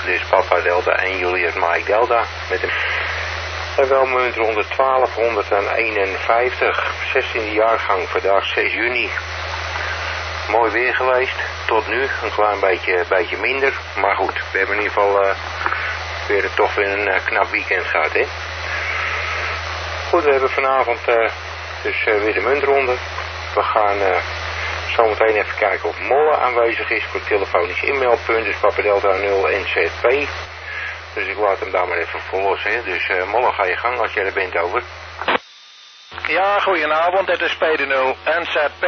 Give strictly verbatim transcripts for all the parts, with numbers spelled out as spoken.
Dus Papa Delta en Juliet Mike Delta. Met een en wel muntronde twaalfhonderdeenenvijftig. zestiende jaargang, vandaag zes juni. Mooi weer geweest. Tot nu een klein beetje, beetje minder. Maar goed, we hebben in ieder geval uh, weer toch weer een uh, knap weekend gehad, hè. Goed, we hebben vanavond uh, dus uh, weer de muntronde. We gaan uh, zometeen even kijken of Molle aanwezig is voor het telefonisch inmeldpunt. Dus Papa Delta nul N Z P. Dus ik laat hem daar maar even voor los, hè. Dus uh, Molle, ga je gang als jij er bent, over. Ja, goedenavond, dit is P D nul N Z P.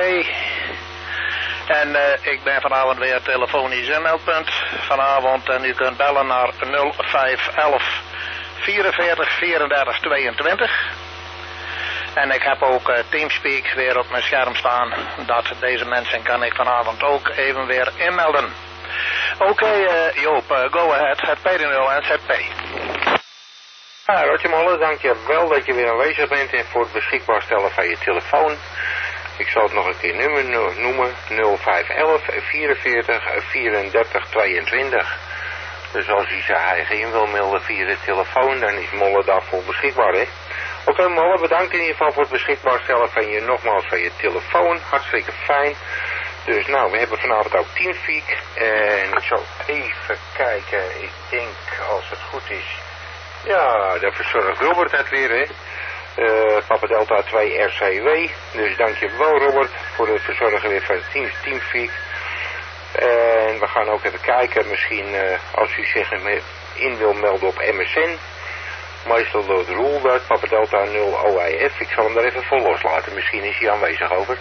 En uh, ik ben vanavond weer telefonisch inmeldpunt vanavond. En u kunt bellen naar nul vijf elf vierenveertig vierendertig tweeëntwintig. En ik heb ook uh, Teamspeak weer op mijn scherm staan. Dat deze mensen kan ik vanavond ook even weer inmelden. Oké, okay, uh, Joop, uh, go ahead, het P D nul N Z P. Ja, Roger Molle, dank je wel dat je weer aanwezig bent en voor het beschikbaar stellen van je telefoon. Ik zal het nog een keer nummer noemen, nul vijf elf vierenveertig vierendertig tweeëntwintig. Dus als u zijn eigen in wil melden via de telefoon, dan is Molle daarvoor beschikbaar, hè. Oké, okay, Molle, bedankt in ieder geval voor het beschikbaar stellen van je, nogmaals van je telefoon. Hartstikke fijn. Dus nou, we hebben vanavond ook Teamspeak. En ik zal even kijken, ik denk als het goed is. Ja, daar verzorgt Robert het weer, hè. Uh, Papa Delta twee R C W. Dus dankjewel Robert voor het verzorgen weer van het team, Teamspeak. En we gaan ook even kijken, misschien uh, als u zich in wil melden op M S N. Meestal door de rule dat Papa Delta nul O I F. Ik zal hem daar even voor loslaten. Misschien is hij aanwezig, over.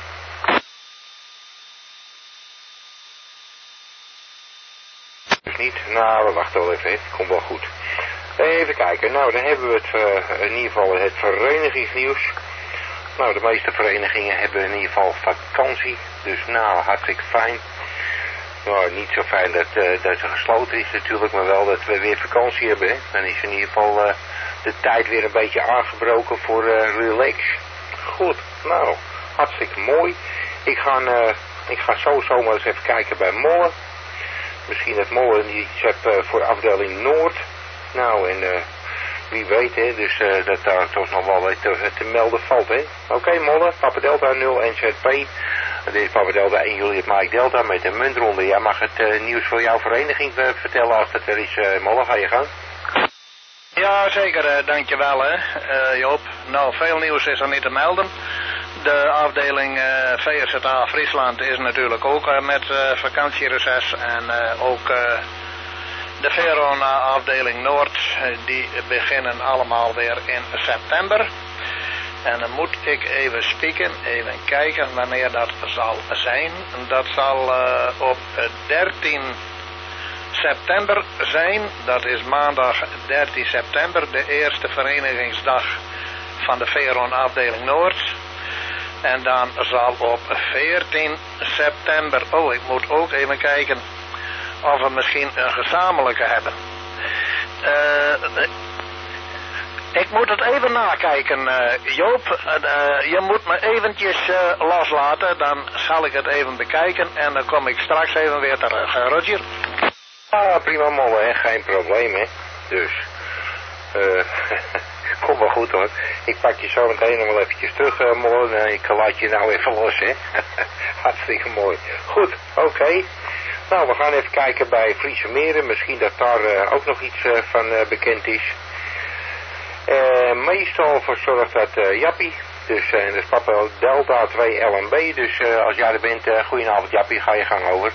Dus niet? Nou, we wachten wel even. Het komt wel goed. Even kijken. Nou, dan hebben we het uh, in ieder geval het verenigingsnieuws. Nou, de meeste verenigingen hebben in ieder geval vakantie. Dus nou, hartstikke fijn. Nou, niet zo fijn dat, uh, dat ze gesloten is natuurlijk, maar wel dat we weer vakantie hebben. Hè. Dan is in ieder geval uh, de tijd weer een beetje aangebroken voor uh, relax. Goed, nou, hartstikke mooi. Ik ga, uh, ik ga sowieso maar eens even kijken bij Molle. Misschien dat Molle iets heeft uh, voor afdeling Noord. Nou, en uh, wie weet, hè, dus uh, dat daar toch nog wel wat te, te melden valt, hè. Oké, okay, Molle, Papa Delta nul N Z P. Dit is Papa Delta en Juliet Mike Delta met een muntronde. Jij mag het uh, nieuws voor jouw vereniging uh, vertellen als het er is, uh, Molle, ga je gang. Ja, zeker, uh, dankjewel, hè, uh, Joop. Nou, veel nieuws is er niet te melden. De afdeling uh, V S Z A Friesland is natuurlijk ook uh, met uh, vakantiereces en uh, ook... Uh, De Veron-afdeling Noord, die beginnen allemaal weer in september. En dan moet ik even spieken, even kijken wanneer dat zal zijn. Dat zal uh, op dertien september zijn. Dat is maandag dertien september, de eerste verenigingsdag van de Veron-afdeling Noord. En dan zal op veertien september, oh ik moet ook even kijken... of we misschien een gezamenlijke hebben. Uh, ik moet het even nakijken, uh, Joop. Uh, je moet me eventjes uh, loslaten, dan zal ik het even bekijken en dan kom ik straks even weer terug. Uh, Roger? Ah, prima Molle, hè. Geen probleem, hè. Dus, uh, komt wel goed hoor. Ik pak je zo meteen nog wel eventjes terug, uh, Molle. Nee, ik laat je nou even los, hè. Hartstikke mooi. Goed, oké. Okay. Nou, we gaan even kijken bij Friese Meren. Misschien dat daar uh, ook nog iets uh, van uh, bekend is. Uh, meestal verzorgt dat uh, Jappie. Dus uh, dat is Papa Delta twee L M B. Dus uh, als jij er bent, uh, goedenavond Jappie, ga je gang over.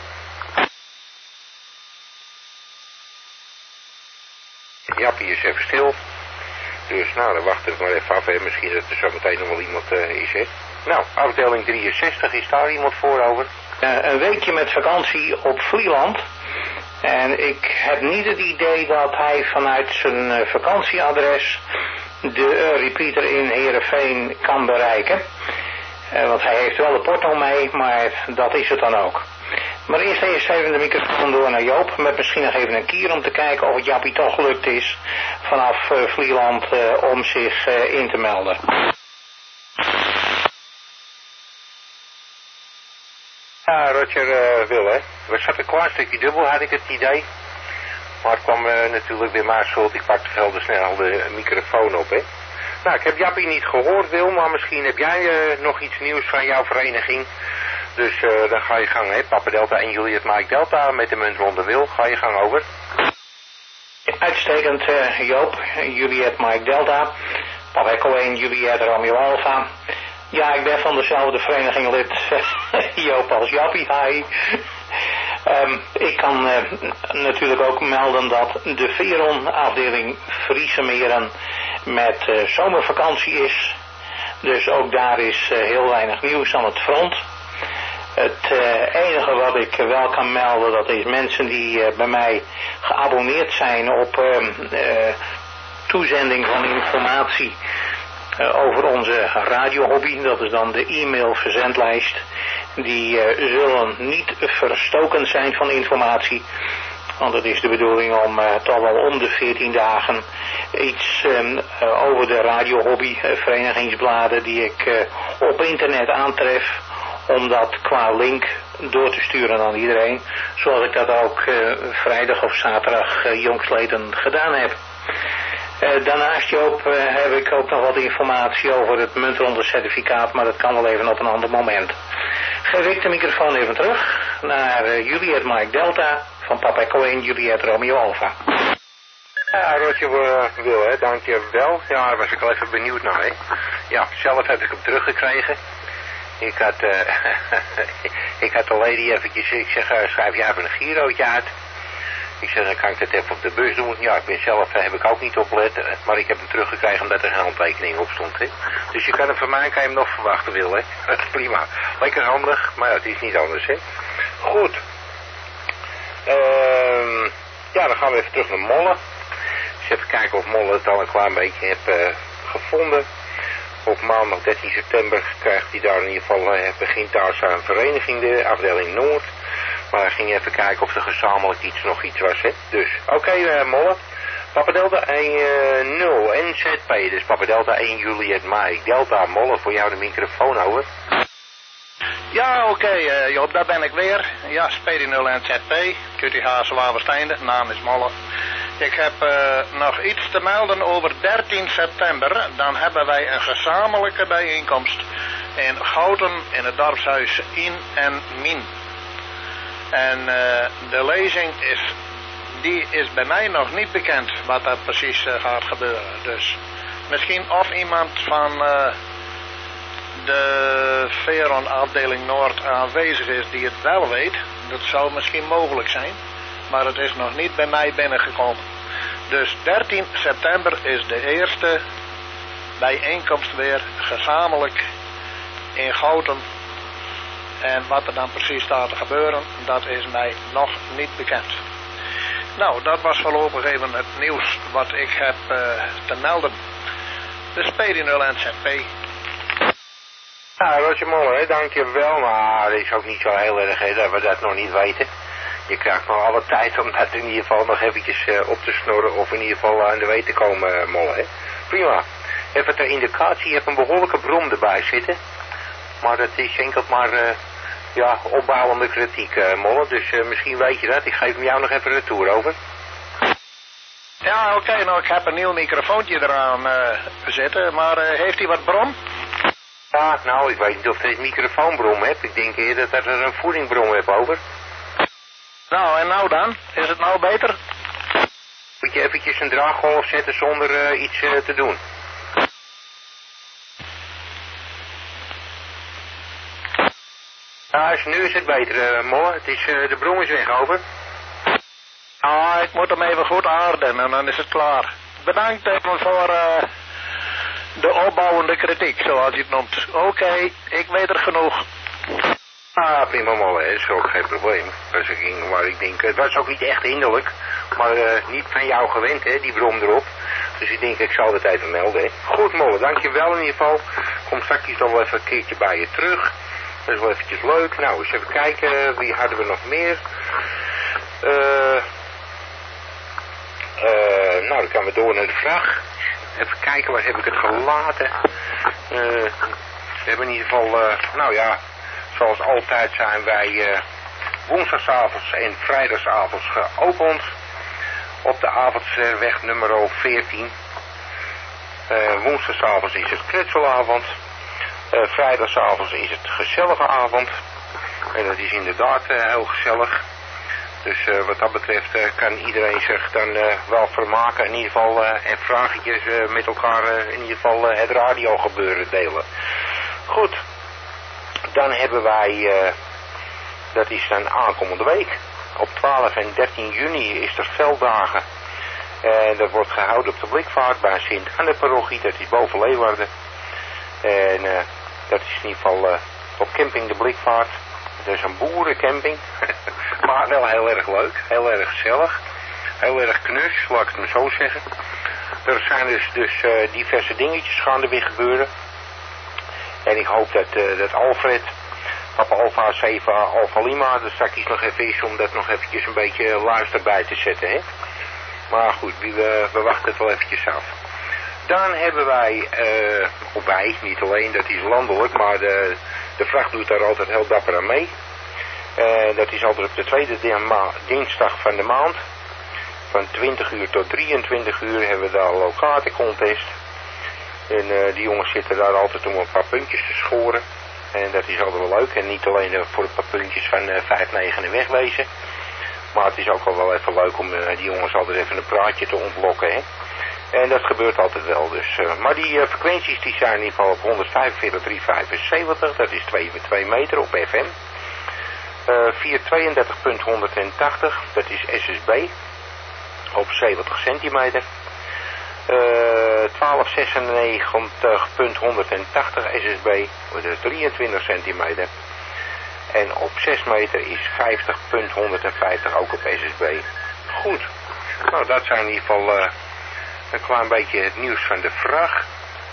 Jappie is even stil. Dus nou, dan wachten we maar even af. Hè. Misschien dat er zo meteen nog wel iemand uh, is, hè. Nou, afdeling drieënzestig, is daar iemand voor over? Uh, een weekje met vakantie op Vlieland. En ik heb niet het idee dat hij vanuit zijn uh, vakantieadres de uh, repeater in Heerenveen kan bereiken. Uh, want hij heeft wel de porto mee, maar dat is het dan ook. Maar eerst even de microfoon door naar Joop, met misschien nog even een kier om te kijken of het Jappie toch gelukt is vanaf uh, Vlieland uh, om zich uh, in te melden. Ja, Roger uh, wil, hè. We zaten een klein stukje dubbel, had ik het idee. Maar het kwam uh, natuurlijk weer maar schuld. Ik pakte veel te snel de microfoon op, hè. Nou, ik heb Jappie niet gehoord, Wil, maar misschien heb jij uh, nog iets nieuws van jouw vereniging. Dus uh, dan ga je gang, hè. Papa Delta en Juliet Mike Delta met de muntronde Wil. Ga je gang over. Uitstekend, uh, Joop. Juliet Mike Delta. Papa Echo één, Juliet Romeo Alpha. Ja, ik ben van dezelfde vereniging lid, Joop als Jappie. Hi. Um, ik kan uh, natuurlijk ook melden dat de Veron-afdeling Friese Meren met uh, zomervakantie is. Dus ook daar is uh, heel weinig nieuws aan het front. Het uh, enige wat ik wel kan melden, dat is mensen die uh, bij mij geabonneerd zijn op uh, uh, toezending van informatie uh, over onze radiohobby. Dat is dan de e-mail-verzendlijst. Die uh, zullen niet verstoken zijn van informatie. Want het is de bedoeling om uh, toch wel om de veertien dagen iets um, uh, over de radiohobby, uh, verenigingsbladen die ik uh, op internet aantref, om dat qua link door te sturen aan iedereen. Zoals ik dat ook uh, vrijdag of zaterdag uh, jongstleden gedaan heb. Uh, daarnaast, Joop, uh, heb ik ook nog wat informatie over het muntronde certificaat, maar dat kan wel even op een ander moment. Geef ik de microfoon even terug naar uh, Juliet Mike Delta van Papa Echo één, Juliet Romeo Alpha. Ja, Roger uh, Wil, hè, dankjewel. Ja, daar was ik al even benieuwd naar, hè. Ja, zelf heb ik hem teruggekregen. Ik had, uh, ik had de lady eventjes, ik zeg, uh, schrijf je even een girootje uit. Ik zeg, dan kan ik het even op de bus doen. Ja, ik ben zelf, uh, heb ik ook niet opgelet, uh, maar ik heb hem teruggekregen omdat er geen handtekening op stond, hè. Dus je kan hem van mij, kan je hem nog verwachten, Wil, hè. Prima. Lekker handig, maar ja, het is niet anders, hè. Goed. Uh, ja, dan gaan we even terug naar Molle. Dus even kijken of Molle het al een klein beetje heeft uh, gevonden. Op maandag dertien september krijgt hij daar in ieder geval, uh, begint daar zijn vereniging, de afdeling Noord. Maar hij ging even kijken of er gezamenlijk iets nog iets was, hè. Dus, oké, okay, uh, Molle. Papa Delta één nul N Z P, dus Papa Delta één Juliet Mike Delta. Molle, voor jou de microfoon over. Ja, oké, okay, uh, Joop, daar ben ik weer. Ja, S P D nul N Z P, Q T H Zwaversteinde, naam is Molle. Ik heb uh, nog iets te melden over dertien september. Dan hebben wij een gezamenlijke bijeenkomst in Gouten in het dorpshuis In en Min. En uh, de lezing is, die is bij mij nog niet bekend wat er precies uh, gaat gebeuren. Dus misschien of iemand van uh, de Veron afdeling Noord aanwezig is die het wel weet. Dat zou misschien mogelijk zijn. Maar het is nog niet bij mij binnengekomen. Dus dertien september is de eerste bijeenkomst weer gezamenlijk in Gouten. En wat er dan precies staat te gebeuren, dat is mij nog niet bekend. Nou, dat was voorlopig even het nieuws wat ik heb uh, te melden. De S P D nul N Z P. Ja, Roger Molle, hè, dankjewel. Maar dat is ook niet zo heel erg, hè, dat we dat nog niet weten. Je krijgt nog alle tijd om dat in ieder geval nog eventjes uh, op te snorren of in ieder geval aan de weet te komen, uh, Molle, hè. Prima. Even ter indicatie, je hebt een behoorlijke brom erbij zitten. Maar dat is enkel maar, uh, ja, opbouwende kritiek, uh, Molle. Dus uh, misschien weet je dat. Ik geef hem jou nog even de tour over. Ja, oké, okay, nou ik heb een nieuw microfoontje eraan uh, zitten, maar uh, heeft hij wat brom? Ja, nou, ik weet niet of hij een microfoonbrom heeft. Ik denk eerder dat er een voedingbrom heeft over. Nou, en nou dan? Is het nou beter? Moet je eventjes een draaggolf zetten zonder uh, iets uh, te doen. Ja, is, nu is het beter, uh, Molle. Het is, uh, de brom is weg, over. Ah, ik moet hem even goed aarden en dan is het klaar. Bedankt even voor uh, de opbouwende kritiek, zoals je het noemt. Oké, okay, ik weet er genoeg. Ah, prima, Molle, is ook geen probleem. Dus ik ging, maar ik denk, het was ook niet echt hinderlijk, maar uh, niet van jou gewend, hè, die brom erop. Dus ik denk, ik zal dat even melden, hè. Goed, Molle, dankjewel in ieder geval. Kom straks nog wel even een keertje bij je terug. Dat is wel eventjes leuk. Nou, eens even kijken, wie hadden we nog meer? Uh, uh, nou, dan gaan we door naar de vraag. Even kijken, waar heb ik het gelaten? Uh, we hebben in ieder geval, uh, nou ja... Zoals altijd zijn wij uh, woensdagavonds en vrijdagavonds geopend. op de Avondsterweg nummer veertien. Uh, woensdagavond is het knutselavond. Uh, vrijdagavond is het gezellige avond. En dat is inderdaad uh, heel gezellig. Dus uh, wat dat betreft uh, kan iedereen zich dan uh, wel vermaken. In ieder geval uh, en vraagjes uh, met elkaar uh, in ieder geval uh, het radiogebeuren delen. Goed. Dan hebben wij, uh, dat is dan aankomende week. Op twaalf en dertien juni is er velddagen. En dat wordt gehouden op de Blikvaart bij Sint-Anne-parochie. Dat is boven Leeuwarden. En uh, dat is in ieder geval uh, op camping de Blikvaart. Dat is een boerencamping. Maar wel heel erg leuk. Heel erg gezellig. Heel erg knus, laat ik het maar zo zeggen. Er zijn dus, dus uh, diverse dingetjes gaan er weer gebeuren. En ik hoop dat, uh, dat Alfred, Papa Alfa zeven Alfa Lima, er straks nog even is om dat nog eventjes een beetje luister bij te zetten, hè. Maar goed, we, we wachten het wel eventjes af. Dan hebben wij, uh, of wij, niet alleen, dat is landelijk, maar de, de vracht doet daar altijd heel dapper aan mee. Uh, dat is altijd op de tweede dinsdag van de maand. Van twintig uur tot drieëntwintig uur hebben we daar een locatencontest. En uh, die jongens zitten daar altijd om een paar puntjes te scoren. En dat is altijd wel leuk. En niet alleen uh, voor een paar puntjes van uh, vijf negen wegwezen. Maar het is ook al wel even leuk om uh, die jongens altijd even een praatje te ontlokken, hè. En dat gebeurt altijd wel. Dus, uh, maar die uh, frequenties die zijn in ieder geval op honderdvijfenveertig driehonderdvijfenzeventig. Dat is twee meter op F M. Uh, vierhonderdtweeëndertig honderdtachtig. Dat is S S B. Op zeventig centimeter. Uh, twaalf zesennegentig honderdtachtig S S B. Dat is drieëntwintig centimeter. En op zes meter is vijftig honderdvijftig ook op S S B. Goed. Nou, dat zijn in ieder geval uh, een klein beetje het nieuws van de vracht.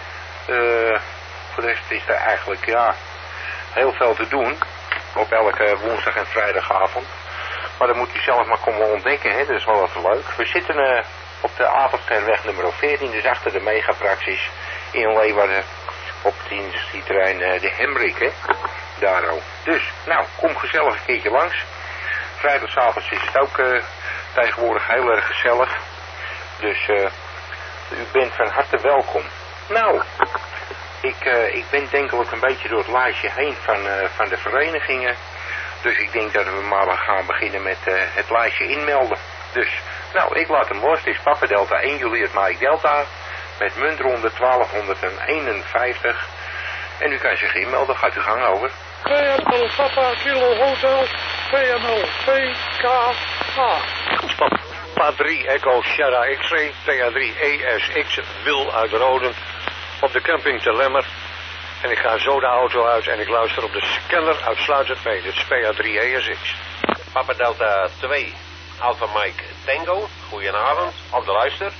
Uh, voor de rest is er eigenlijk, ja, heel veel te doen. Op elke woensdag en vrijdagavond. Maar dat moet u zelf maar komen ontdekken, hè. Dat is wel wat leuk. We zitten uh, op de Avondsterweg nummer veertien, dus achter de megapraxis in Leeuwarden. Op het industrieterrein uh, de Hemrik, hè. Daar ook. Dus, nou, kom gezellig een keertje langs. Vrijdagavond is het ook uh, tegenwoordig heel erg gezellig. Dus uh, u bent van harte welkom. Nou, ik, uh, ik ben denk ik een beetje door het lijstje heen van, uh, van de verenigingen. Dus ik denk dat we maar gaan beginnen met uh, het lijstje inmelden. Dus, nou, ik laat hem los. Het is Papa Delta één, Juliet Mike Delta. Met muntronde twaalfhonderdeenenvijftig. En u kan zich inmelden. Gaat u gang over. P M L Papa Kilo Hotel P M L V K A. Papa drie Echo Sierra X-ray P A drie E S X Wil uit Roden op de camping te Lemmer. En ik ga zo de auto uit en ik luister op de scanner uitsluitend mee. Dit is P A drie E S X. Papa Delta twee Alpha Mike Tango. Goedenavond, op de luister.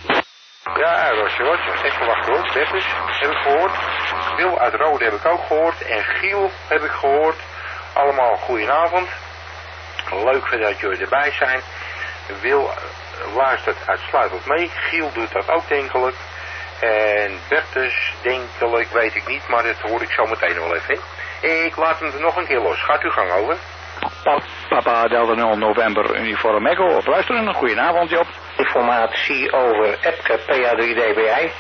Ja, Roger, Roger. Even wachten hoor. Beppes heb ik gehoord. Wil uit Rode heb ik ook gehoord. En Giel heb ik gehoord. Allemaal goedenavond. Leuk dat jullie erbij zijn. Wil luistert uitsluitend mee. Giel doet dat ook denkelijk. En Bertus denkelijk weet ik niet. Maar dat hoor ik zo meteen wel even. Ik laat hem er nog een keer los. Gaat uw gang over. Papa Delta nul November Uniform Echo op luisteren. Goedenavond Job. Informatie over Epke P A drie D B I.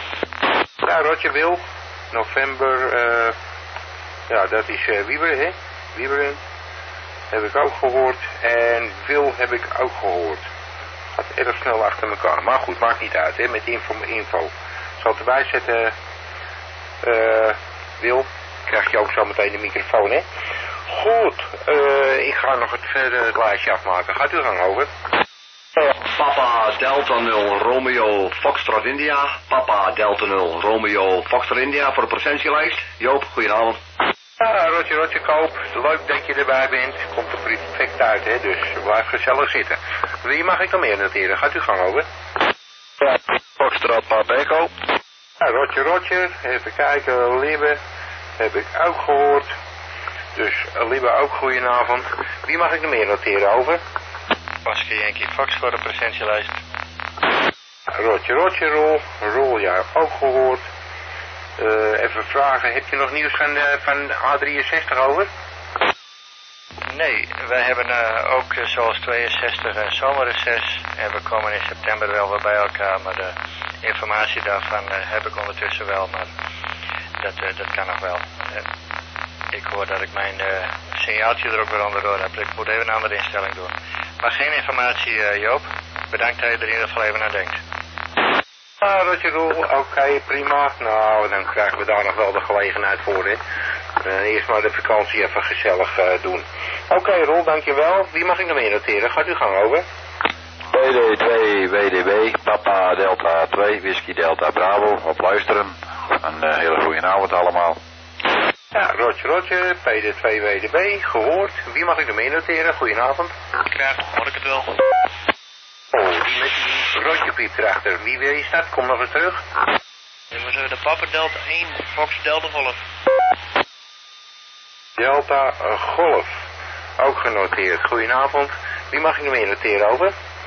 Ja, Roger Wil. November, uh, ja dat is uh, Wieberen, hè. Wieberen heb ik ook gehoord. En Wil heb ik ook gehoord. Gaat erg snel achter elkaar. Maar goed, maakt niet uit, hè. Met info. info. Ik zal het erbij zetten. Uh, Wil, krijg je ook zo meteen de microfoon, hè. Goed, uh, ik ga nog het verder het lijstje afmaken. Gaat u gang over. Papa Delta nul Romeo Foxtrot India. Papa Delta nul Romeo Foxtrot India voor de presentielijst. Joop, goedenavond. Ja, Roger, Roger Koop. Leuk dat je erbij bent. Komt er perfect uit, hè. Dus blijf gezellig zitten. Wie mag ik dan meer noteren? Gaat u gang over. Ja, Foxtrot Papa Echo. Ja, Roger, Roger. Even kijken. Libbe heb ik ook gehoord. Dus Libbe ook goedenavond. Wie mag ik er meer noteren over? Pascal Yankee Fox voor de presentielijst. Roger, Roger, Rol. Rol, ja, ook gehoord. Uh, even vragen, heb je nog nieuws van, uh, van A drieënzestig over? nee, wij hebben uh, ook uh, zoals tweeënzestig een zomerreces. En we komen in september wel weer bij elkaar. Maar de informatie daarvan uh, heb ik ondertussen wel. Maar dat, uh, dat kan nog wel. Uh, ik hoor dat ik mijn uh, signaaltje er ook weer onderdoor heb. Ik moet even een andere instelling doen. Maar geen informatie, uh, Joop. Bedankt dat je er in ieder geval even naar denkt. Nou, dat je doel, oké, okay, prima. Nou, dan krijgen we daar nog wel de gelegenheid voor, hè. Uh, eerst maar de vakantie even gezellig uh, doen. Oké, okay, Roel, dankjewel. Wie mag ik nog meer noteren? Gaat u gang over. P D twee W D B, Papa Delta twee, Whisky Delta Bravo, op luisteren. Een uh, hele goede avond allemaal. Ja, Roger, Roger, P D twee W D B, gehoord. Wie mag ik nog meer noteren? Goedenavond. Ja, hoor ik het wel. Oh, die met die Rogerpiep erachter. Wie is dat? Kom nog eens terug. Nu moeten we de Papa Delta één, Fox Delta Golf. Delta uh, Golf. Ook genoteerd. Goedenavond. Wie mag ik nog meer noteren, over?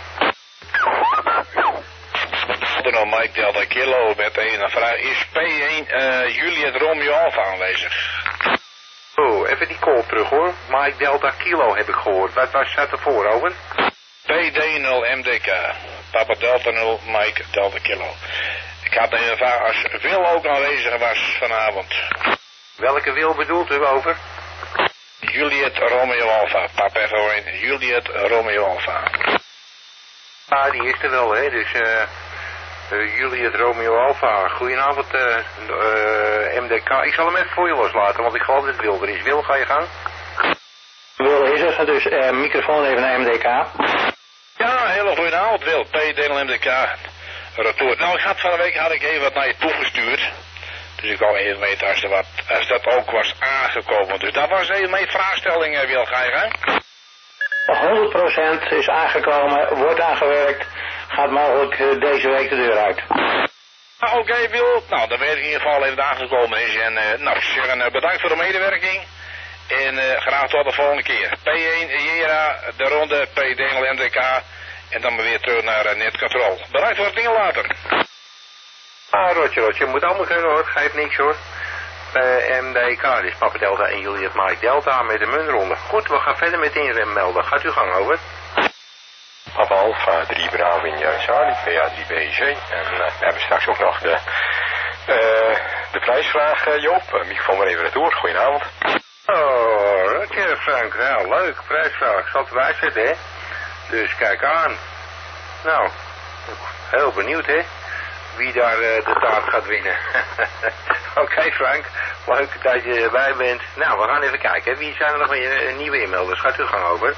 Dan Mike Delta Kilo met een vraag. Is P één uh, Juliet Romeo Alpha aanwezig? Oh, even die call terug hoor. Mike Delta Kilo heb ik gehoord. Wat was dat ervoor, over? P D nul M D K. Papa Delta nul Mike Delta Kilo. Ik had een vraag als Wil ook aanwezig was vanavond. Welke Wil bedoelt u, over? Juliet Romeo Alpha. Papa Echo één. Juliet Romeo Alpha. Ah, die is er wel, hè. Dus, eh... Uh... Uh, Juliet Romeo Alpha, goedenavond uh, uh, M D K. Ik zal hem even voor je loslaten, want ik geloof dat Wil er is. Wil, ga je gang? Wil is er, dus uh, microfoon even naar M D K. Ja, hele goede avond Wil, P D L M D K. Retour. Nou, ik had van de week had ik even wat naar je toegestuurd. Dus ik wou even weten als, er wat, als dat ook was aangekomen. Dus dat was even mijn vraagstelling, Wil, ga je gang? honderd procent is aangekomen, wordt aangewerkt. Gaat mogelijk uh, deze week de deur uit. Ah, Oké, okay, Wil. Nou, dan weet ik in ieder geval even aangekomen is. En uh, nou, zeggen, uh, bedankt voor de medewerking. En uh, graag tot de volgende keer. P één, Jera, de ronde, P D L M D K. En dan weer terug naar uh, Netcontrol. Bedankt voor het ding later. Ah, Roger, Roger. Moet allemaal kunnen hoor. Geeft niks hoor. Uh, M D K, dus Papa Delta en Juliet Mike Delta met de munronde. Goed, we gaan verder met inrem melden. Gaat u gang over. Papa Alpha drie Bravo in Charlie, P A drie B G. En uh, we hebben straks ook nog de, uh, de prijsvraag, uh, Joop. Uh, microfoon maar even retour. Goedenavond. Oh, Roger, Frank. Nou, leuk. Prijsvraag. Ik zal het erbij zetten, hè. Dus kijk aan. Nou, heel benieuwd, hè. Wie daar uh, de taart gaat winnen. Oké, okay, Frank. Leuk dat je erbij bent. Nou, we gaan even kijken. Hè. Wie zijn er nog meer uh, nieuwe inmelders? Gaat u gang over.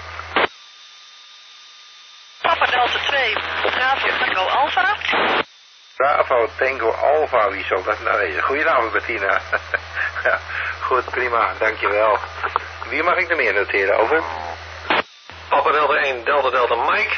Papa Delta twee, Bravo Tango Alpha. Bravo Tango Alpha, wie zal dat nou wezen? Goedenavond, Bettina. Ja, goed, prima, dankjewel. Wie mag ik er meer noteren, over? Papa Delta één, Delta Delta Mike.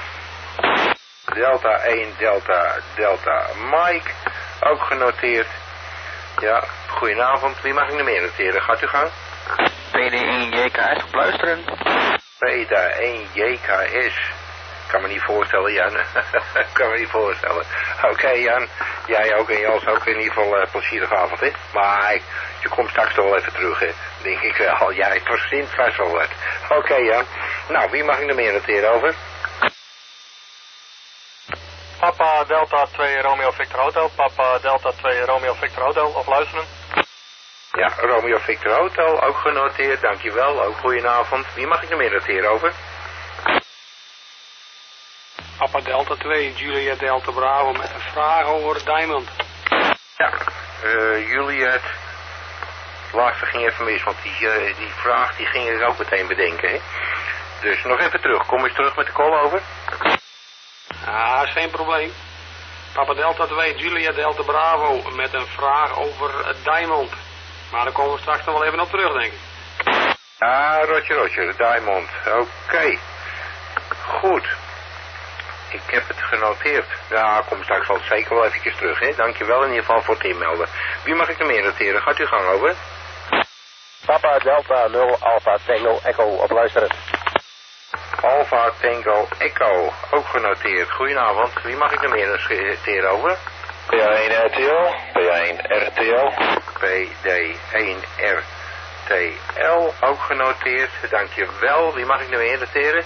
Delta één, Delta Delta Mike, ook genoteerd. Ja, goedenavond, wie mag ik er meer noteren? Gaat u gang? P D één J K S op luisteren. P D één J K S. Kan me niet voorstellen, Jan. Kan me niet voorstellen. Oké, okay, Jan. Jij ook en Jans ook in ieder geval uh, plezierige avond, hè. Maar je komt straks toch wel even terug, hè. Denk ik wel. Jij verzint vast wel wat. Oké, okay, Jan. Nou, wie mag ik er meer noteren, over? Papa Delta twee Romeo Victor Hotel. Papa Delta twee Romeo Victor Hotel. Of luisteren. Ja, Romeo Victor Hotel. Ook genoteerd. Dankjewel. Ook goedenavond. Wie mag ik er meer noteren, over? Papa Delta twee, Juliet Delta Bravo met een vraag over Diamond. Ja, uh, Juliet. Het laatste ging even mis, want die, uh, die vraag die ging ik ook meteen bedenken, hè. Dus nog even terug. Kom eens terug met de call, over. Ja, is geen probleem. Papa Delta twee, Juliet Delta Bravo met een vraag over Diamond. Maar daar komen we straks nog wel even op terug, denk ik. Ah, Roger, Roger, Diamond. Oké. Okay. Goed. Ik heb het genoteerd. Ja, kom straks wel zeker wel eventjes terug, hè. Dankjewel in ieder geval voor het inmelden. Wie mag ik er meer noteren? Gaat u gang, over. Papa Delta nul Alpha Tango Echo op luisteren. Alpha Tango Echo, ook genoteerd. Goedenavond. Wie mag ik er meer noteren, over? P A één R T L, P A één R T L. P D één R T T L, ook genoteerd. Dankjewel. Die mag ik nu weer noteren.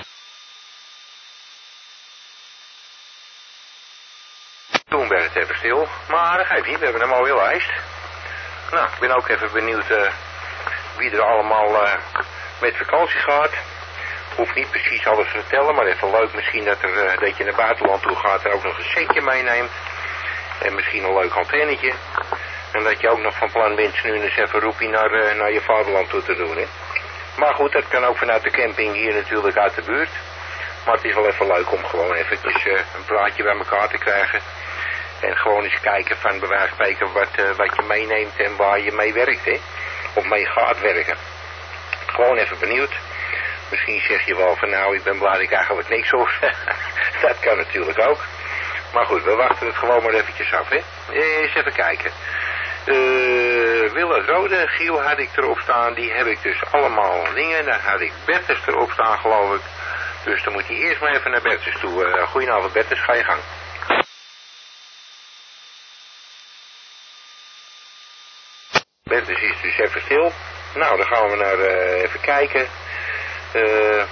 Toen werd het even stil, maar dat geeft niet, we hebben een mooie lijst. Nou, ik ben ook even benieuwd uh, wie er allemaal uh, met vakantie gaat. Hoeft niet precies alles te vertellen, maar even leuk misschien dat, er, uh, dat je naar het buitenland toe gaat en ook nog een setje meeneemt. En misschien een leuk antennetje. En dat je ook nog van plan bent nu eens even roepie naar, uh, naar je vaderland toe te doen. Hè. Maar goed, dat kan ook vanuit de camping hier natuurlijk uit de buurt. Maar het is wel even leuk om gewoon eventjes uh, een praatje bij elkaar te krijgen. En gewoon eens kijken van bij wijze van spreken wat, uh, wat je meeneemt en waar je mee werkt, hè. Of mee gaat werken. Gewoon even benieuwd. Misschien zeg je wel van nou, ik ben blij dat ik eigenlijk niks hoef. Dat kan natuurlijk ook. Maar goed, we wachten het gewoon maar eventjes af, hè. Eens even kijken. Uh, Willem Rode, Giel had ik erop staan. Die heb ik dus allemaal dingen. Dan had ik Bertus erop staan, geloof ik. Dus dan moet je eerst maar even naar Bertus toe. Uh, goedenavond Bertus, ga je gang. Bertus is dus even stil. Nou, dan gaan we naar uh, even kijken. Uh,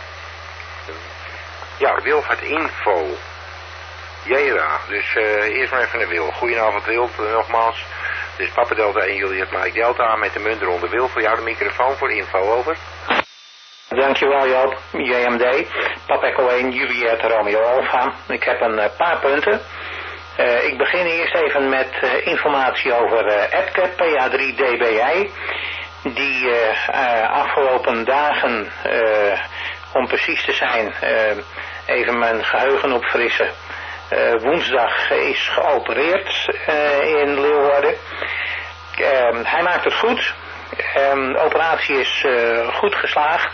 ja, Wil had info. Jera, dus uh, eerst maar even naar Wil. Goedenavond Wil, uh, nogmaals. Dus Papa Delta en Juliet Mike Delta met de munt eronder. Wil, voor jou de microfoon voor info, over. Dankjewel Joop, J M D, Papa Echo één, Juliet Romeo Alpha. Ik heb een uh, paar punten. Uh, ik begin eerst even met uh, informatie over uh, Epke P A drie D B I. Die uh, uh, afgelopen dagen, uh, om precies te zijn, uh, even mijn geheugen opfrissen. Uh, woensdag is geopereerd uh, in Leeuwarden. Uh, hij maakt het goed. Um, de operatie is uh, goed geslaagd.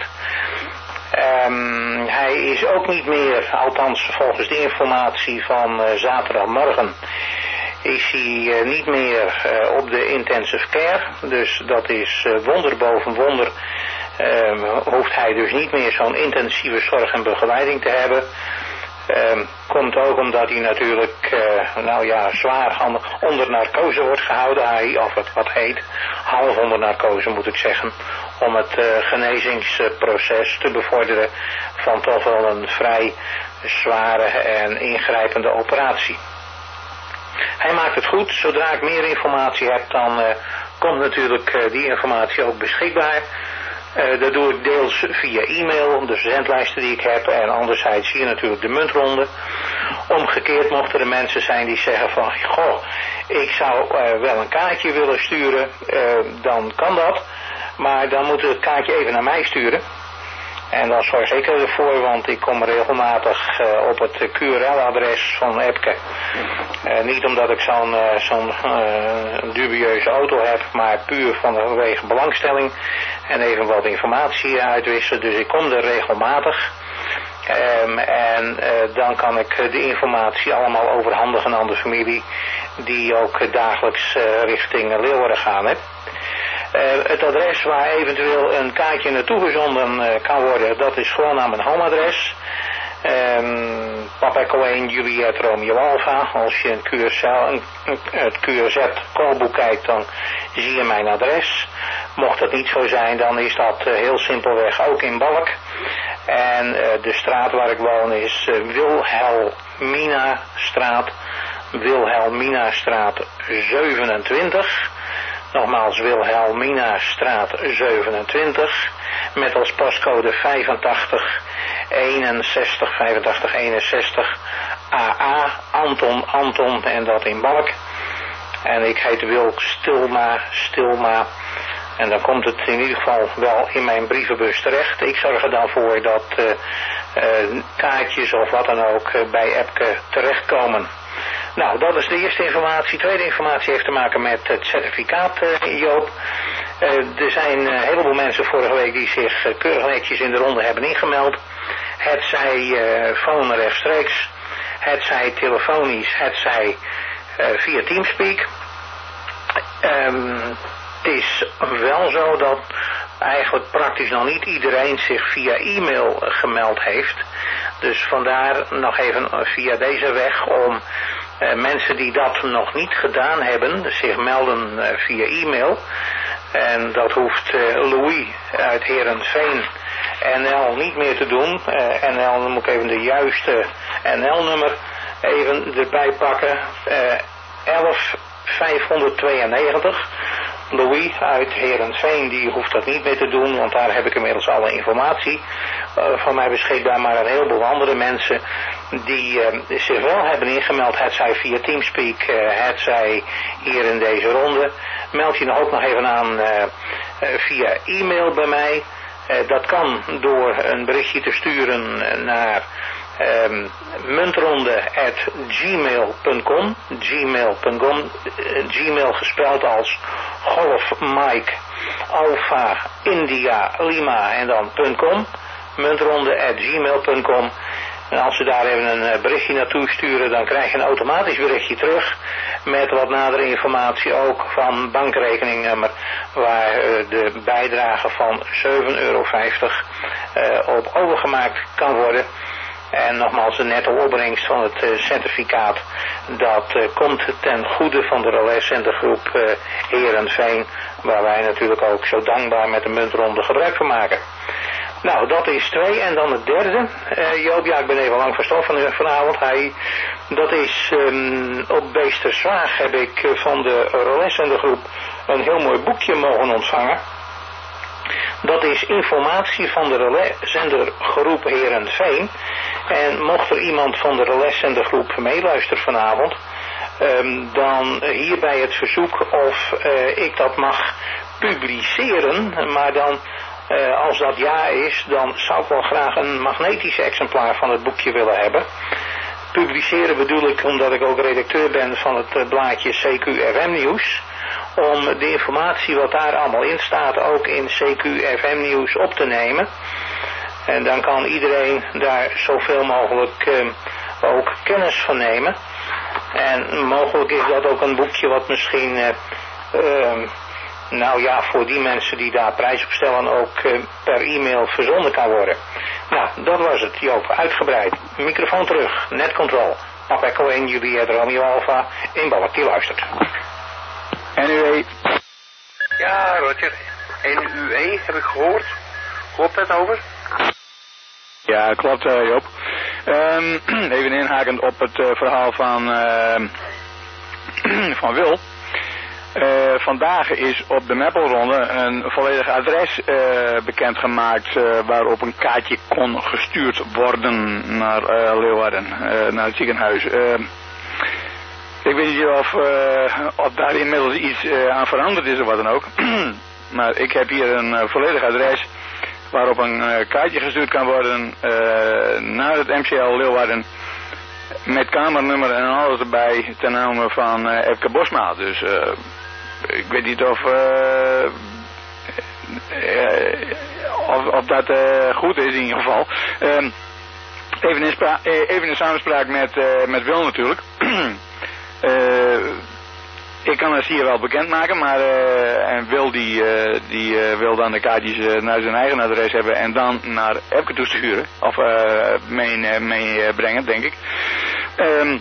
Um, hij is ook niet meer, althans volgens de informatie van uh, zaterdagmorgen, is hij uh, niet meer uh, op de intensive care. Dus dat is uh, wonder boven wonder. Um, hoeft hij dus niet meer zo'n intensieve zorg en begeleiding te hebben. Um, komt ook omdat hij natuurlijk uh, nou ja, zwaar onder narcose wordt gehouden, hij, of het wat heet, half onder narcose moet ik zeggen, om het uh, genezingsproces te bevorderen van toch wel een vrij zware en ingrijpende operatie. Hij maakt het goed, zodra ik meer informatie heb dan uh, komt natuurlijk uh, die informatie ook beschikbaar. Uh, dat doe ik deels via e-mail, de zendlijsten die ik heb, en anderzijds hier natuurlijk de muntronde. Omgekeerd mochten er mensen zijn die zeggen van, goh, ik zou uh, wel een kaartje willen sturen, uh, dan kan dat. Maar dan moet het kaartje even naar mij sturen. En dan zorg ik ervoor, want ik kom regelmatig uh, op het Q R L-adres van Epke. Uh, niet omdat ik zo'n uh, zo'n uh, dubieuze auto heb, maar puur vanwege belangstelling en even wat informatie uitwisselen. Dus ik kom er regelmatig. Um, en uh, dan kan ik de informatie allemaal overhandigen aan de familie die ook dagelijks uh, richting Leeuwarden gaan. Hè. Uh, het adres waar eventueel een kaartje naartoe gezonden uh, kan worden, dat is gewoon aan mijn homeadres. Um, Papa Echo één, Juliet Romeo Alpha. Als je een Q R Z, een, een, het Q R Z-callboek kijkt, dan zie je mijn adres. Mocht dat niet zo zijn, dan is dat uh, heel simpelweg ook in Balk. En uh, de straat waar ik woon is uh, Wilhelminastraat. Wilhelminastraat zevenentwintig. Nogmaals, Wilhelminastraat zevenentwintig. Met als postcode vijfentachtig eenenzestig, vijfentachtig eenenzestig A A, Anton, Anton, en dat in Balk. En ik heet Wil Stilma, Stilma. En dan komt het in ieder geval wel in mijn brievenbus terecht. Ik zorg er dan voor dat uh, uh, kaartjes of wat dan ook uh, bij Epke terechtkomen. Nou, dat is de eerste informatie. Tweede informatie heeft te maken met het certificaat, uh, Joop. Uh, er zijn een uh, heleboel mensen vorige week die zich uh, keurig netjes in de ronde hebben ingemeld. Het zij uh, phone rechtstreeks, het zij telefonisch, het zij uh, via Teamspeak. Um, het is wel zo dat eigenlijk praktisch nog niet iedereen zich via e-mail gemeld heeft. Dus vandaar nog even via deze weg om uh, mensen die dat nog niet gedaan hebben, zich melden uh, via e-mail. En dat hoeft uh, Louis uit Heerenveen N L niet meer te doen. Uh, N L, dan moet ik even de juiste N L-nummer even erbij pakken. Uh, elf vijfhonderdtweeënnegentig. Louis uit Heerenveen, die hoeft dat niet meer te doen, want daar heb ik inmiddels alle informatie uh, van mij beschikbaar. Maar een heleboel andere mensen die uh, zich wel hebben ingemeld, het zij via Teamspeak, uh, het zij hier in deze ronde. Meld je dan ook nog even aan uh, uh, via e-mail bij mij. Uh, dat kan door een berichtje te sturen naar um, muntronde at gmail punt com. Gmail punt com. Uh, Gmail gespeld als Golf Mike Alpha India Lima en dan .com. Muntronde at gmail punt com. En als ze daar even een berichtje naartoe sturen, dan krijg je een automatisch berichtje terug met wat nadere informatie ook van bankrekeningnummer, waar uh, de bijdrage van zeven euro vijftig uh, op overgemaakt kan worden. En nogmaals, de netto opbrengst van het uh, certificaat, dat uh, komt ten goede van de Relais en de groep uh, Heerenveen, waar wij natuurlijk ook zo dankbaar met de muntronde gebruik van maken. Nou, dat is twee. En dan het derde. Uh, Joop, ja, ik ben even lang verstopt van u vanavond. Hij, dat is um, op Beesterswaag heb ik uh, van de Relais en de groep een heel mooi boekje mogen ontvangen. Dat is informatie van de Relais-zendergroep Heerenveen. En mocht er iemand van de Relais-zendergroep meeluisteren vanavond, um, dan hierbij het verzoek of uh, ik dat mag publiceren, maar dan uh, als dat ja is, dan zou ik wel graag een magnetisch exemplaar van het boekje willen hebben. Publiceren bedoel ik omdat ik ook redacteur ben van het uh, blaadje C Q F M Nieuws. Om de informatie wat daar allemaal in staat ook in C Q F M Nieuws op te nemen. En dan kan iedereen daar zoveel mogelijk uh, ook kennis van nemen. En mogelijk is dat ook een boekje wat misschien, uh, uh, nou ja, voor die mensen die daar prijs op stellen ook uh, per e-mail verzonden kan worden. Nou, dat was het, Joop, uitgebreid. Microfoon terug, net control. Papa Echo één, Juliet Romeo Alpha, inballer die luistert. N U E. Ja, Roger. N U E heb ik gehoord. Klopt dat over? Ja, klopt, uh, Joop. Um, even inhakend op het uh, verhaal van, uh, van Wil. Uh, vandaag is op de Meppelronde een volledig adres uh, bekendgemaakt uh, waarop een kaartje kon gestuurd worden naar uh, Leeuwarden, uh, naar het ziekenhuis. Uh, ik weet niet of, uh, of daar inmiddels iets uh, aan veranderd is of wat dan ook. Maar ik heb hier een uh, volledig adres waarop een uh, kaartje gestuurd kan worden uh, naar het M C L Leeuwarden met kamernummer en alles erbij ten name van uh, Epke Bosma. Dus uh, ik weet niet of, uh, uh, of, of dat uh, goed is in ieder geval. Uh, even, in spra- even in samenspraak met, uh, met Wil natuurlijk. uh, Ik kan het hier wel bekendmaken, maar uh, en Wil die, uh, die uh, wil dan de kaartjes uh, naar zijn eigen adres hebben en dan naar Epke toe sturen. Of uh, meebrengen, mee, uh, denk ik. Um,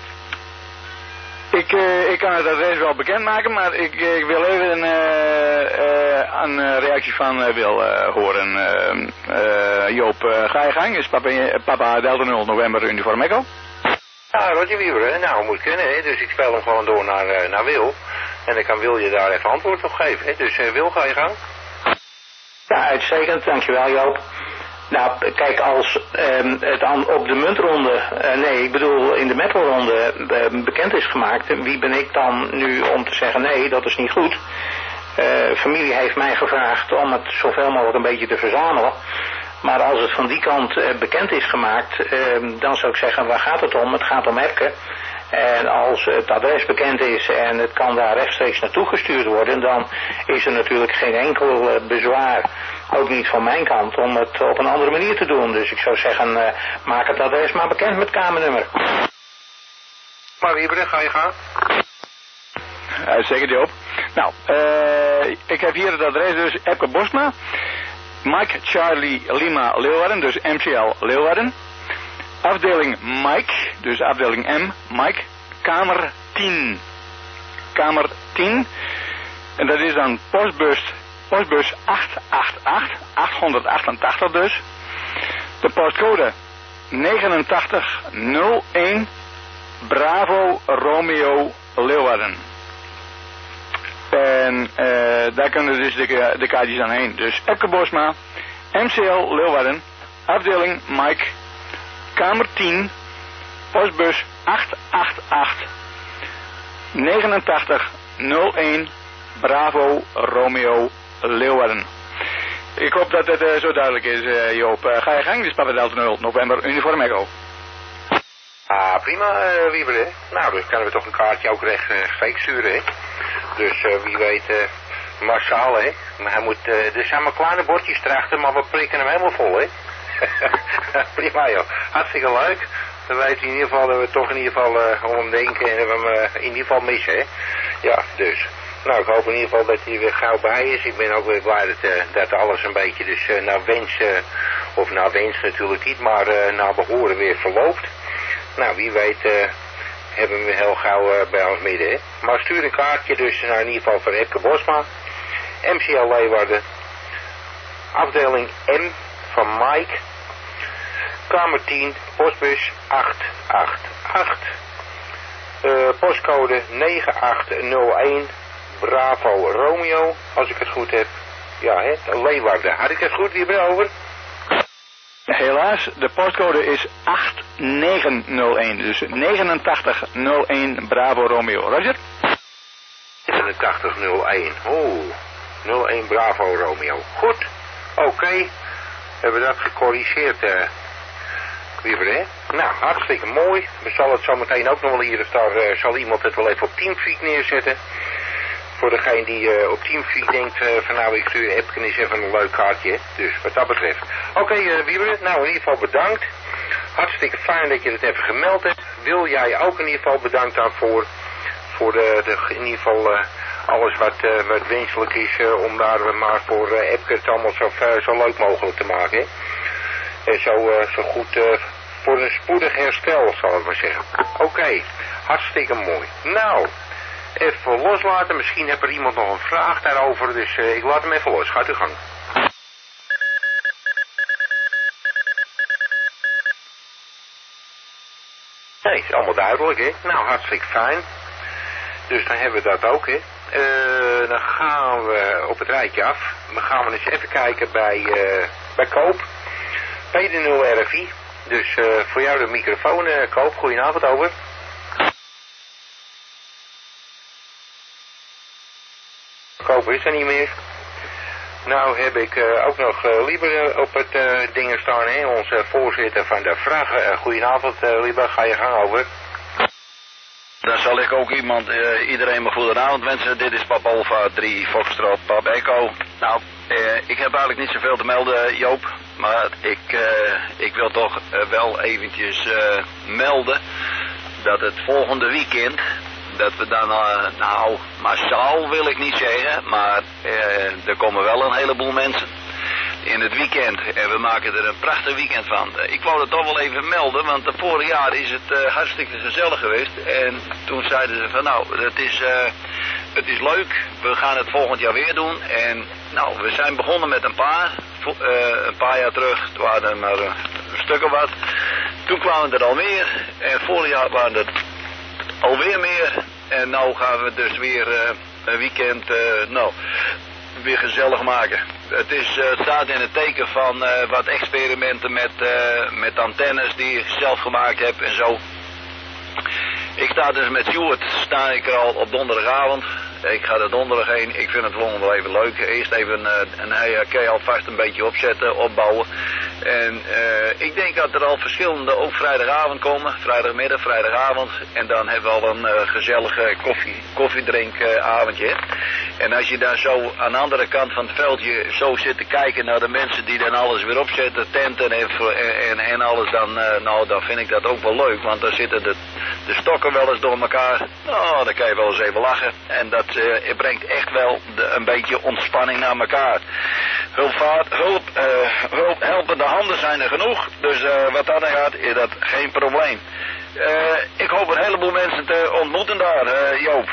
ik, uh, ik kan het adres wel bekendmaken, maar ik, ik wil even uh, uh, een reactie van uh, Wil uh, horen. Uh, uh, Joop, uh, ga je gang? Is papa, papa Delta nul November Uniform Echo? Ja, Roger Wieber, nou moet kunnen, hè? Dus ik speel hem gewoon door naar, uh, naar Wil. En dan kan Wil je daar even antwoord op geven, hè? Dus uh, Wil, ga je gang. Ja, uitstekend, dankjewel Joop. Nou, kijk, als um, het aan, op de muntronde, uh, nee, ik bedoel in de metalronde uh, bekend is gemaakt, wie ben ik dan nu om te zeggen nee, dat is niet goed. Uh, familie heeft mij gevraagd om het zoveel mogelijk een beetje te verzamelen. Maar als het van die kant uh, bekend is gemaakt, uh, dan zou ik zeggen, waar gaat het om? Het gaat om Epke. En als het adres bekend is en het kan daar rechtstreeks naartoe gestuurd worden, dan is er natuurlijk geen enkel uh, bezwaar, ook niet van mijn kant, om het op een andere manier te doen. Dus ik zou zeggen, uh, maak het adres maar bekend met kamernummer. Maar Wieber, ga je gaan? Uitstekend, Joop. Nou, uh, ik heb hier het adres dus Epke Bosma. Mike Charlie Lima Leeuwarden, dus M C L Leeuwarden. Afdeling Mike, dus afdeling M, Mike, kamer tien. Kamer tien. En dat is dan postbus, postbus acht acht acht, achthonderdachtentachtig dus. De postcode negenentachtig nul een Bravo Romeo Leeuwarden. En uh, daar kunnen dus de, de kaartjes aan heen. Dus Epke Bosma, M C L Leeuwarden, afdeling Mike, kamer tien, postbus acht acht acht, negenentachtig nul een Bravo Romeo Leeuwarden. Ik hoop dat het uh, zo duidelijk is, uh, Joop. Uh, ga je gang, dit is Papa Delta nul, November, Uniform Echo. Ah, prima, uh, Wieber, hè. Nou, dus kunnen we toch een kaartje ook rechtstreeks sturen, hè. Dus uh, wie weet, uh, massaal, hè. Maar hij moet, uh, er zijn maar kleine bordjes erachter, maar we prikken hem helemaal vol, hè. Prima, joh. Hartstikke leuk. Dan weten we in ieder geval dat we toch in ieder geval uh, om hem denken en dat we hem uh, in ieder geval missen, hè. Ja, dus. Nou, ik hoop in ieder geval dat hij weer gauw bij is. Ik ben ook weer blij dat, uh, dat alles een beetje dus uh, naar wens, uh, of naar wens natuurlijk niet, maar uh, naar behoren weer verloopt. Nou, wie weet uh, hebben we hem heel gauw uh, bij ons midden, hè. Maar stuur een kaartje dus naar in ieder geval voor Epke Bosma, M C L Leeuwarden, afdeling M van Mike, kamer tien, postbus acht acht acht, uh, postcode negen acht nul een Bravo Romeo, als ik het goed heb. Ja, hè, Leeuwarden. Had ik het goed weer over? Helaas, de postcode is acht negen nul een, dus negenentachtig nul een Bravo Romeo. Roger? negenentachtig nul een, oeh, nul een Bravo Romeo. Goed, oké, okay. Hebben we dat gecorrigeerd, uh, Wieber, hè? Nou, hartstikke mooi. We zullen het zo meteen ook nog wel hier, of daar uh, zal iemand het wel even op Teamspeak neerzetten. Voor degene die uh, op Teamspeak denkt uh, van nou, ik stuur Epken eens even een leuk kaartje, hè? Dus wat dat betreft. Oké, okay, uh, Wieber, nou in ieder geval bedankt. Hartstikke fijn dat je het even gemeld hebt. Wil jij ook in ieder geval bedankt daarvoor. Voor de, de in ieder geval uh, alles wat, uh, wat wenselijk is uh, om daar maar voor uh, Epken het allemaal zo, uh, zo leuk mogelijk te maken, hè? En zo, uh, zo goed uh, voor een spoedig herstel, zal ik maar zeggen. Oké, okay, hartstikke mooi. Nou, even loslaten. Misschien heeft er iemand nog een vraag daarover, dus uh, ik laat hem even los. Gaat uw gang. Nee, is allemaal duidelijk, hè. Nou, hartstikke fijn. Dus dan hebben we dat ook, hè. Uh, dan gaan we op het rijtje af. Dan gaan we eens even kijken bij, uh, bij Koop. P D nul R F I. Dus uh, voor jou de microfoon, uh, Koop. Goedenavond, over. Koop is er niet meer. Nou heb ik uh, ook nog uh, Lieber op het uh, ding staan, hè? Onze voorzitter van de vragen. Uh, goedenavond, uh, Lieber. Ga je gang, over. Dan zal ik ook iemand, uh, iedereen een goedenavond wensen. Dit is Papa Alpha drie Foxtrot Pap Echo. Nou, uh, ik heb eigenlijk niet zoveel te melden, Joop. Maar ik, uh, ik wil toch uh, wel eventjes uh, melden dat het volgende weekend, dat we dan, uh, nou, massaal wil ik niet zeggen, maar uh, er komen wel een heleboel mensen in het weekend. En we maken er een prachtig weekend van. Ik wou het toch wel even melden, want het vorig jaar is het uh, hartstikke gezellig geweest. En toen zeiden ze van nou, het is, uh, het is leuk, we gaan het volgend jaar weer doen. En nou, we zijn begonnen met een paar, uh, een paar jaar terug, het waren er maar een, een stuk of wat. Toen kwamen er al meer en vorig jaar waren er alweer meer. En nou gaan we dus weer uh, een weekend, uh, nou, weer gezellig maken. Het, is, uh, het staat in het teken van uh, wat experimenten met, uh, met antennes die ik zelf gemaakt heb en zo. Ik sta dus met Stuart, sta ik er al op donderdagavond. Ik ga er donderdag heen. Ik vind het gewoon wel even leuk. Eerst even uh, een H R K alvast een beetje opzetten, opbouwen. En uh, ik denk dat er al verschillende ook vrijdagavond komen. Vrijdagmiddag, vrijdagavond. En dan hebben we al een uh, gezellige koffie, koffiedrinkavondje. En als je daar zo aan de andere kant van het veldje zo zit te kijken naar de mensen die dan alles weer opzetten, tenten en, en, en alles, dan, uh, nou, dan vind ik dat ook wel leuk. Want dan zitten de, de stokken wel eens door elkaar. Nou, dan kan je wel eens even lachen. En dat uh, het brengt echt wel de, een beetje ontspanning naar elkaar. Hulpvaart, hulp, uh, hulp, helpende handen zijn er genoeg. Dus uh, wat dat gaat, is dat geen probleem. Uh, ik hoop een heleboel mensen te ontmoeten daar, uh, Joop.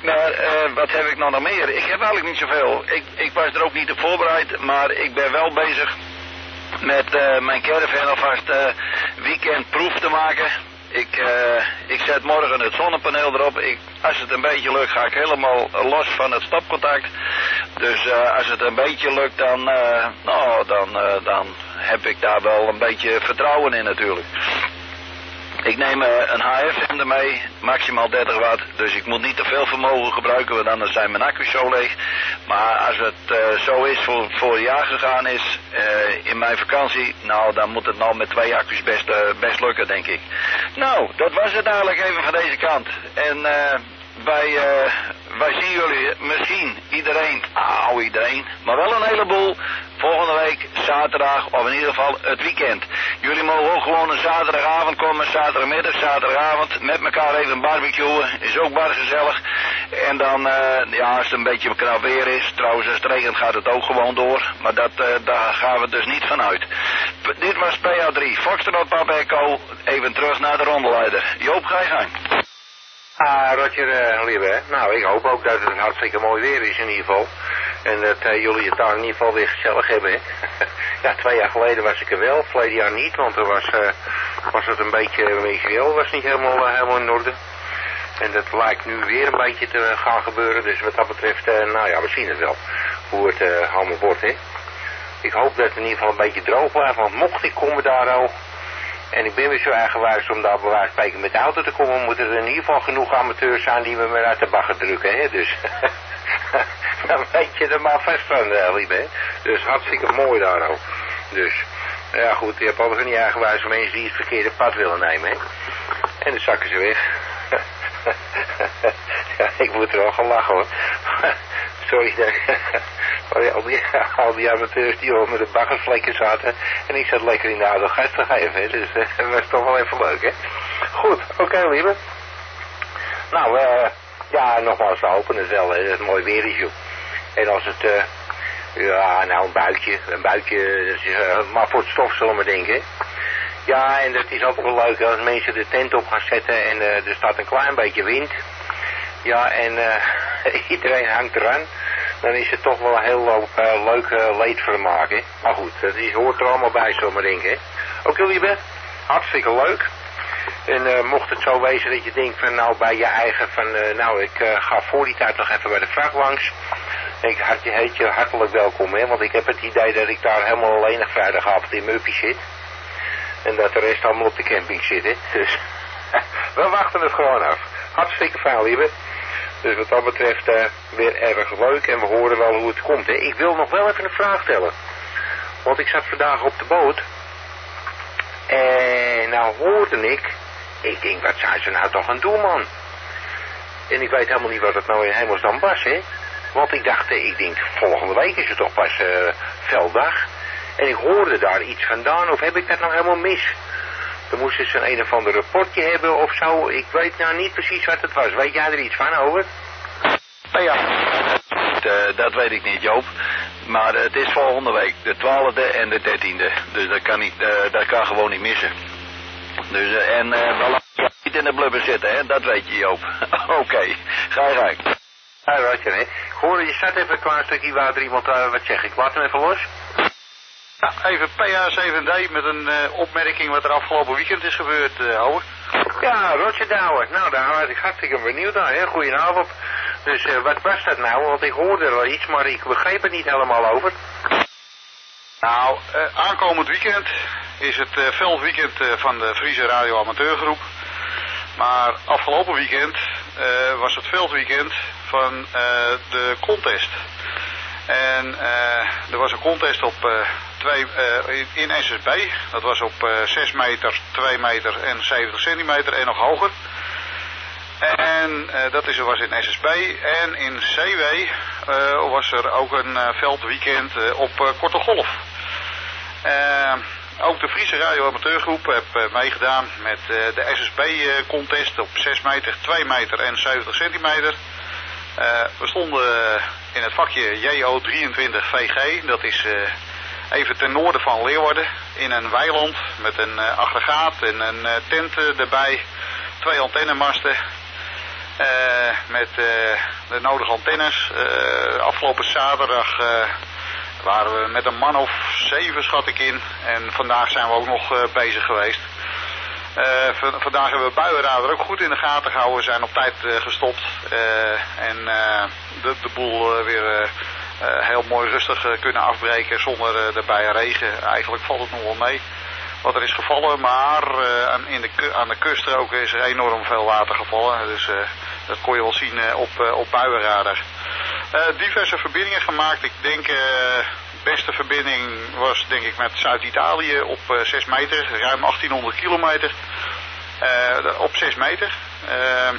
Maar uh, wat heb ik nou nog meer? Ik heb eigenlijk niet zoveel. Ik, ik was er ook niet op voorbereid, maar ik ben wel bezig met uh, mijn caravan alvast uh, weekendproef te maken. Ik, uh, ik zet morgen het zonnepaneel erop. Ik, als het een beetje lukt ga ik helemaal los van het stopcontact. Dus uh, als het een beetje lukt dan, uh, nou, dan, uh, dan heb ik daar wel een beetje vertrouwen in natuurlijk. Ik neem uh, een H F ermee, maximaal dertig watt, dus ik moet niet te veel vermogen gebruiken, want anders zijn mijn accu's zo leeg. Maar als het uh, zo is voor, voor een jaar gegaan is, uh, in mijn vakantie, nou dan moet het nou met twee accu's best, uh, best lukken, denk ik. Nou, dat was het eigenlijk even van deze kant. En uh, wij, uh, wij zien jullie misschien, iedereen, nou iedereen, maar wel een heleboel, volgende week, zaterdag, of in ieder geval het weekend. Jullie mogen ook gewoon een zaterdagavond komen, zaterdagmiddag, zaterdagavond, met elkaar even barbecuen, is ook bar gezellig. En dan, uh, ja, als het een beetje knap weer is, trouwens als het regent gaat het ook gewoon door, maar dat, uh, daar gaan we dus niet van uit. P dit was P A drie, Foxtrot Papa Echo, even terug naar de rondeleider. Joop, ga je gang. Ah, Roger, uh, lieve. Nou, ik hoop ook dat het hartstikke mooi weer is in ieder geval. En dat uh, jullie het daar in ieder geval weer gezellig hebben, hè. Ja, twee jaar geleden was ik er wel, verleden jaar niet, want er was, uh, was het een beetje, een beetje wel, was niet helemaal, uh, helemaal in orde. En dat lijkt nu weer een beetje te gaan gebeuren, dus wat dat betreft, uh, nou ja, we zien het wel, hoe het uh, allemaal wordt, hè. Ik hoop dat het in ieder geval een beetje droog blijft, want mocht ik komen daar al, en ik ben weer zo eigenwijs om daar bij wijze van spreken met de auto te komen, moeten er in ieder geval genoeg amateurs zijn die me maar uit de bagger drukken, hè, dus... Dan weet je er maar vast van, uh, lieve, hè. Dus hartstikke mooi daar ook. Dus, ja goed, je hebt altijd van die eigenwijze mensen die het verkeerde pad willen nemen, hè. En dan zakken ze weg. Ja, ik moet er wel gaan lachen, hoor. Sorry, al die, al die amateurs die onder de baggersvlekken zaten. En ik zat lekker in de oude gas te geven, hè. Dus uh, dat was toch wel even leuk, hè. Goed, oké, okay, lieve. Nou, eh... Uh, ja, nogmaals, we hopen het wel, hè, dat het mooi weer is, joh. En als het, uh, ja, nou een buitje, een buitje, uh, maar voor het stof zullen we denken. Ja, en dat is ook wel leuk als mensen de tent op gaan zetten en uh, er staat een klein beetje wind. Ja, en uh, iedereen hangt eraan. Dan is het toch wel een heel uh, leuk uh, leedvermaak, hè. Maar goed, dat is, hoort er allemaal bij, zullen we denken, hè. Ook jullie bent hartstikke leuk. En uh, mocht het zo wezen dat je denkt van nou bij je eigen van uh, nou ik uh, ga voor die tijd nog even bij de vracht langs. Ik hart je, heet je hartelijk welkom, hè, want ik heb het idee dat ik daar helemaal alleen vrijdagavond in mijn uppie zit. En dat de rest allemaal op de camping zit, hè. Dus we wachten het gewoon af. Hartstikke fijn, lieve. Dus wat dat betreft uh, weer erg leuk en we horen wel hoe het komt, hè. Ik wil nog wel even een vraag stellen. Want ik zat vandaag op de boot. En nou hoorde ik, ik denk, wat zijn ze nou toch aan doen, man? En ik weet helemaal niet wat het nou in hemelsnaam was, hè? Want ik dacht, ik denk, volgende week is het toch pas uh, velddag. En ik hoorde daar iets vandaan, of heb ik dat nou helemaal mis? Dan moesten ze een, een of ander rapportje hebben of zo. Ik weet nou niet precies wat het was. Weet jij er iets van, over? Nou ja, uh, dat weet ik niet, Joop. Maar uh, het is volgende week, de twaalfde en de dertiende. Dus dat kan, niet, uh, dat kan gewoon niet missen. Dus, uh, en uh, we laten niet in de blubber zitten, hè? Dat weet je, Joop. Oké, okay. Ga je gang. Ja, weet je, hè. Ik hoorde, je staat even een klein stukje water, iemand, uh, wat zeg ik? Laat hem even los. Ja, even P A zeven D met een uh, opmerking wat er afgelopen weekend is gebeurd, uh, Houwer. Ja, Roger Douwer. Nou, daar was ik hartstikke benieuwd naar, hè. Goedenavond. Dus uh, wat was dat nou? Want ik hoorde er wel iets, maar ik begreep het niet helemaal over. Nou, uh, aankomend weekend is het uh, veldweekend uh, van de Friese Radio Amateurgroep. Maar afgelopen weekend uh, was het veldweekend van uh, de contest. En uh, er was een contest op uh, twee, uh, in, in S S B. Dat was op uh, zes meter, twee meter en zeventig centimeter en nog hoger. En uh, dat is, was in S S B. En in C W uh, was er ook een uh, veldweekend uh, op uh, korte golf. Uh, ook de Friese Radio Amateurgroep heeft uh, meegedaan met uh, de S S B-contest uh, op zes meter, twee meter en zeventig centimeter. Uh, we stonden uh, in het vakje J O drieëntwintig V G, dat is uh, even ten noorden van Leeuwarden, in een weiland met een uh, aggregaat en een uh, tent uh, erbij, twee antennemasten. Uh, met uh, de nodige antennes. Uh, afgelopen zaterdag uh, waren we met een man of zeven, schat ik in. En vandaag zijn we ook nog uh, bezig geweest. Uh, v vandaag hebben we buienradar ook goed in de gaten gehouden. We zijn op tijd uh, gestopt. Uh, en uh, de, de boel uh, weer uh, uh, heel mooi rustig uh, kunnen afbreken zonder uh, erbij regen. Eigenlijk valt het nog wel mee wat er is gevallen. Maar uh, aan, in de, aan de kuststroken is er enorm veel water gevallen. Dus uh, dat kon je wel zien uh, op, uh, op buienradar. Uh, diverse verbindingen gemaakt. Ik denk... Uh, De beste verbinding was denk ik met Zuid-Italië op uh, zes meter, ruim achttienhonderd kilometer. Uh, op zes meter. Uh,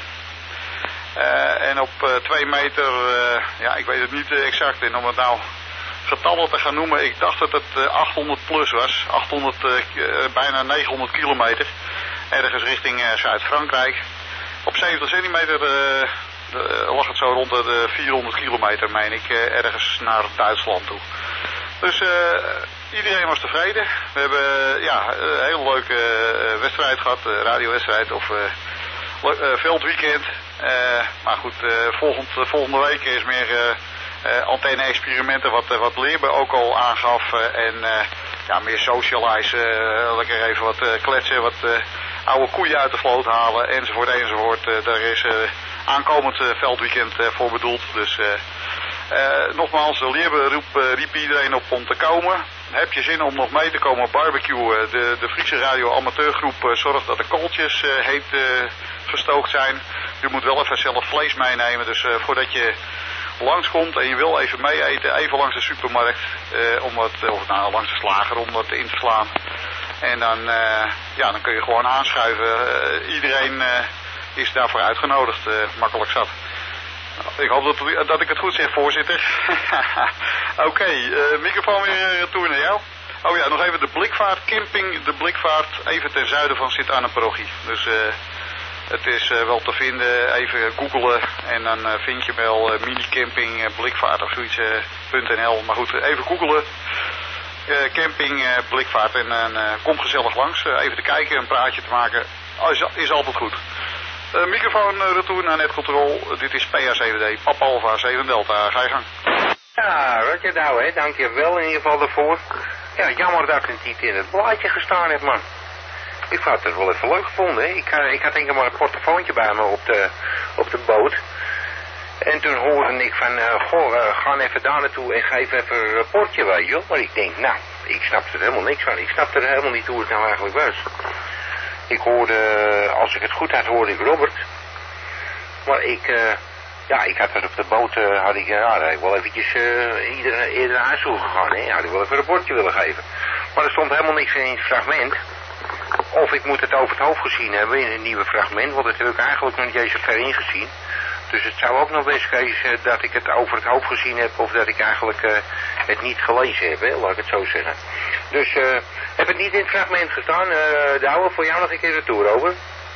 uh, en op uh, twee meter, uh, ja ik weet het niet exact. En om het nou getallen te gaan noemen, ik dacht dat het uh, achthonderd plus was. achthonderd, uh, uh, bijna negenhonderd kilometer. Ergens richting uh, Zuid-Frankrijk. Op zeventig centimeter... Uh, De, lag het zo rond de vierhonderd kilometer, meen ik, uh, ergens naar Duitsland toe. Dus uh, iedereen was tevreden. We hebben uh, ja, een hele leuke uh, wedstrijd gehad, uh, radiowedstrijd of uh, uh, veldweekend. Uh, maar goed, uh, volgend, uh, volgende week is meer uh, uh, antenne-experimenten wat, uh, wat Leerbe ook al aangaf. Uh, en uh, ja, meer socialize, uh, lekker even wat uh, kletsen, wat uh, oude koeien uit de vloot halen, enzovoort, enzovoort. Uh, daar is... Uh, aankomend uh, veldweekend uh, voor bedoeld. Dus uh, uh, nogmaals, de Leerbe roep, uh, riep iedereen op om te komen. Heb je zin om nog mee te komen barbecuen? De, de Friese Radio Amateurgroep uh, zorgt dat de kooltjes uh, heet uh, gestookt zijn. Je moet wel even zelf vlees meenemen. Dus uh, voordat je langskomt en je wil even mee eten, even langs de supermarkt. Uh, om wat, of nou, langs de slager om wat in te slaan. En dan, uh, ja, dan kun je gewoon aanschuiven. Uh, iedereen... Uh, is daarvoor uitgenodigd, uh, makkelijk zat. Ik hoop dat, dat ik het goed zeg, voorzitter. Oké, okay, uh, microfoon weer retour naar jou. Oh ja, nog even de Blikvaart camping, de Blikvaart even ten zuiden van Sint-Anna-parochie. Dus uh, het is uh, wel te vinden, even googelen en dan uh, vind je wel uh, minicamping uh, Blikvaart of zoiets, uh, .nl. Maar goed, even googelen. Uh, camping uh, Blikvaart en dan uh, kom gezellig langs, uh, even te kijken, een praatje te maken, is, is altijd goed. Uh, microfoon uh, retour naar netcontrol. Uh, dit is P A zeven D, Papa Alpha zeven Delta. Ga je gang. Ja, Roger nou, hè. Dank je wel in ieder geval daarvoor. Ja, jammer dat het niet in het blaadje gestaan heeft, man. Ik had het wel even leuk gevonden, hè. Ik, uh, ik had denk ik maar een portofoontje bij me op de, op de boot. En toen hoorde ik van, uh, goh, uh, ga even daar naartoe en geef even een rapportje, weet je wel. Maar ik denk, nou, ik snapte er helemaal niks van. Ik snapte er helemaal niet hoe het nou eigenlijk was. Ik hoorde, als ik het goed had, hoorde ik Robert. Maar ik, uh, ja, ik had er op de boot, uh, had ik, ja, had ik wel eventjes uh, ieder, eerder naar huis toe gegaan, hè. Had ik wel even een rapportje willen geven. Maar er stond helemaal niks in het fragment. Of ik moet het over het hoofd gezien hebben in een nieuwe fragment, want dat heb ik eigenlijk nog niet eens zo ver ingezien. Dus het zou ook nog best zijn dat ik het over het hoofd gezien heb of dat ik eigenlijk uh, het niet gelezen heb, hè, laat ik het zo zeggen. Dus uh, heb het niet in het fragment gestaan, uh, Douwe, voor jou nog een keer de tour over?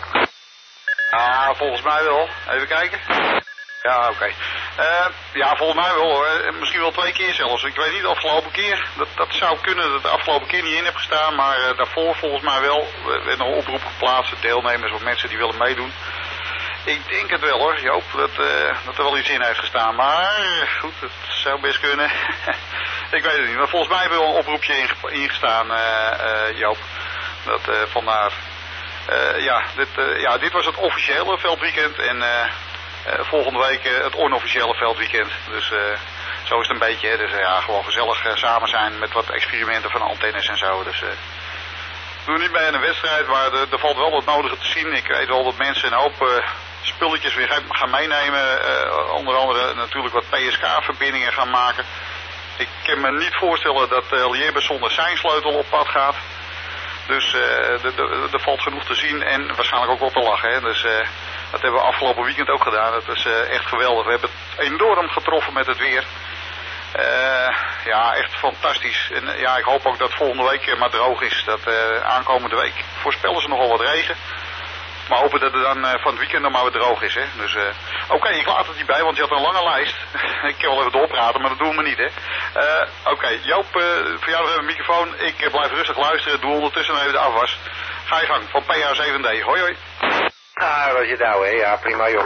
Ah, volgens mij wel. Even kijken. Ja, oké. Okay. Uh, ja, volgens mij wel hoor. Misschien wel twee keer zelfs. Ik weet niet de afgelopen keer. Dat, dat zou kunnen dat de afgelopen keer niet in heb gestaan, maar uh, daarvoor volgens mij wel. We hebben nog een oproep geplaatst, deelnemers of mensen die willen meedoen. Ik denk het wel hoor, Joop, dat, uh, dat er wel iets in heeft gestaan. Maar goed, het zou best kunnen. Ik weet het niet, maar volgens mij hebben we wel een oproepje ingestaan, uh, uh, Joop. Dat uh, vandaar. Uh, ja, dit, uh, ja, dit was het officiële veldweekend en uh, uh, volgende week uh, het onofficiële veldweekend. Dus uh, zo is het een beetje, hè. Dus uh, ja, gewoon gezellig uh, samen zijn met wat experimenten van antennes en zo. Dus uh, doe niet bij een wedstrijd, maar er, er valt wel wat nodige te zien. Ik weet wel dat mensen een hoop uh, spulletjes weer gaan meenemen. Uh, onder andere natuurlijk wat P S K-verbindingen gaan maken. Ik kan me niet voorstellen dat uh, Leerbe zonder zijn sleutel op pad gaat. Dus uh, er valt genoeg te zien en waarschijnlijk ook wel te lachen. Hè? Dus uh, dat hebben we afgelopen weekend ook gedaan. Dat is uh, echt geweldig. We hebben het enorm getroffen met het weer. Uh, ja, echt fantastisch. En uh, ja, ik hoop ook dat volgende week maar droog is. Dat uh, aankomende week voorspellen ze nogal wat regen. Maar hopen dat het dan uh, van het weekend dan maar weer droog is. Hè? Dus uh, oké, okay, ik laat het hierbij, want je had een lange lijst. Ik kan wel even doorpraten, maar dat doen we niet, hè. Uh, oké, okay, Joop, uh, voor jou nog even een microfoon. Ik uh, blijf rustig luisteren. Doe ondertussen even de afwas. Ga je gang, van P A zeven D. Hoi, hoi. Ah, dat is het nou, hè. Ja, prima, joh.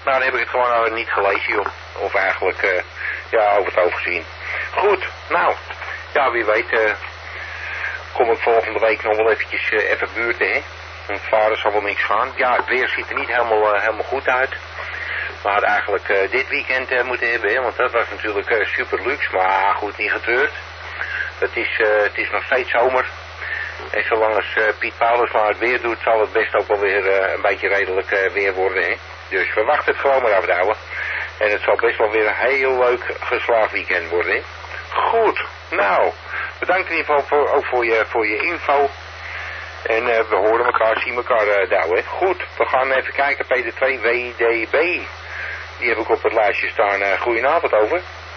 Nou, dan heb ik het gewoon uh, niet gelezen, joh. Of eigenlijk, uh, ja, over het hoofd gezien. Goed, nou, ja, wie weet, uh, kom ik volgende week nog wel eventjes uh, even buurten, hè. Want vader zal wel niks gaan. Ja, het weer ziet er niet helemaal, uh, helemaal goed uit. We hadden eigenlijk uh, dit weekend uh, moeten hebben, hè, want dat was natuurlijk uh, super luxe, maar goed, niet getreurd. Het is, uh, het is nog steeds zomer. En zolang als uh, Piet Paulus maar het weer doet, zal het best ook wel weer uh, een beetje redelijk uh, weer worden, hè. Dus we wachten het gewoon maar af, ouwe. En het zal best wel weer een heel leuk geslaagd weekend worden, hè. Goed, nou, bedankt in ieder geval voor, ook voor je, voor je info. En uh, we horen elkaar, zien elkaar, uh, douwe, hè. Goed, we gaan even kijken, P D twee W D B. Die heb ik op het lijstje staan. Uh, goedenavond, over.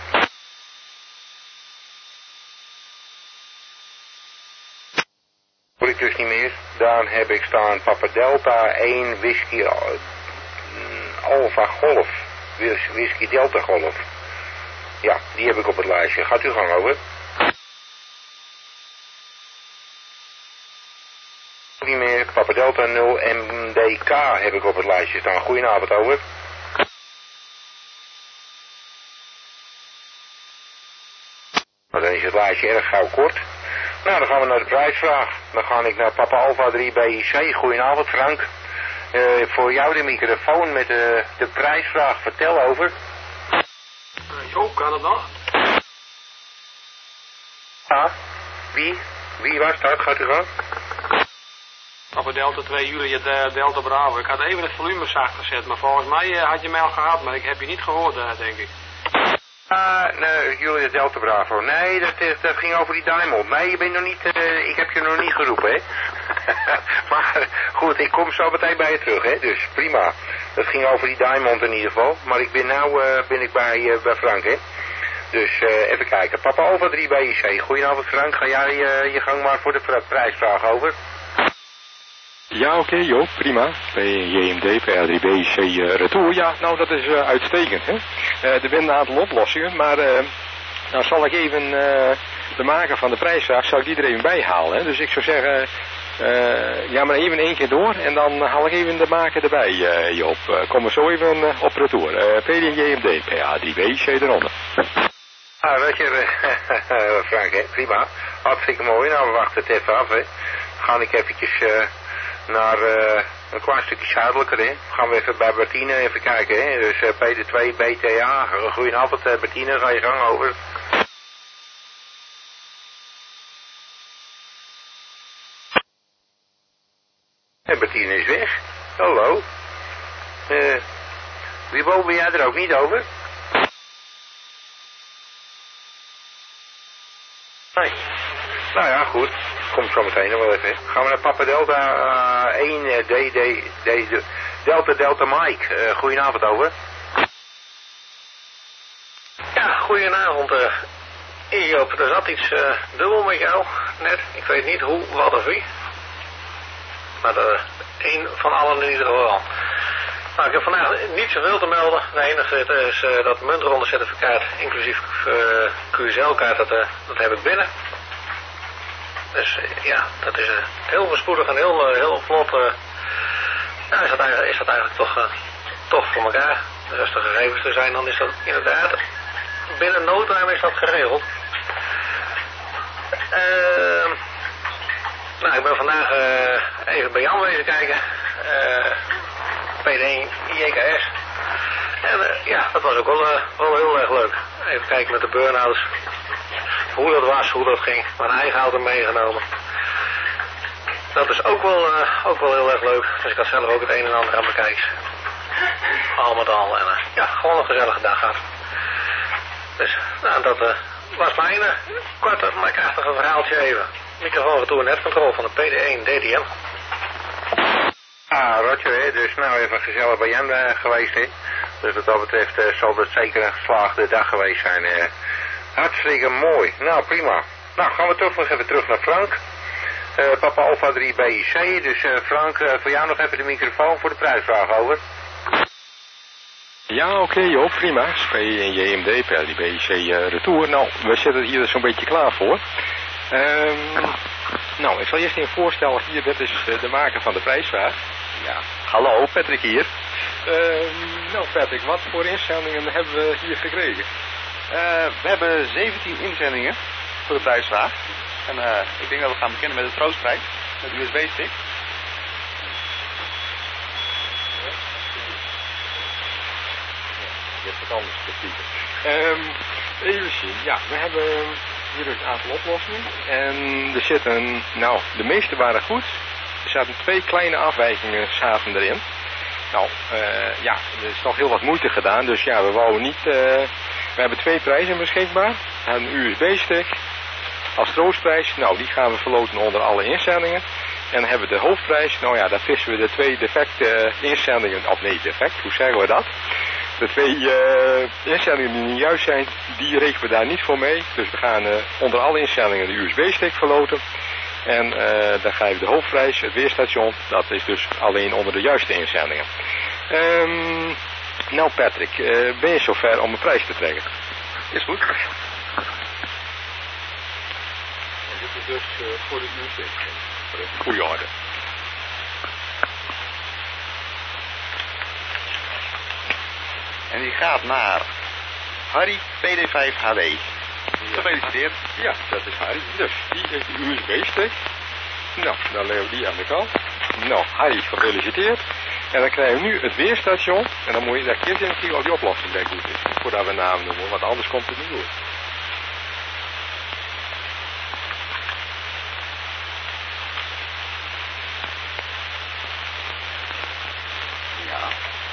Hoor ik dus niet meer. Dan heb ik staan Papa Delta één Whisky uh, Alpha Golf. Whisky Delta Golf. Ja, die heb ik op het lijstje. Gaat u gang, over. Niet meer. Papa Delta nul M D K heb ik op het lijstje staan. Goedenavond, over. Dan is het lijstje erg gauw kort. Nou, dan gaan we naar de prijsvraag. Dan ga ik naar Papa Alpha drie B I C. Goedenavond, Frank. Uh, voor jou de microfoon met de, de prijsvraag. Vertel, over. Uh, jo, kan het nog? Ja, wie? Wie was dat? Gaat u gang? Papa Delta twee Julia Delta Bravo. Ik had even het volume zacht gezet, maar volgens mij uh, had je mij al gehad, maar ik heb je niet gehoord, uh, denk ik. Ah, uh, nee, Julia Delta Bravo. Nee, dat, dat ging over die Diamond. Nee, je bent nog niet, uh, ik heb je nog niet geroepen, hè. Maar goed, ik kom zo meteen bij je terug, hè. Dus prima. Dat ging over die Diamond in ieder geval. Maar ik ben nou uh, ben ik bij, uh, bij Frank, hè. Dus uh, even kijken. Papa Alpha drie B I C. Goedenavond, Frank. Ga jij uh, je gang maar voor de prijsvraag, over. Ja, oké, okay, Joop, prima. Bij J M D, P R drie B I C uh, retour. Ja, nou, dat is uh, uitstekend, hè. Uh, er zijn een aantal oplossingen, maar uh, nou zal ik even uh, de maker van de prijsvraag, zal ik die er even bij halen, hè. Dus ik zou zeggen, uh, ja, maar even één keer door en dan haal ik even de maker erbij, uh, Joop. Uh, kom er zo even uh, op retour. Uh, P D J M D, P R drie B I C eronder. Ah, weet je, uh, Frank, hè, prima. Hartstikke mooi. Nou, we wachten het even af, hè. Ga ik eventjes... Uh, naar uh, een klein stukje zuidelijker, hè. Gaan we even bij Bertine even kijken, hè. Dus uh, P D twee B T A. Goedenavond, uh, Bertine, ga je gang, over. En Bertine is weg. Hallo. Uh, wie boven ben jij er ook niet, over? Nee. Nou ja, goed. Komt zo meteen nog wel even. Gaan we naar Papa Delta uh, één uh, D D, D, Delta Delta Mike. Uh, goedenavond, over. Ja, goedenavond. Uh, Joop, er zat iets uh, dubbel met jou net. Ik weet niet hoe, wat of wie. Maar uh, één van allen in ieder geval. Nou, ik heb vandaag niet zoveel te melden. De enige is uh, dat muntronde certificaat, inclusief uh, Q S L-kaart, dat, uh, dat heb ik binnen. Dus uh, ja, dat is uh, heel voorspoedig en heel, uh, heel vlot. Uh, nou, is dat eigenlijk, is dat eigenlijk toch, uh, toch voor elkaar. Dus als er gegevens er zijn, dan is dat inderdaad binnen no time is dat geregeld. Uh, nou, ik ben vandaag uh, even bij Jan wezen kijken. Uh, P D één J K S. En uh, ja, dat was ook wel, uh, wel heel erg leuk. Even kijken met de burn-outs. Hoe dat was, hoe dat ging. Mijn eigen auto meegenomen. Dat is ook wel, uh, ook wel heel erg leuk. Dus ik had zelf ook het een en ander aan bekijken. Al met al. En uh, ja, gewoon een gezellige dag gehad. Dus nou, dat uh, was mijn uh, korte, maar krachtige verhaaltje even. Microfoon retour netcontrol van de P D één D D M. Ah, Roger, hè. Dus nou even gezellig bij Jan uh, geweest, hè. Dus wat dat betreft uh, zal dat zeker een geslaagde dag geweest zijn. Uh, hartstikke mooi. Nou, prima. Nou, gaan we toch nog even terug naar Frank. Uh, Papa Alpha drie B I C. Dus uh, Frank, uh, voor jou nog even de microfoon voor de prijsvraag, over. Ja, oké, okay, Joop, prima. P en J M D, P R drie B I C uh, retour. Nou, we zitten hier zo'n beetje klaar voor. Um, nou, ik zal eerst even voorstellen, hier, dit is uh, de maker van de prijsvraag. Ja, hallo, Patrick hier. Um, Nou Patrick, wat voor inzendingen hebben we hier gekregen? Uh, we hebben zeventien inzendingen voor de prijsvraag. En uh, ik denk dat we gaan beginnen met de troostprijs, met de U S B-stick. Je hebt wat anders gekeken. Um, even zien, ja, we hebben hier een aantal oplossingen. En er zitten, nou, de meeste waren goed. Er zaten twee kleine afwijkingen zaten erin. Nou, uh, ja, er is nog heel wat moeite gedaan, dus ja, we wouden niet... Uh, we hebben twee prijzen beschikbaar. Een U S B-stick als troostprijs. Nou, die gaan we verloten onder alle inzendingen. En dan hebben we de hoofdprijs. Nou ja, daar vissen we de twee defecte inzendingen... Of nee, defect, hoe zeggen we dat? De twee uh, inzendingen die niet juist zijn, die rekenen we daar niet voor mee. Dus we gaan uh, onder alle inzendingen de U S B-stick verloten. En uh, dan ga je de hoofdprijs, het weerstation, dat is dus alleen onder de juiste inzendingen. Um, nou Patrick, uh, ben je zover om een prijs te trekken? Is goed. En dit is dus uh, voor de U S B, voor de goede orde. En die gaat naar Harry P D vijf H D. Gefeliciteerd. Ja, dat is Harry. Dus die is de U S B-stick. Nou, dan leggen we die aan de kant. Nou, Harry, gefeliciteerd. En dan krijgen we nu het weerstation. En dan moet je daar eerst even kijken of die oplossing bij goed is. Voordat we naam noemen, want anders komt het niet goed. Ja.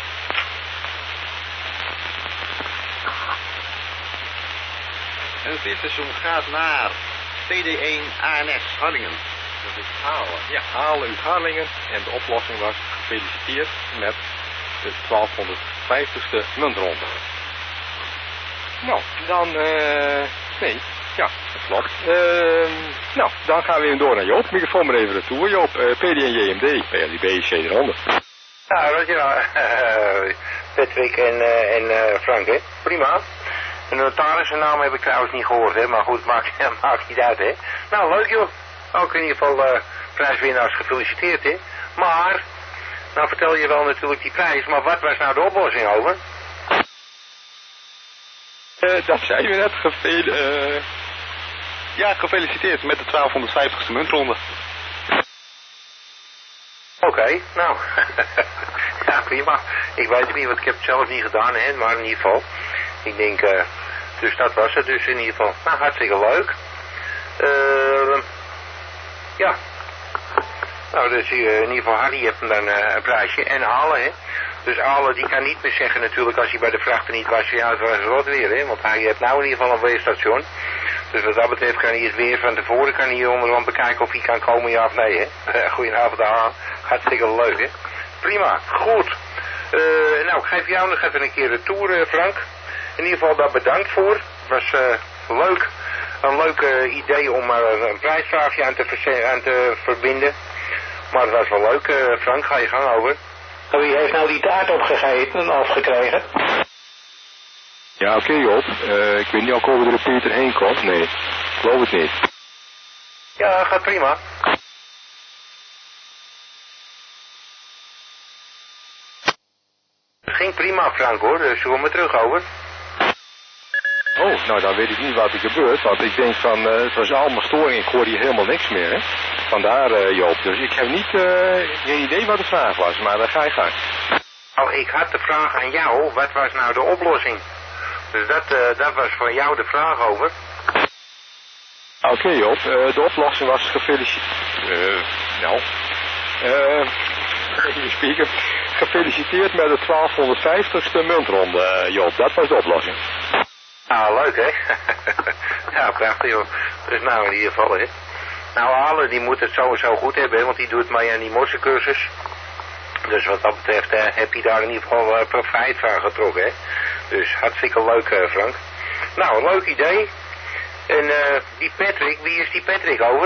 En het weerstation gaat naar T D één A N S Harlingen. Dat is halen. Ja, halen uit Harlingen. En de oplossing was gefeliciteerd met de twaalfhonderdvijftigste muntronde. Nou, dan, uh, nee, ja, dat klopt. Uh, nou, dan gaan we even door naar Joop. Microfoon maar even retour. Joop, uh, P D en J M D, P L I B, C eronder. Ja, weet je nou, uh, Patrick en, uh, en uh, Frank, hè? Prima. De notarissennaam heb ik trouwens niet gehoord, hè? Maar goed, maakt, maakt niet uit, hè? Nou, leuk joh. Ook in ieder geval uh, prijswinnaars gefeliciteerd, hè? Maar, nou vertel je wel natuurlijk die prijs, maar wat was nou de oplossing over? Uh, dat zei je net, gefe uh... ja, gefeliciteerd met de twaalfhonderdvijftigste muntronde. Oké, okay, nou, ja prima. Ik weet het niet, want ik heb het zelf niet gedaan, hè, maar in ieder geval. Ik denk, uh, dus dat was het dus in ieder geval. Nou, hartstikke leuk. Uh, ja. Nou, dus uh, in ieder geval Harry heeft dan uh, een prijsje. En Ale, hè. Dus Ale, die kan niet meer zeggen natuurlijk als hij bij de vrachter niet was. Ja, het was rot weer, hè. Want hij heeft nou in ieder geval een weerstation. Dus wat dat betreft kan hij het weer van tevoren kan hij onderhand bekijken of hij kan komen, ja of nee, hè. Goedenavond, aan. Hartstikke leuk, hè. Prima, goed. Uh, nou, ik geef jou nog even een keer de tour, uh, Frank. In ieder geval daar bedankt voor. Het was uh, leuk. Een leuk uh, idee om uh, een prijsvraagje aan te, aan te verbinden. Maar het was wel leuk, uh, Frank. Ga je gang over. Wie heeft nou die taart opgegeten of gekregen? Ja, oké okay, Joop. Uh, ik weet niet of over de repeater heen komt. Nee, ik geloof het niet. Ja, gaat prima. Het ging prima, Frank, hoor. Dus zullen we maar terug over. Oh, nou dan weet ik niet wat er gebeurt, want ik denk van, uh, het was allemaal storing, ik hoor hier helemaal niks meer, hè. Vandaar, uh, Joop, dus ik heb niet, uh, geen idee wat de vraag was, maar dan ga je gang. Nou, ik had de vraag aan jou, wat was nou de oplossing? Dus dat, uh, dat was voor jou de vraag over. Oké okay, Joop, uh, de oplossing was gefeliciteerd, uh, nou, uh, even spieken, gefeliciteerd met de twaalfhonderdvijftigste muntronde, uh, Joop, dat was de oplossing. Nou, leuk hè? Ja, prachtig joh. Dus nou in ieder geval hè. Nou, Ale die moet het sowieso goed hebben, hè, want die doet mee aan die morsencursus. Dus wat dat betreft hè, heb je daar in ieder geval uh, profijt van getrokken, hè. Dus hartstikke leuk, uh, Frank. Nou, een leuk idee. En uh, die Patrick, wie is die Patrick over?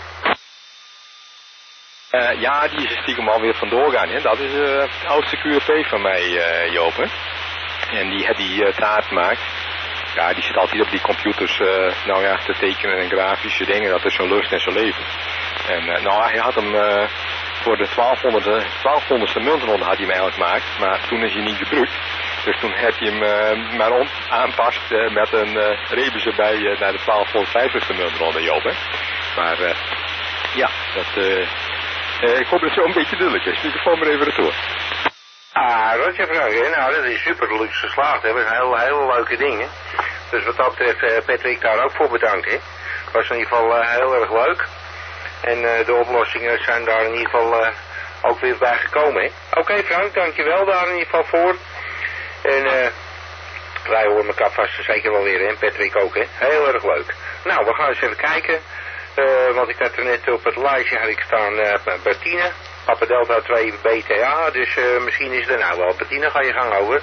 Uh, ja, die is er stiekem alweer vandoor gaan, hè. Dat is uh, het oudste Q R P van mij, uh, Joop, hè. En die, die uh, taart maakt. Ja, die zit altijd op die computers, uh, nou ja, te tekenen en grafische dingen. Dat is zo'n lust en zo'n leven. En uh, nou, hij had hem uh, voor de twaalfhonderdste muntronde had hij hem eigenlijk gemaakt. Maar toen is hij niet gebruikt. Dus toen heb je hem uh, maar on aanpast uh, met een uh, rebus erbij uh, naar de twaalfhonderdvijftigste muntronde, Joop. Hè? Maar uh, ja, dat, uh, uh, ik hoop dat het zo een beetje duidelijk is. Microfoon maar even retour. Ah, Roger Frank, nou dat is super luxe geslaagd, hè. Dat is een heel, hele leuke ding, hè. Dus wat dat betreft, uh, Patrick daar ook voor bedankt, hè. Was in ieder geval uh, heel erg leuk. En uh, de oplossingen zijn daar in ieder geval uh, ook weer bij gekomen, hè. Oké okay, Frank, dankjewel daar in ieder geval voor. En uh, wij horen elkaar vast zeker wel weer, hè. Patrick ook, hè. Heel erg leuk. Nou, we gaan eens even kijken. Uh, want ik had er net op het lijstje had ik staan uh, Bertine. Papa Delta twee B T A, dus uh, misschien is er nou wel. Bertine, ga je gang over.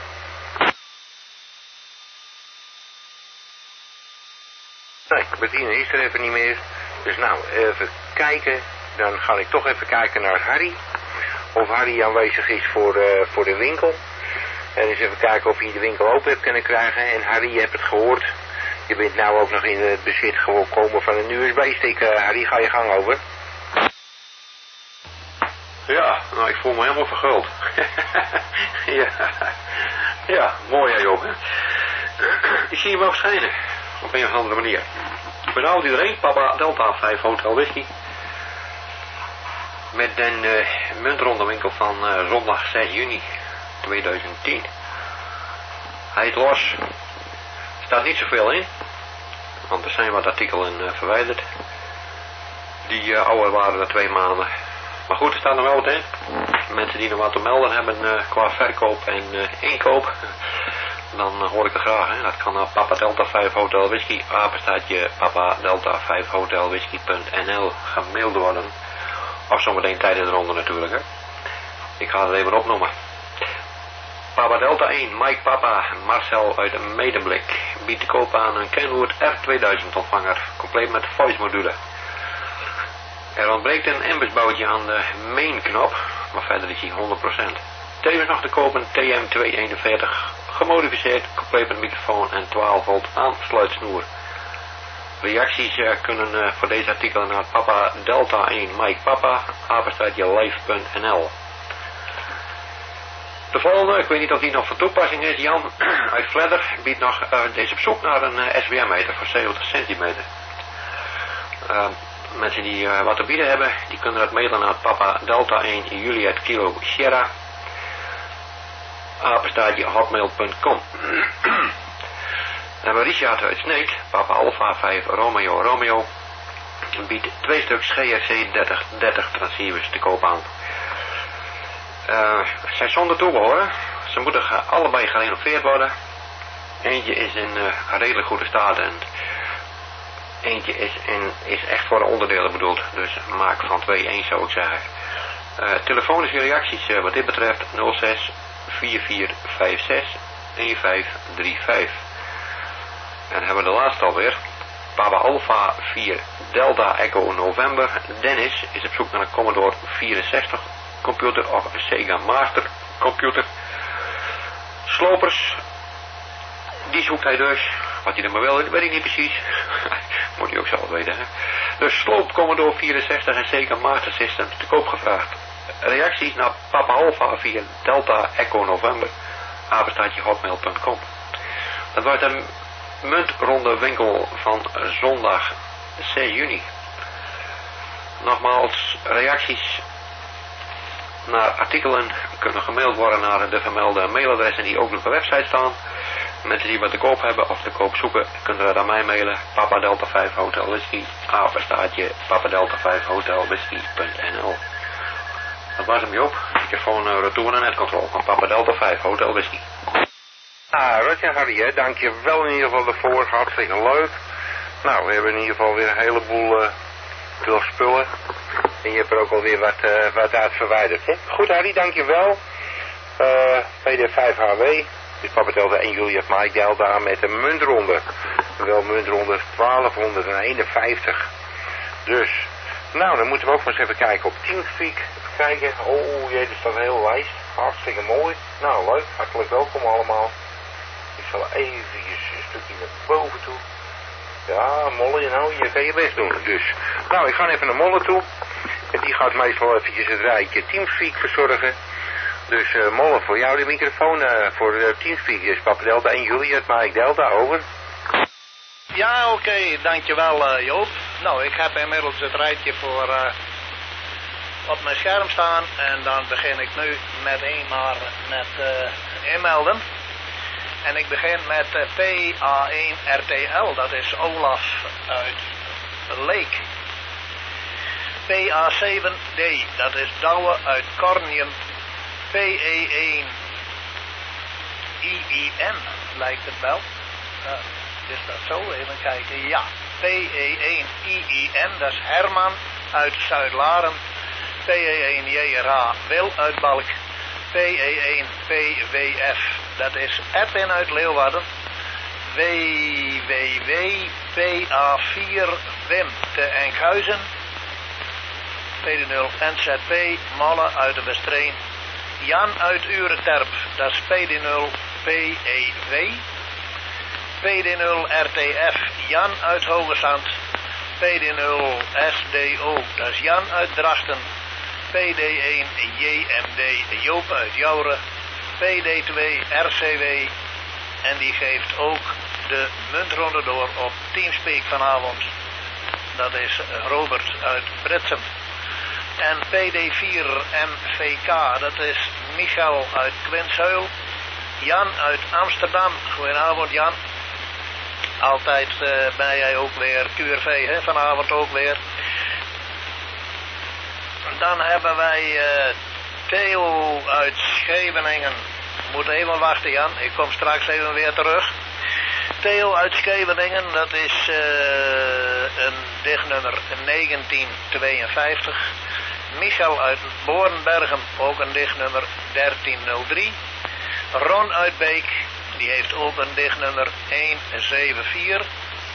Nee, Bertine is er even niet meer. Dus nou, even kijken. Dan ga ik toch even kijken naar Harry. Of Harry aanwezig is voor, uh, voor de winkel. En eens even kijken of hij de winkel open heeft kunnen krijgen. En Harry, je hebt het gehoord. Je bent nou ook nog in het bezit gekomen van een U S B-stick. Uh, Harry, ga je gang over. Ja, nou ik voel me helemaal verguld. ja. ja, mooi hè Joop. Ik zie je wel schijnen. Op een of andere manier. Bedankt iedereen, Papa Delta vijf Hotel Whisky. Met een uh, muntronde winkel van uh, zondag zes juni tweeduizend tien. Hij is los. Er staat niet zoveel in. Want er zijn wat artikelen uh, verwijderd. Die uh, ouder waren er twee maanden. Maar goed, er staat nog wel wat in. Mensen die nog wat te melden hebben uh, qua verkoop en uh, inkoop. Dan uh, hoor ik er graag. Hè. Dat kan naar Papa Delta vijf Hotel Whisky. Apenstaatje Papa Delta vijf Hotel Whisky punt N L gemaild worden. Of zometeen tijdens de ronde natuurlijk. Hè. Ik ga het even opnoemen. Papa Delta één, Mike Papa, Marcel uit Medemblik. Biedt te koop aan een Kenwood R tweeduizend ontvanger. Compleet met voice module. Er ontbreekt een embusboutje aan de main knop, maar verder is hij honderd procent. Tevens nog te kopen T M tweehonderdeenenveertig, gemodificeerd, compleet met microfoon en twaalf volt aansluitsnoer. Reacties uh, kunnen uh, voor deze artikelen naar Papa Delta één Mike Papa, apenstaatje live punt N L. De volgende, ik weet niet of die nog van toepassing is, Jan uit Vledder biedt nog, uh, deze op zoek naar een uh, S W M-meter voor zeventig centimeter. Uh, Mensen die uh, wat te bieden hebben, die kunnen dat mailen naar Papa Delta één Juliet Kilo Sierra apenstaatje hotmail punt com. Dan hebben we Richard uit Sneek, Papa Alpha vijf Romeo Romeo, biedt twee stuks G R C dertig dertig transceivers te koop aan. Uh, zijn zonder toebehoren, ze moeten ge allebei gerenoveerd worden. Eentje is in uh, redelijk goede staat en eentje is, in, is echt voor de onderdelen bedoeld. Dus maak van twee één zou ik zeggen. Uh, telefonische reacties uh, wat dit betreft nul zes vier vier vijf zes een vijf drie vijf. En dan hebben we de laatste alweer. Papa Alpha vier Delta Echo November. Dennis is op zoek naar een Commodore vierenzestig computer of een Sega Master computer. Slopers. Die zoekt hij dus. Wat hij er maar wil, dat weet ik niet precies. Moet hij ook zelf weten, hè. Dus sloop Commodore vierenzestig en Sega Master System te koop gevraagd. Reacties naar Papa Alpha via Delta Echo November. apenstaatje hotmail punt com. Dat wordt een muntronde winkel van zondag zes juni. Nogmaals, reacties naar artikelen kunnen gemaild worden naar de vermelde mailadressen die ook op de website staan. Mensen die wat te koop hebben of te koop zoeken, kunnen dat aan mij mailen. Papa Delta vijf Hotel Whisky, apenstaatje Papa Delta vijf Hotel Whisky punt N L. Dat was hem Joop. Microfoon uh, retour naar netcontrole van Papa Delta vijf Hotel Whisky. Ah, Roger Harry, hè. Dank je wel in ieder geval ervoor. Hartstikke leuk. Nou, we hebben in ieder geval weer een heleboel uh, veel spullen. En je hebt er ook alweer wat, uh, wat uit verwijderd, hè. Goed Harry, dank je wel. Uh, P D vijf H W. Dus Papa Delta één Juliet Mike Delta met een muntronde. Wel muntronde twaalfhonderdeenenvijftig. Dus, nou dan moeten we ook maar eens even kijken op Teamspeak. Even kijken. Oh jee, er staat een hele lijst. Hartstikke mooi. Nou leuk, hartelijk welkom allemaal. Ik zal eventjes een stukje naar boven toe. Ja, Molle, nou, je kan je best doen. Dus, nou, ik ga even naar Molle toe. En die gaat meestal eventjes het rijke Teamspeak verzorgen. Dus uh, Molle, voor jou de microfoon uh, voor de Teamspeak is Papa Delta en Juliet Mike Delta, over. Ja, oké, okay, dankjewel uh, Joop. Nou, ik heb inmiddels het rijtje voor uh, op mijn scherm staan en dan begin ik nu meteen maar met uh, inmelden. En ik begin met uh, P A één R T L, dat is Olaf uit Leek. P A zeven D, dat is Douwe uit Kornium. P E één I I N, lijkt het wel. Uh, is dat zo? Even kijken. Ja, P E één I I N, dat is Herman uit Zuid-Laren. P E één J R A Wil uit Balk. P E één P W F, dat is Edwin uit Leeuwarden. W W W P A vier Wim te Enkhuizen. P D nul N Z P Malle uit de Westreen. Jan uit Urenterp, dat is P D nul P E W. P D nul R T F Jan uit Hogesand. P D nul S D O, dat is Jan uit Drachten. P D één J M D Joop uit Jouren. P D twee R C W en die geeft ook de muntronde door op Teamspeak vanavond. Dat is Robert uit Britsum. En P D vier M V K, dat is Michel uit Quinsheuvel. Jan uit Amsterdam. Goedenavond Jan. Altijd uh, ben jij ook weer Q R V, hè? Vanavond ook weer. Dan hebben wij uh, Theo uit Scheveningen. Moet even wachten Jan, ik kom straks even weer terug. Theo uit Scheveningen, dat is uh, een dichtnummer negentien tweeënvijftig. Michel uit Boornbergen, ook een dichtnummer dertien nul drie. Ron uit Beek, die heeft ook een dichtnummer honderdzevenenzeventig.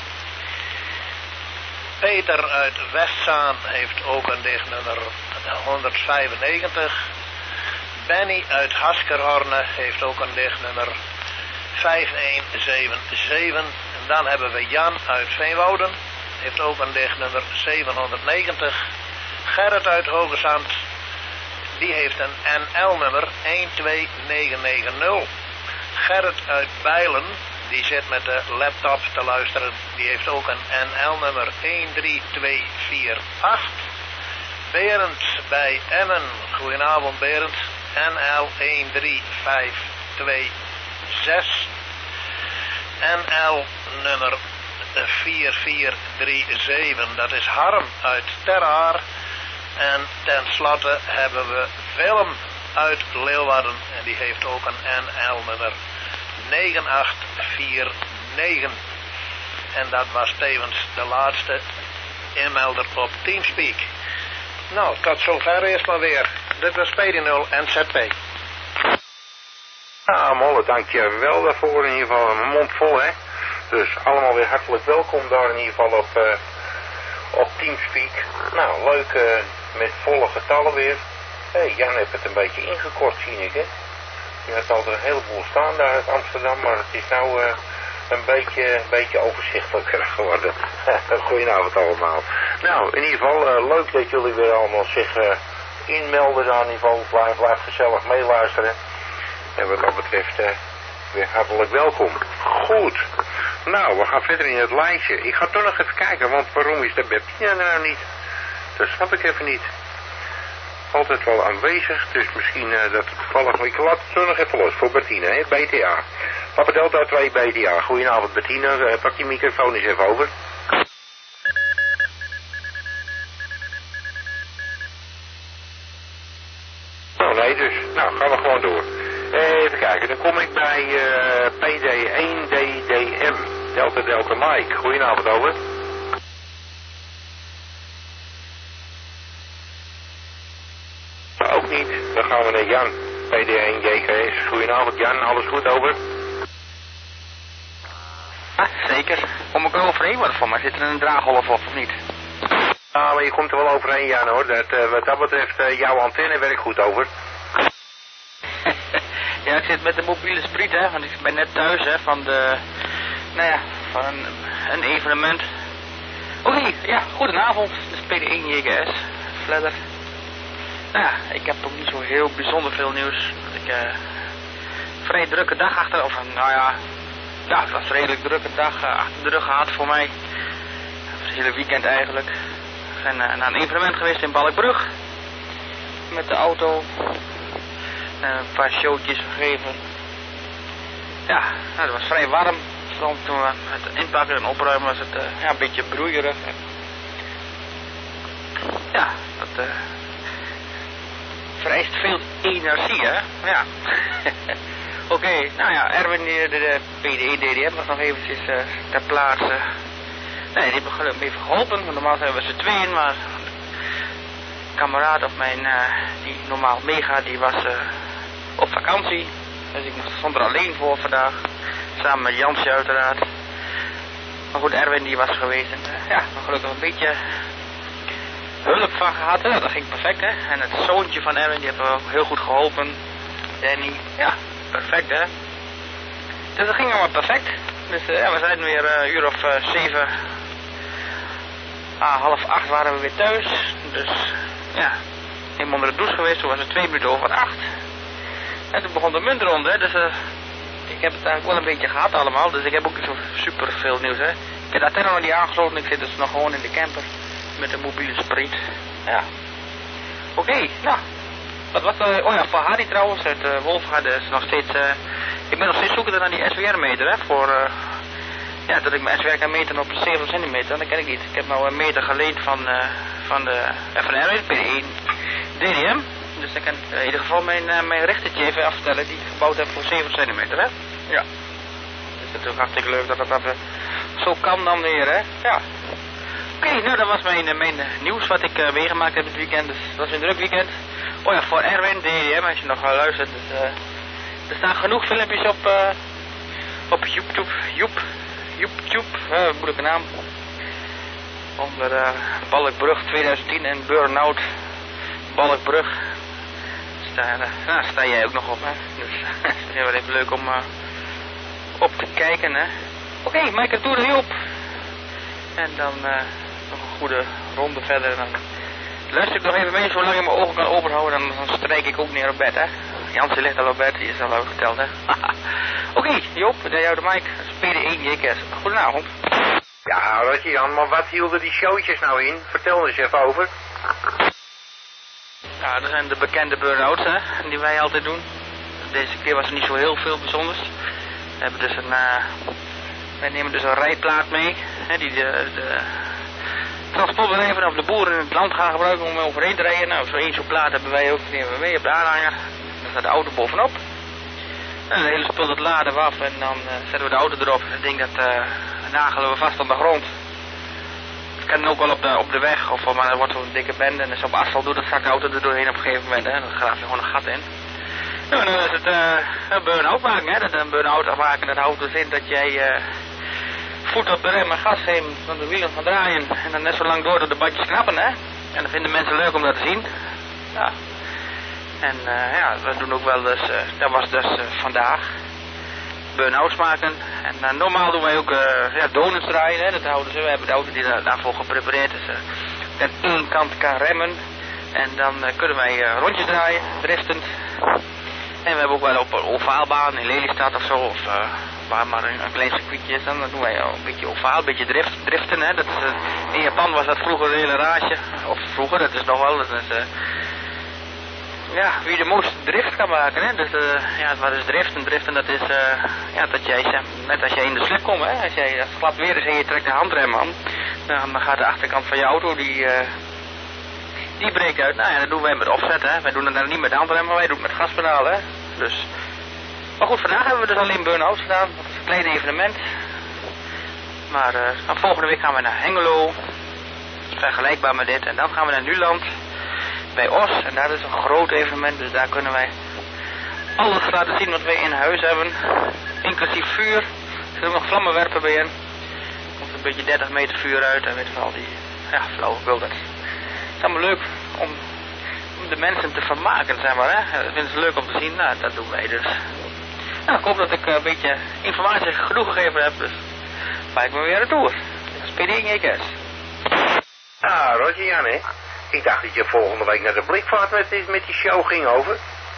Peter uit Westzaan heeft ook een dichtnummer honderdvijfennegentig. Benny uit Haskerhorne heeft ook een dichtnummer vijftienzevenenzeventig. En dan hebben we Jan uit Veenwouden, heeft ook een dichtnummer zevenhonderdnegentig. Gerrit uit Hogesand, die heeft een N L-nummer een twee negen negen nul. Gerrit uit Bijlen, die zit met de laptop te luisteren, die heeft ook een N L-nummer een drie twee vier acht. Berend bij Emmen, goedenavond Berend, N L een drie vijf twee zes. N L-nummer vier vier drie zeven, dat is Harm uit Ter-Aar. En tenslotte hebben we Willem uit Leeuwarden en die heeft ook een N L-nummer negen acht vier negen. En dat was tevens de laatste inmelder op Teamspeak. Nou, tot zover eerst maar weer. Dit was P D nul N Z P. Nou, Molle, dank je wel daarvoor. In ieder geval een mond vol, hè. Dus allemaal weer hartelijk welkom daar in ieder geval op, uh, op Teamspeak. Nou, leuk uh, met volle getallen weer. Hé, hey, Jan heeft het een beetje ingekort, zie ik, hè. Je had altijd een heleboel staan daar uit Amsterdam, maar het is nou uh, een beetje, een beetje overzichtelijker geworden. Goedenavond allemaal. Nou, in ieder geval uh, leuk dat jullie weer allemaal zich uh, inmelden daar in ieder geval. Blijf, blijf gezellig meeluisteren. En wat dat betreft uh, weer hartelijk welkom. Goed. Nou, we gaan verder in het lijstje. Ik ga toch nog even kijken, want waarom is de Bettina nou niet? Dat snap ik even niet. Altijd wel aanwezig, dus misschien uh, dat het toevallig... Ik laat het zo nog even los voor Bettina, hè, B T A. Papa Delta twee B T A. Goedenavond Bettina, uh, pak die microfoon eens even over. Nou nee, dus, nou gaan we gewoon door. Even kijken, dan kom ik bij uh, P D één D D M. Delta Delta Mike. Goedenavond, over. Ook niet. Dan gaan we naar Jan. P D één J K S. Goedenavond Jan, alles goed, over? Ja, zeker. Kom ik er overheen, want voor mij zit er een draaggolf op, of niet? Ja, maar je komt er wel overheen Jan hoor. Dat, uh, wat dat betreft, uh, jouw antenne werkt goed, over. Ja, ik zit met de mobiele spriet, hè, want ik ben net thuis, hè, van de, nou ja, van een, een evenement. Oké, okay, ja, goedenavond, de P D één J K S, Fledder. Nou ja, ik heb ook niet zo heel bijzonder veel nieuws. Ik uh, vrij drukke dag achter, of nou ja, ja, het was een redelijk drukke dag uh, achter de rug gehad voor mij. Het hele weekend eigenlijk. Ik ben uh, naar een evenement geweest in Balkbrug. Met de auto. Uh, een paar showtjes gegeven. Ja, nou, het was vrij warm. Vooral toen we het inpakken en opruimen was het uh, ja, een beetje broeierig. Ja, dat uh, vereist veel energie, hè? Ja. Oké, okay, nou ja, Erwin, de, de P D E D D M was nog eventjes uh, ter plaatse. Nee, die heeft me even geholpen, want normaal zijn we z'n tweeën, maar een kameraad of mijn, uh, die normaal meegaat, die was uh, op vakantie. Dus ik stond er alleen voor vandaag, samen met Jansje uiteraard. Maar goed, Erwin die was geweest en uh, ja, gelukkig een beetje hulp van gehad. Ja, dat ging perfect, hè. En het zoontje van Erwin, die heeft me ook heel goed geholpen. Danny, ja, perfect, hè. Dus dat ging allemaal perfect. Dus uh, ja, we zijn weer een uh, uur of uh, zeven, ah, half acht waren we weer thuis. Dus ja, helemaal onder de douche geweest, toen was het twee minuten over acht. En toen begon de muntronde, hè. Dus uh, ik heb het eigenlijk wel een beetje gehad allemaal. Dus ik heb ook niet zo super veel nieuws, hè. Ik heb dat terror nog niet aangesloten, ik zit dus nog gewoon in de camper. Met een mobiele spriet. Ja. Oké, okay, nou. Wat was er? Oh ja, van Harry trouwens, uit uh, Wolfgaarde is nog steeds... Uh, ik ben nog steeds zoekende naar die S W R-meter, hè. Voor... Uh, ja, dat ik mijn S W R kan meten op zeven centimeter. Dat ken ik niet. Ik heb nou een meter geleend van, uh, van de F N R, P D E D D M. Dus ik kan uh, in ieder geval mijn, uh, mijn rechtertje even afstellen die ik gebouwd heb voor zeven centimeter, hè. Ja. Het is natuurlijk hartstikke leuk dat dat even zo kan dan weer, hè. Ja. Oké, okay, nou dat was mijn, mijn nieuws wat ik uh, meegemaakt heb dit weekend. Dus dat was een druk weekend. Oh ja, voor Erwin, D D M, als je nog uh, luistert. Dus, uh, er staan genoeg filmpjes op, uh, op YouTube. Joep, YouTube, uh, moeilijke naam. Onder uh, Balkbrug tweeduizend tien en Burnout Balkbrug. Sta, uh, nou, sta jij ook nog op, hè. Dus dat is wel even leuk om uh, op te kijken, hè. Oké, okay, Mike, doe er niet op. En dan uh, nog een goede ronde verder. Dan luister ik nog even mee, zolang je mijn ogen kan openhouden, dan, dan strijk ik ook neer op bed, hè. Jansen ligt al op bed, die is al verteld, hè. Oké, okay, Joop, naar jou de mic. P D E J K S. Goedenavond. Ja, Rotje Jan, maar wat hielden die showtjes nou in? Vertel eens even over. Ja, dat zijn de bekende burn-outs, hè, die wij altijd doen. Deze keer was er niet zo heel veel bijzonders. We hebben dus een... Uh, Wij nemen dus een rijplaat mee, hè, die de, de transportbedrijven of de boeren in het land gaan gebruiken om overheen te rijden. Nou, zo één zo'n plaat hebben wij ook, die nemen we mee op de aanhanger. Dan staat de auto bovenop. En de hele spul dat laden we af en dan uh, zetten we de auto erop. Ik denk dat uh, nagelen we vast aan de grond. Het kan ook wel op de, op de weg, of maar er wordt zo'n dikke bende en als je op asfalt doet, dan zakt de auto er doorheen op een gegeven moment. Hè. Dan graaf je gewoon een gat in. Nou, dan is het uh, een burn-out maken, hè. Dat een burn-out maken, dat houdt dus in dat jij uh, voet op de rem en gas geven, van de wielen gaan draaien en dan net zo lang door dat de bandjes knappen, hè. En dat vinden mensen leuk om dat te zien. Ja. En uh, ja, we doen ook wel dus, uh, dat was dus uh, vandaag, burn-outs maken. En uh, normaal doen wij ook uh, ja, donuts draaien, hè. Dat houden ze, we hebben de auto die daar, daarvoor geprepareerd is. Uh, aan één kant kan remmen en dan uh, kunnen wij uh, rondjes draaien, driftend. En we hebben ook wel op een ovaalbaan in Lelystad of zo, of uh, waar maar een, een klein circuitje is, dan doen wij een beetje ovaal, een beetje drift, driften. Hè. Dat is, uh, in Japan was dat vroeger een hele rage, of vroeger, dat is nog wel, dat is, uh, ja, wie de mooiste drift kan maken. Hè. Dus, uh, ja, wat is driften? Driften, dat is, uh, ja, dat jij, net als jij in de slip komt, hè, als jij, als het glad weer is en je trekt de handrem aan, dan, dan gaat de achterkant van je auto, die... Uh, Die breekt uit. Nou ja, dat doen wij met offset, hè. Wij doen het dan niet met handrem, maar wij doen het met gaspedaal, hè. Dus. Maar goed, vandaag hebben we dus alleen burn-outs gedaan. Dat is een klein evenement. Maar uh, dan volgende week gaan we naar Hengelo. Vergelijkbaar met dit. En dan gaan we naar Nuland. Bij Os. En daar is een groot evenement. Dus daar kunnen wij alles laten zien wat wij in huis hebben. Inclusief vuur. Er zitten nog vlammenwerper bij in. Er komt een beetje dertig meter vuur uit. En weet je wel, die... Ja, flauwekul dat. Het is allemaal leuk om, om de mensen te vermaken, zeg maar, hè. Dat vinden ze leuk om te zien. Nou, dat doen wij dus. Nou, ik hoop dat ik een beetje informatie genoeg gegeven heb, dus ga ik me weer naartoe. Dat is P D E J K S. Ah, Roger Jan, hè. Ik dacht dat je volgende week naar de Blikvaart met, die- met die show ging over.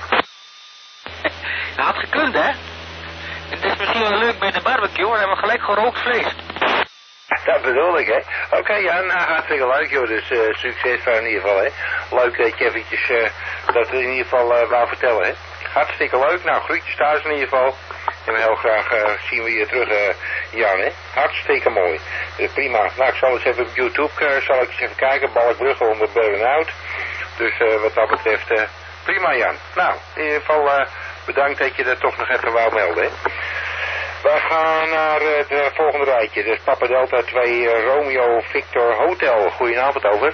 Dat had gekund, hè? Het is misschien wel leuk bij de barbecue, dan hebben we gelijk gerookt vlees. Dat bedoel ik, hè. Oké, okay, ja, nou, hartstikke leuk, joh. Dus uh, succes daar in ieder geval, hè. Leuk dat je eventjes uh, dat in ieder geval uh, wou vertellen, hè. Hartstikke leuk. Nou, groetjes thuis in ieder geval. En heel graag uh, zien we je terug, uh, Jan, hè. Hartstikke mooi. Dus prima. Nou, ik zal eens even op YouTube, uh, zal ik eens even kijken. Balkbrugge onder burn-out. Dus uh, wat dat betreft, uh, prima, Jan. Nou, in ieder geval uh, bedankt dat je dat toch nog even wou melden, hè. We gaan naar het uh, volgende rijtje. Dus Papa Delta twee uh, Romeo Victor Hotel. Goedenavond, over.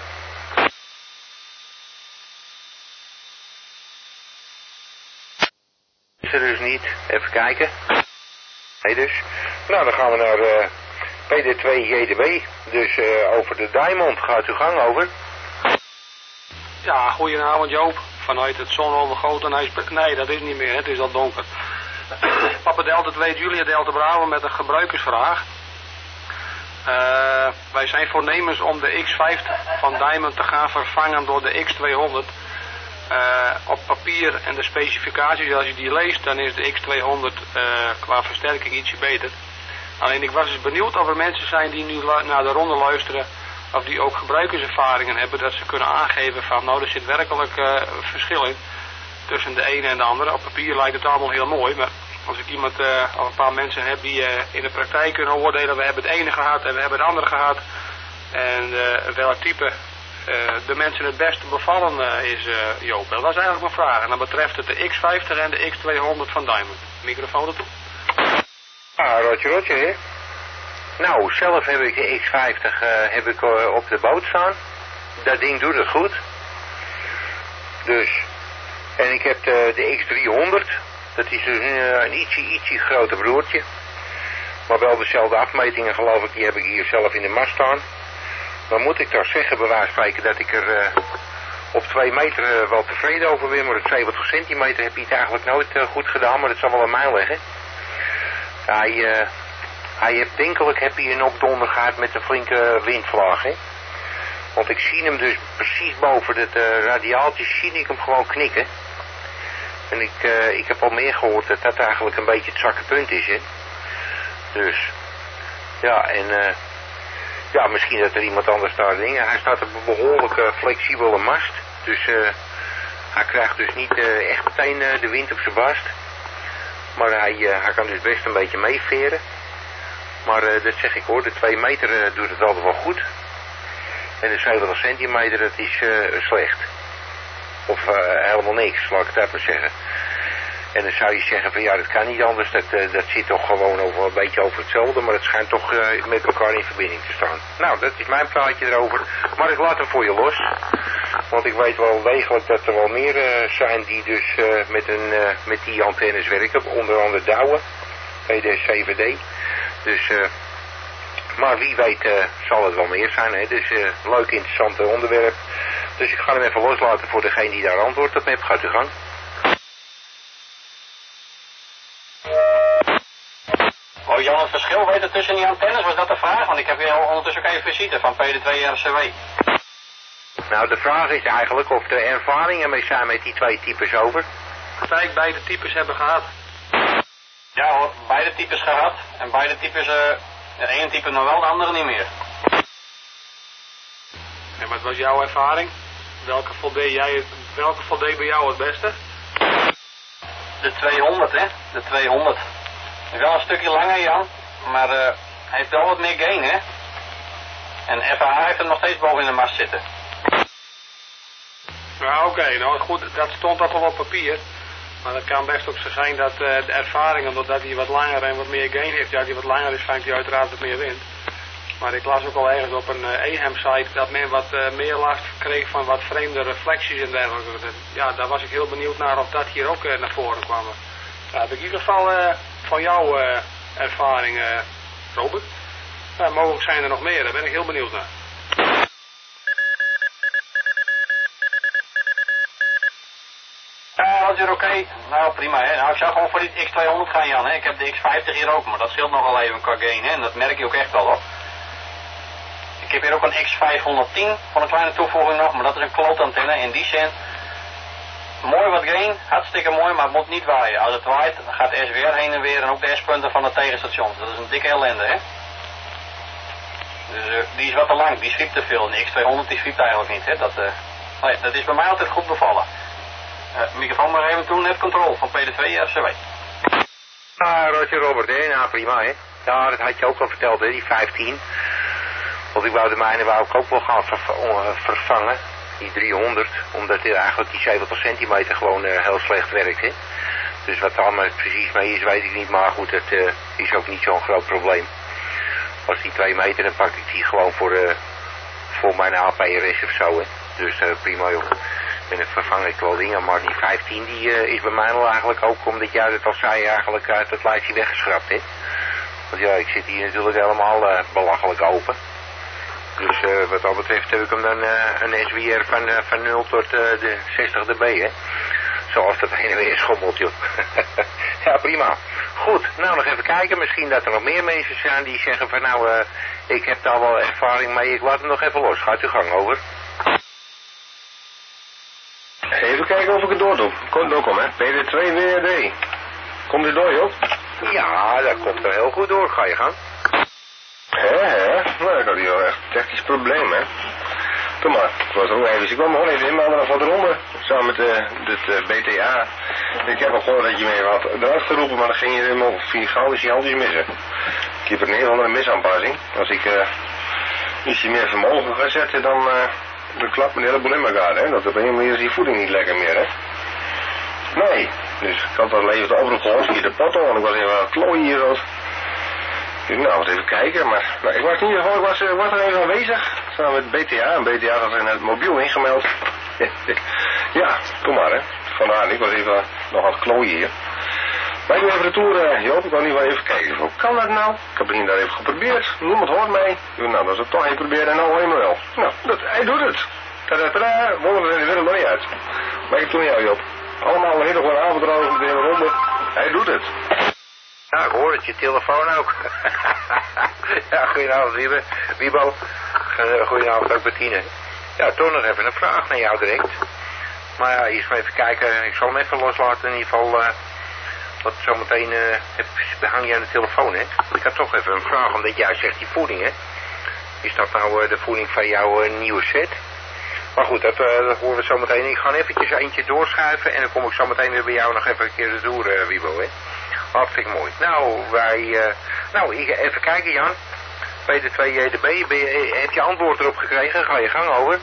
Is er dus niet. Even kijken. Nee dus. Nou, dan gaan we naar uh, P D twee J D B. Dus uh, over de Diamond. Gaat uw gang, over. Ja, goedenavond Joop. Vanuit het zonovergoten huis. Nee, dat is niet meer. Het is al donker. Papa Delta twee Julia Delta Bravo met een gebruikersvraag. Uh, wij zijn voornemens om de X vijftig van Diamond te gaan vervangen door de X tweehonderd. Uh, op papier en de specificaties, als je die leest, dan is de X tweehonderd uh, qua versterking ietsje beter. Alleen ik was eens benieuwd of er mensen zijn die nu naar de ronde luisteren, of die ook gebruikerservaringen hebben, dat ze kunnen aangeven van, nou, er zit werkelijk uh, verschil in tussen de ene en de andere. Op papier lijkt het allemaal heel mooi, maar als ik iemand, uh, of een paar mensen heb die uh, in de praktijk kunnen oordelen, we hebben het ene gehad en we hebben het andere gehad, en uh, welk type uh, de mensen het beste bevallen uh, is, uh, Joop. Dat was eigenlijk mijn vraag. En dan betreft het de X vijftig en de X tweehonderd van Diamond. Microfoon ertoe. Ah, rotje, rotje, hè. Nou, zelf heb ik de X vijftig uh, heb ik, uh, op de boot staan. Dat ding doet het goed. Dus, en ik heb de, de X driehonderd. Dat is dus een, een ietsje, ietsje groter broertje. Maar wel dezelfde afmetingen, geloof ik, die heb ik hier zelf in de mast staan. Dan moet ik toch zeggen, bij wijze van spreken, dat ik er uh, op twee meter uh, wel tevreden over ben. Maar op zeventig centimeter heb je het eigenlijk nooit uh, goed gedaan, maar dat zal wel aan mij liggen. Hij, uh, hij heeft, denkelijk heb hij een opdonder gehad met een flinke windvlaag, hè. Want ik zie hem dus precies boven het uh, radiaaltje, zie ik hem gewoon knikken. En ik, uh, ik heb al meer gehoord dat dat eigenlijk een beetje het zwakke punt is, hè. Dus, ja, en uh, ja, misschien dat er iemand anders daar dingen. Hij staat op een behoorlijk uh, flexibele mast. Dus uh, hij krijgt dus niet uh, echt meteen uh, de wind op zijn barst. Maar hij, uh, hij kan dus best een beetje meeveren. Maar uh, dat zeg ik hoor, de twee meter uh, doet het altijd wel goed. En de zeventig centimeter, dat is uh, slecht. Of uh, helemaal niks, laat ik het even zeggen. En dan zou je zeggen van ja, dat kan niet anders, dat, uh, dat zit toch gewoon over, een beetje over hetzelfde, maar het schijnt toch uh, met elkaar in verbinding te staan. Nou, dat is mijn praatje erover, maar ik laat hem voor je los. Want ik weet wel degelijk dat er wel meer uh, zijn die dus uh, met, een, uh, met die antennes werken, onder andere Douwe, P D zeven D. Dus, uh, maar wie weet uh, zal het wel meer zijn, hè. Dus uh, leuk interessant onderwerp. Dus ik ga hem even loslaten voor degene die daar antwoord op heeft. Gaat u gang. Oh Jan, het verschil weten tussen die antennes, was dat de vraag? Want ik heb hier ondertussen ook even visite van P D twee R C W. Nou, de vraag is eigenlijk of er ervaringen mee zijn met die twee types over. Kijk, beide types hebben gehad. Ja hoor, beide types gehad. En beide types, uh, de ene type nog wel, de andere niet meer. En wat was jouw ervaring? Welke voldeed jij, welke voldeed bij jou het beste? De tweehonderd, hè? De tweehonderd. Is wel een stukje langer, Jan, maar uh, hij heeft wel wat meer gain, hè? En F H heeft er nog steeds boven in de mast zitten. Nou, oké, okay, nou goed, dat stond al op papier. Maar het kan best ook zo zijn dat uh, de ervaring, omdat hij wat langer en wat meer gain heeft, ja, die wat langer is, vangt hij uiteraard wat meer wind. Maar ik las ook al ergens op een uh, E H A M-site dat men wat uh, meer last kreeg van wat vreemde reflecties en dergelijke. Ja, daar was ik heel benieuwd naar of dat hier ook uh, naar voren kwam. Ja, heb ik in ieder geval uh, van jouw uh, ervaring, uh, Robert. Ja, mogelijk zijn er nog meer, daar ben ik heel benieuwd naar. Ja, dat is oké. Okay. Nou, prima, hè. Nou, ik zou gewoon voor die X tweehonderd gaan, Jan, hè. Ik heb de X vijftig hier ook, maar dat scheelt nogal even qua gain, hè. En dat merk je ook echt wel, hoor. Ik heb hier ook een X vijfhonderdtien voor een kleine toevoeging nog, maar dat is een klootantenne in die zin. Mooi wat gain, hartstikke mooi, maar het moet niet waaien. Als het waait, dan gaat de S W R heen en weer en ook de S-punten van de tegenstations. Dat is een dikke ellende, hè. Dus uh, die is wat te lang, die zwiept te veel. De X tweehonderd die zwiept eigenlijk niet, hè. Dat, uh, nee, dat is bij mij altijd goed bevallen. Uh, microfoon maar even toe, net control van P D twee R C W. Ah, Roger Robert, hè? Nou, prima, hè? Ja, dat had je ook al verteld, hè? Die vijftien. Want ik wou de mijne wou ik ook wel gaan ver vervangen. Die driehonderd. Omdat dit eigenlijk die zeventig centimeter gewoon uh, heel slecht werkt, hè? Dus wat daar maar precies mee is, weet ik niet. Maar goed, dat uh, is ook niet zo'n groot probleem. Als die twee meter, dan pak ik die gewoon voor, uh, voor mijn A P R S of zo, hè? Dus uh, prima, joh. En dan vervang ik wel dingen, maar die vijftien die uh, is bij mij al eigenlijk ook, omdat jij het al zei, eigenlijk uit het lijstje weggeschrapt, hè. Want ja, ik zit hier natuurlijk helemaal uh, belachelijk open. Dus uh, wat dat betreft heb ik hem dan uh, een S W R van, uh, van nul tot uh, de zestig dB, hè. Zoals dat heen en weer schommelt, joh. Ja, prima. Goed, nou nog even kijken. Misschien dat er nog meer mensen zijn die zeggen van nou, uh, ik heb daar wel ervaring mee, ik laat hem nog even los. Gaat uw gang, over. Even kijken of ik het doordoe. Komt ook om, hè. P D twee W R D. Komt u door, joh? Ja, dat komt er heel goed door. Ga je gang. Hè, hè. Nou, ik had hier wel echt een technisch probleem, hè. Kom maar, ik was er ook even. Dus ik kwam gewoon even inmelden naar Van der Ronde. Samen met uh, dit uh, B T A. Ik heb al gehoord dat je me even had eruit geroepen, maar dan ging je helemaal gigantisch je handjes missen. Ik heb er een heel andere misaanpassing. Als ik uh, ietsje meer vermogen ga zetten, dan... Uh, Dan klapt me de hele boel in elkaar, hè. Dat op een manier is die voeding niet lekker meer, hè. Nee. Dus ik had al even de oproep gehoord via de potto, want ik was even aan het klooien hier. Zo. Dus nou, eens even kijken. Maar nou, ik was in ieder geval, ik was, was er even aanwezig. Samen met B T A. En B T A had in het mobiel ingemeld. Ja, kom maar, hè. Vandaar, ik was even nog aan het klooien hier. Maar ik ben even retour, uh, Joop, ik wil in ieder geval even kijken. Hoe kan dat nou? Ik heb het hier daar even geprobeerd. Niemand hoort mij. Nou, dat is het toch even proberen en nou hoor je me wel. Nou, dat, hij doet het. Tada, tada, wolven zijn er weer nog niet uit. Maar ik toen jou, Joop. Allemaal een hele goede avond erover, de hele ronde. Hij doet het. Ja, ik hoor het, je telefoon ook. Ja, goedenavond, Wiebe. Wiebo. Goedenavond ook, Bettine. Ja, toch nog even een vraag naar jou direct. Maar ja, eerst maar even kijken. Ik zal hem even loslaten in ieder geval... Uh, wat zometeen uh, hang je aan de telefoon, hè? Ik had toch even een vraag, omdat jij zegt die voeding, hè? Is dat nou uh, de voeding van jouw uh, nieuwe set? Maar goed, dat, uh, dat horen we zometeen. Ik ga eventjes eentje doorschuiven en dan kom ik zometeen weer bij jou nog even een keer de door, uh, Wiebo, hè? Hartstikke mooi. Nou, wij, uh, nou, ik, even kijken, Jan. P D twee J D B, heb je antwoord erop gekregen? Ga je gang, over.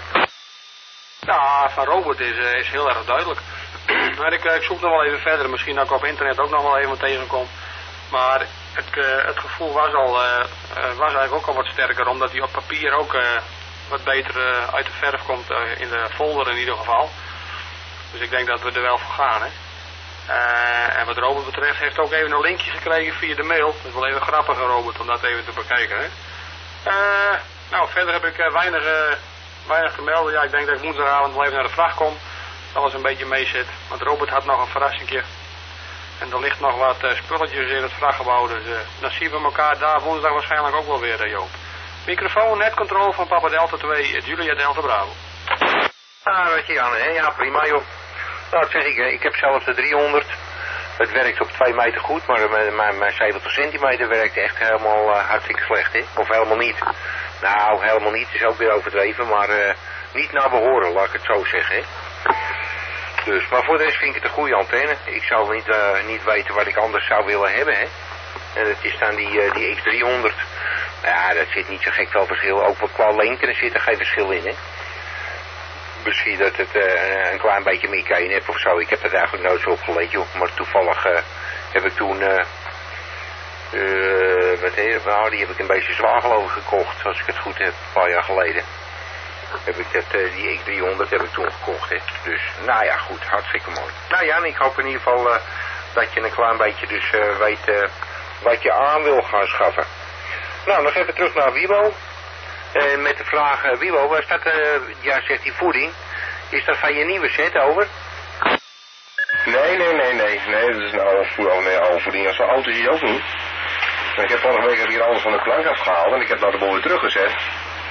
Ja, van Robert is, uh, is heel erg duidelijk. Maar ik, ik zoek nog wel even verder, misschien dat ik op internet ook nog wel even tegenkom. Maar het, uh, het gevoel was, al, uh, uh, was eigenlijk ook al wat sterker, omdat hij op papier ook uh, wat beter uh, uit de verf komt, uh, in de folder in ieder geval. Dus ik denk dat we er wel voor gaan, hè. Uh, en wat Robert betreft heeft ook even een linkje gekregen via de mail. Dat is wel even grappig, Robert, om dat even te bekijken, hè. Uh, nou, verder heb ik uh, weinig, uh, weinig te melden. Ja, ik denk dat ik woensdagavond wel even naar de vracht kom. Alles een beetje mee zit. Want Robert had nog een verrassingje. En er ligt nog wat uh, spulletjes in het vrachtgebouw. Dus uh, dan zien we elkaar daar woensdag waarschijnlijk ook wel weer, uh, Joop. Microfoon, netcontrol van Papa Delta twee, Julia Delta Bravo. Ah, weet je Jan, hè? Ja, prima joh. Nou, dat zeg ik, ik heb zelfs de driehonderd. Het werkt op twee meter goed, maar mijn, mijn, mijn zeventig centimeter werkt echt helemaal uh, hartstikke slecht, hè? Of helemaal niet. Nou, helemaal niet, is ook weer overdreven, maar uh, niet naar behoren, laat ik het zo zeggen, hè? Dus, maar voor de rest vind ik het een goede antenne. Ik zou niet, uh, niet weten wat ik anders zou willen hebben, hè. En het is dan die, uh, die X driehonderd. Ja, dat zit niet zo gek veel verschil. Ook qua lengte, er zit er geen verschil in, hè. Misschien dat het uh, een klein beetje meer kan heeft of zo. Ik heb dat eigenlijk nooit zo opgelet, joh. Maar toevallig uh, heb ik toen... Uh, uh, wat heet, nou, die heb ik een beetje zwaar geloof ik gekocht, als ik het goed heb, een paar jaar geleden. Heb ik dat, uh, die X driehonderd heb ik toen gekocht, hè. Dus, nou ja, goed, hartstikke mooi. Nou Jan, ik hoop in ieder geval uh, dat je een klein beetje dus uh, weet uh, wat je aan wil gaan schaffen. Nou, nog even terug naar Wiebo. Uh, met de vraag, uh, Wiebo, waar staat, uh, ja, zegt die voeding, is dat van je nieuwe set, over? Nee, nee, nee, nee, nee, dat is een oude, oude, nee, oude voeding. Zo'n auto zie je ook niet. Ik heb vorige week hier alles van de plank afgehaald en ik heb nou de boel weer teruggezet.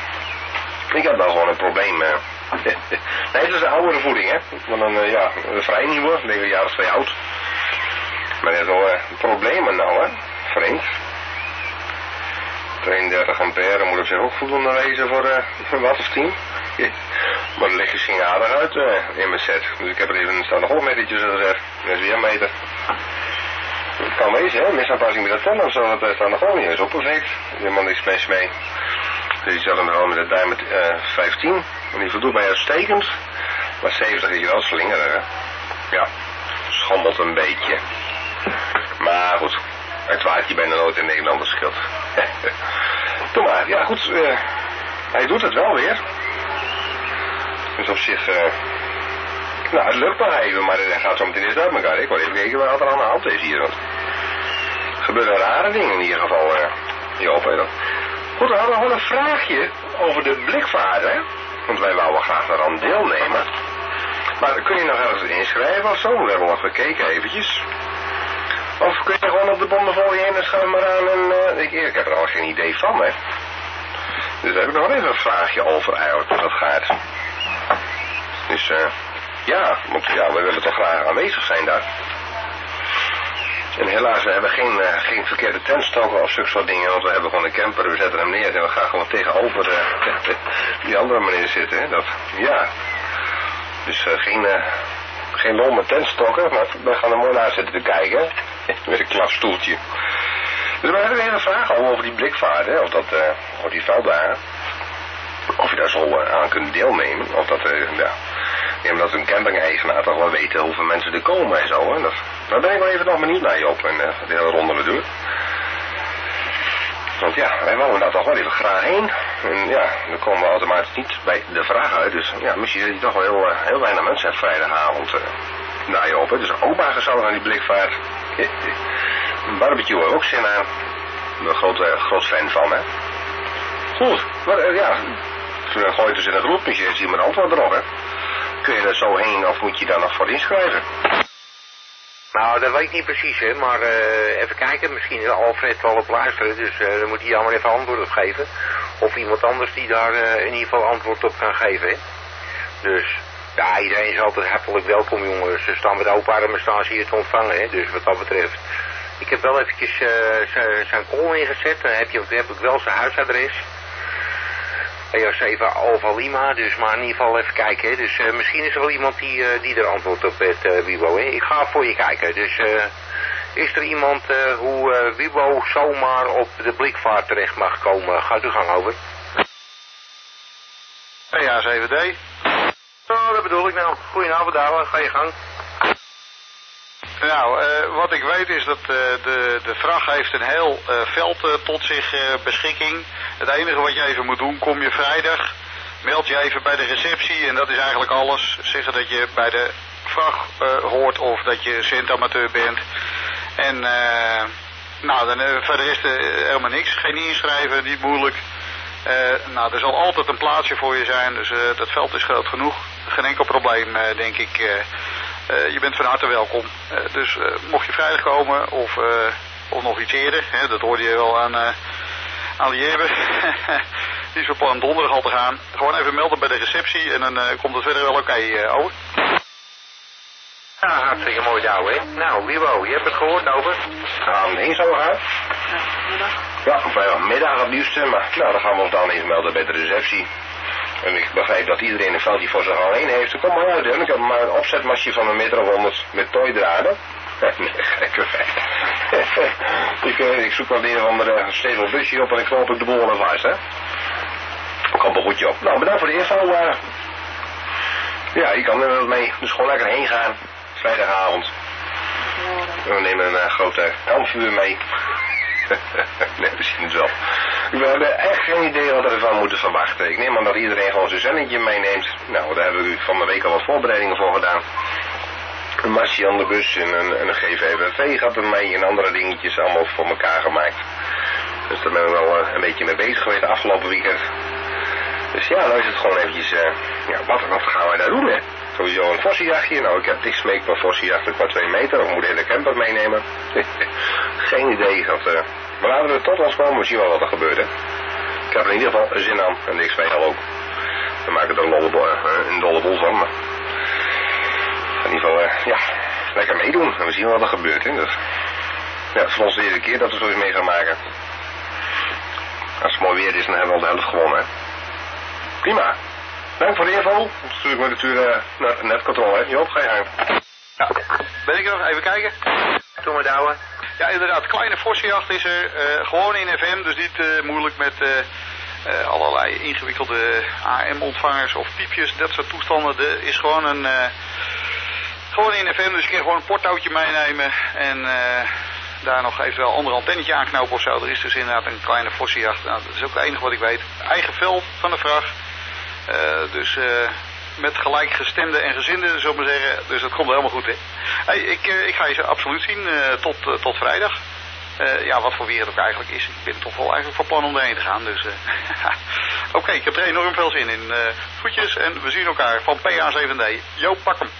Ik heb dan gewoon een probleem. Uh. Nee, dat is een oudere voeding, hè. Want dan, uh, ja, vrij nieuwe, ik denk een jaar of twee oud. Maar je hebt wel uh, problemen nou, hè. Vreemd. tweeëndertig ampère moet op zich ook voldoende wezen voor uh, een watt of tien. Maar de lichtjes gingen aardig uit uh, in mijn set. Dus ik heb er even staan nog opmetertjes gezet. Dat is weer een meter. Het kan wezen, hè. Misaanpassing met de teller of zo, dat staat nog gewoon niet eens op perfect. Helemaal niks mis mee. Dus je zet hem gewoon met de duim met uh, vijftien. En die voldoet mij uitstekend. Maar zeventig is je wel slingerig, hè. Ja, schommelt een beetje. Maar goed, het waardje bijna nooit in Nederland scheelt. Doe maar, ja goed, uh, hij doet het wel weer. Dus op zich, uh, nou het lukt maar even, maar hij gaat zo meteen eerst uit elkaar. Ik wil even kijken wat er aan de hand is hier. Want er gebeuren rare dingen in ieder geval, uh, Joop. Hè. Goed, dan hadden we gewoon een vraagje over de blikvaart, hè. Want wij wouden graag eraan deelnemen. Maar kun je nog ergens inschrijven of zo? We hebben nog gekeken eventjes. Of kun je gewoon op de bommenfolie heen en schuim maar aan en uh, ik, ik heb er al geen idee van, hè. Dus daar heb ik nog even een vraagje over eigenlijk, hoe dat gaat. Dus, uh, ja, want ja, we willen toch graag aanwezig zijn daar. En helaas, we hebben geen, uh, geen verkeerde tentstoken of zulke soort dingen, want we hebben gewoon een camper, we zetten hem neer en we gaan gewoon tegenover uh, die andere meneer zitten, hè. Dat, ja. Dus uh, geen, uh, geen lol met tentstokken, maar we gaan er mooi naar zitten te kijken, met een klapstoeltje. Dus we hebben weer een vraag over die blikvaart, hè, of dat, uh, over die velddagen. Of je daar zo uh, aan kunt deelnemen, of dat, uh, ja, neem dat een camping-eigenaar toch wel weten hoeveel mensen er komen en zo, hè. Dat, daar ben ik wel even nog benieuwd naar, Joop, en uh, de hele ronde we doen. Want ja, wij wouden daar toch wel even graag heen. En ja, dan komen we automatisch niet bij de vraag uit. Dus ja, misschien dat je toch wel heel, uh, heel weinig mensen hebt vrijdagavond. Uh, nou Joop, hè. Dus ook maar gezellig aan die blikvaart. Een barbecue hebben we ook zin aan. Ik ben een groot, uh, groot fan van, hè. Goed, maar uh, ja, toen gooi je dus in een groep, dus je ziet mijn antwoord erop, hè. Kun je er zo heen of moet je daar nog voor inschrijven? Nou, dat weet ik niet precies, hè, maar uh, even kijken, misschien is Alfred wel op luisteren, dus uh, dan moet hij allemaal even antwoord op geven. Of iemand anders die daar uh, in ieder geval antwoord op kan geven, hè. Dus, ja, iedereen is altijd hartelijk welkom, jongens. Ze staan met open armen staan ze hier te ontvangen, hè, dus wat dat betreft. Ik heb wel eventjes uh, zijn call ingezet, dan heb, je, heb ik wel zijn huisadres. E A zeven Alpha Lima, dus maar in ieder geval even kijken, hè. Dus uh, misschien is er wel iemand die, uh, die er antwoord op heeft, uh, Wibo, hè. Ik ga voor je kijken, dus uh, is er iemand uh, hoe uh, Wibo zomaar op de blikvaart terecht mag komen? Gaat uw gang over. E A zeven D. Oh, dat bedoel ik nou. Goedenavond, ouwe, ga je gang. Nou, uh, wat ik weet is dat uh, de, de vracht heeft een heel uh, veld uh, tot zich uh, beschikking. Het enige wat je even moet doen, kom je vrijdag, meld je even bij de receptie en dat is eigenlijk alles. Zeggen dat je bij de vracht uh, hoort of dat je centamateur bent. En uh, nou, dan uh, verder is er uh, helemaal niks. Geen inschrijven, niet moeilijk. Uh, nou, er zal altijd een plaatsje voor je zijn, dus uh, dat veld is groot genoeg. Geen enkel probleem, uh, denk ik. Uh, uh, je bent van harte welkom. Uh, dus uh, mocht je vrijdag komen of, uh, of nog iets eerder, hè, dat hoorde je wel aan, uh, aan de Jebbe. Die is van plan donderdag al te gaan. Gewoon even melden bij de receptie en dan uh, komt het verder wel oké, okay, uh, over. Ja, hartstikke mooi, ouwe, hè. Nou, Wibo, je hebt het gehoord, over. Nou, nee, zo gaat. Ja, vrijdagmiddag het liefste, maar nou, dan gaan we ons dan even melden bij de receptie. En ik begrijp dat iedereen een veldje voor zich alleen heeft. Dan kom maar uit, hè. Ik heb maar een opzetmasje van een meter of honderd met tooidraden. Nee, gekke feit. ik, uh, ik zoek wel een of andere stevig busje op en ik knoop ik de boel wel vast, hè. Komt een goedje op. Nou, bedankt voor de info. Uh, ja, je kan er wel mee. Dus gewoon lekker heen gaan. Vrijdagavond. We nemen een uh, grote helmvuur mee. Nee, misschien wel. We hebben echt geen idee wat we ervan moeten verwachten. Ik neem aan dat iedereen gewoon zijn zennetje meeneemt. Nou, daar hebben we van de week al wat voorbereidingen voor gedaan. Een masje aan de bus en een, en een G V V gaat er mee en andere dingetjes allemaal voor elkaar gemaakt. Dus daar ben ik wel uh, een beetje mee bezig geweest afgelopen weekend. Dus ja, dan is het gewoon eventjes, uh, ja, wat, wat gaan wij daar doen, hè? Sowieso een vossenjachtje. Nou, ik heb niks mee qua vossenjachten qua twee meter. Of moet de hele camper meenemen? Geen idee. Dat, uh, maar laten we tot ons komen. We zien wel wat er gebeurt, hè. Ik heb er in ieder geval zin aan. En niks bij al ook. We maken er een dolle, uh, een dolle boel van, maar in ieder geval, uh, ja, lekker meedoen. En we zien wat er gebeurt, hè. Dus, ja, het is ons de eerste keer dat we zoiets mee gaan maken. Als het mooi weer is, dan hebben we al de helft gewonnen, hè. Prima. Dank voor de info. Dan stuur ik me natuurlijk uh, naar de netcontrole, hè. Joop, ga je gang. Ja, ben ik er nog? Even kijken. Doe maar douwen. Ja, inderdaad. Kleine vossenjacht is er. Uh, gewoon in F M, dus niet uh, moeilijk met uh, uh, allerlei ingewikkelde A M-ontvangers of piepjes. Dat soort toestanden. Er is gewoon een... Uh, gewoon in F M, dus ik kan gewoon een porttouwtje meenemen. En uh, daar nog even wel een ander antennetje aanknopen of zo. Er is dus inderdaad een kleine vossenjacht. Nou, dat is ook het enige wat ik weet. Eigen vel van de vracht. Uh, dus... Uh, met gelijkgestemde en gezinden, zullen we maar zeggen. Dus dat komt helemaal goed, hè. Hey, ik, uh, ik ga je zo absoluut zien uh, tot, uh, tot vrijdag. Uh, ja, wat voor weer het ook eigenlijk is. Ik ben toch wel eigenlijk van plan om erheen te gaan. Dus, uh, Oké, okay, ik heb er enorm veel zin in. Uh, groetjes en we zien elkaar van P A zeven D. Jo, pak hem.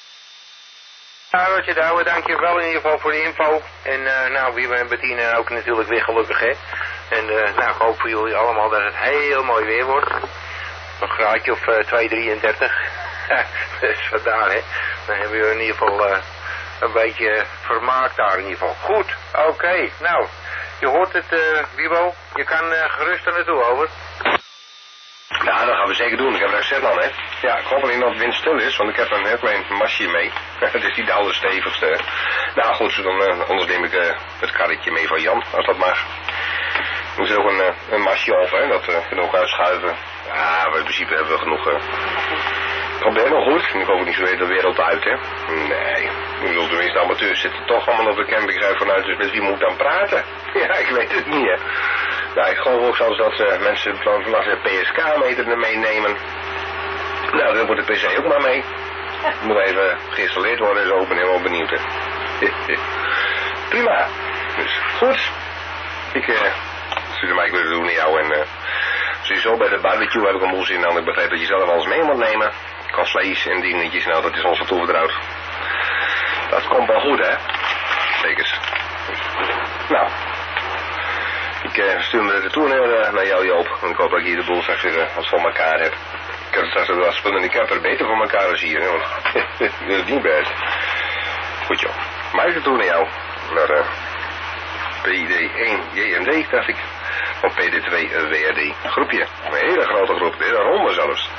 Ja, Roger Douwe, dankjewel in ieder geval voor de info. En uh, nou, wie en Bettina ook natuurlijk weer gelukkig, hè. En uh, nou, ik hoop voor jullie allemaal dat het heel mooi weer wordt. Een graadje of uh, twee drieëndertig. Dus vandaar, hè. Dan hebben we in ieder geval uh, een beetje vermaakt daar in ieder geval. Goed, oké. Okay. Nou, je hoort het, uh, Wibo. Je kan uh, gerust er naartoe, over. Ja, dat gaan we zeker doen. Ik heb er accent aan, hè. Ja, ik hoop alleen dat het windstil is, want ik heb een heel klein masje mee. Het is niet de allerstevigste. Nou goed, dan, uh, anders neem ik uh, het karretje mee van Jan, als dat mag. Er is ook een, uh, een masje op, hè. Dat uh, kunnen we ook uitschuiven. Ja, maar in principe hebben we genoeg. Uh... Het komt helemaal goed. Ik hoop niet zo weer de wereld uit, hè. Nee, ik bedoel, tenminste, amateurs zitten toch allemaal op de camping vanuit, dus met wie moet ik dan praten? Ja, ik weet het niet, hè. Nou, ik geloof ook zelfs dat uh, mensen vanaf de P S K-meter meenemen. Nou, dan wordt de P C ook maar mee. Moet even geïnstalleerd worden en zo, ik ben helemaal benieuwd, hè. Prima. Dus, goed. Ik, eh, uh, stuur mij weer doen naar jou en, uh, sowieso bij de barbecue heb ik een boel zin aan. Ik begrijp dat je zelf alles mee moet nemen. Qua vlees en dingetjes, nou, dat is ons wat toevertrouwd. Dat komt wel goed, hè. Zekers. Nou. Ik uh, stuur me de tour naar, naar jou, Joop. En ik hoop dat ik hier de boel straks weer uh, wat voor elkaar heb. Ik heb straks wel spullen in de camper beter voor elkaar als hier, hè, want dat is niet best. Goed, joh. Maar ik de tour naar jou. Naar uh, P D één J M D, dacht ik. Of P D twee W R D. Groepje. Een hele grote groep. Een hele ronde zelfs.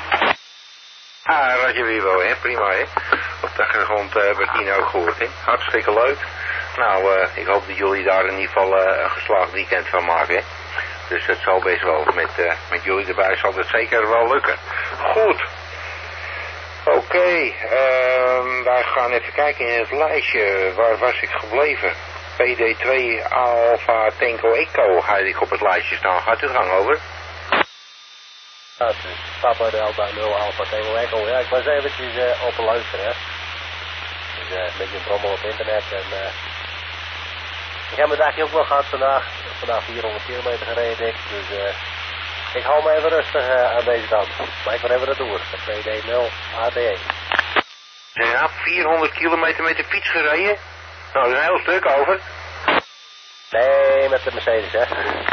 Ah, Roger Wibo, hè. Prima, hè. Op de achtergrond uh, werd hier ook gehoord, hè. Hartstikke leuk. Nou, uh, ik hoop dat jullie daar in ieder geval uh, een geslaagd weekend van maken, hè. Dus het zal best wel, met, uh, met jullie erbij zal het zeker wel lukken. Goed. Oké, okay, uh, wij gaan even kijken in het lijstje. Waar was ik gebleven? P D twee Alpha Tango Eco had ik op het lijstje staan. Gaat u gang, over? Ja, het is Papa Delta nul Alpha Tango Echo. Ja, ik was eventjes uh, op luisteren, hè. Dus uh, een beetje een brommel op internet en... Uh, ik heb mijn dagje ook wel gehad vandaag. Vandaag vierhonderd kilometer gereden ik. Dus uh, ik hou me even rustig uh, aan deze kant. Maar ik ben even retour. P D nul A D E. Ja, vierhonderd kilometer met de fiets gereden? Nou, dat is een heel stuk, over. Nee, met de Mercedes, hè.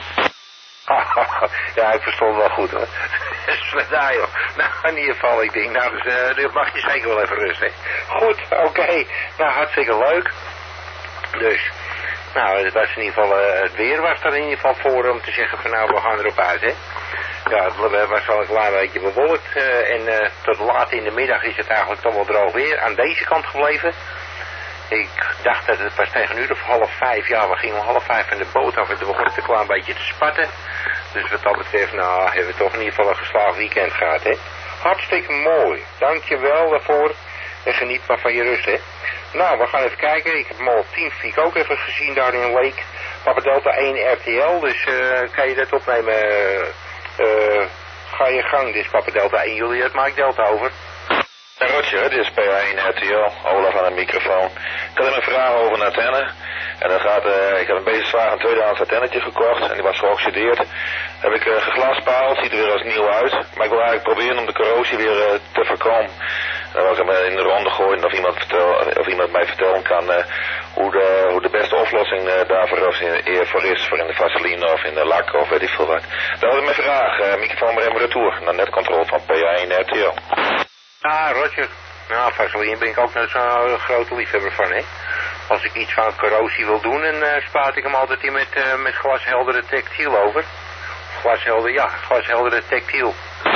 Ja, ik verstond wel goed, hoor. Ja, joh. Nou, in ieder geval, ik denk, nou, dus, uh, dit mag je zeker wel even rusten. Goed, oké. Okay. Nou, hartstikke leuk. Dus... Nou, het was in ieder geval, uh, het weer was er in ieder geval voor om te zeggen van nou, we gaan erop uit, hè. Ja, het was wel een klein beetje bewolkt uh, en uh, tot laat in de middag is het eigenlijk toch wel droog weer aan deze kant gebleven. Ik dacht dat het pas tegen een uur of half vijf, ja, we gingen om half vijf van de boot af en toen begon het een klein beetje te spatten. Dus wat dat betreft, nou, hebben we toch in ieder geval een geslaagd weekend gehad, hè. Hartstikke mooi, dankjewel daarvoor en geniet maar van je rust, hè. Nou, we gaan even kijken. Ik heb hem al op tien Fiek ook even gezien daar in Lake. Papa Delta één R T L, dus uh, kan je dat opnemen? Uh, ga je gang, dit is Papa Delta één Juliet, Mike Delta, over. Ja, Roger, dit is P A één R T L, Olaf aan de microfoon. Ik had een vraag over een antenne. En dan gaat, uh, ik heb een bezig een tweedehands antennetje gekocht en die was geoxideerd. Heb ik uh, geglaspaald, ziet er weer als nieuw uit. Maar ik wil eigenlijk proberen om de corrosie weer uh, te voorkomen. Dan wil ik hem in de ronde gooien of iemand, vertel, of iemand mij vertellen kan uh, hoe, de, hoe de beste oplossing uh, daarvoor of in, eer voor is, voor in de vaseline of in de lak of weet ik veel wat. Dat was mijn vraag. Uh, microfoon maar even retour. Naar netcontrole van P één R T L. Ah, Roger. Nou, vaseline ben ik ook net zo'n grote liefhebber van, hè. Als ik iets van corrosie wil doen, dan uh, spuit ik hem altijd in met, uh, met glasheldere tactiel over. Glashelder, ja, glasheldere tactiel.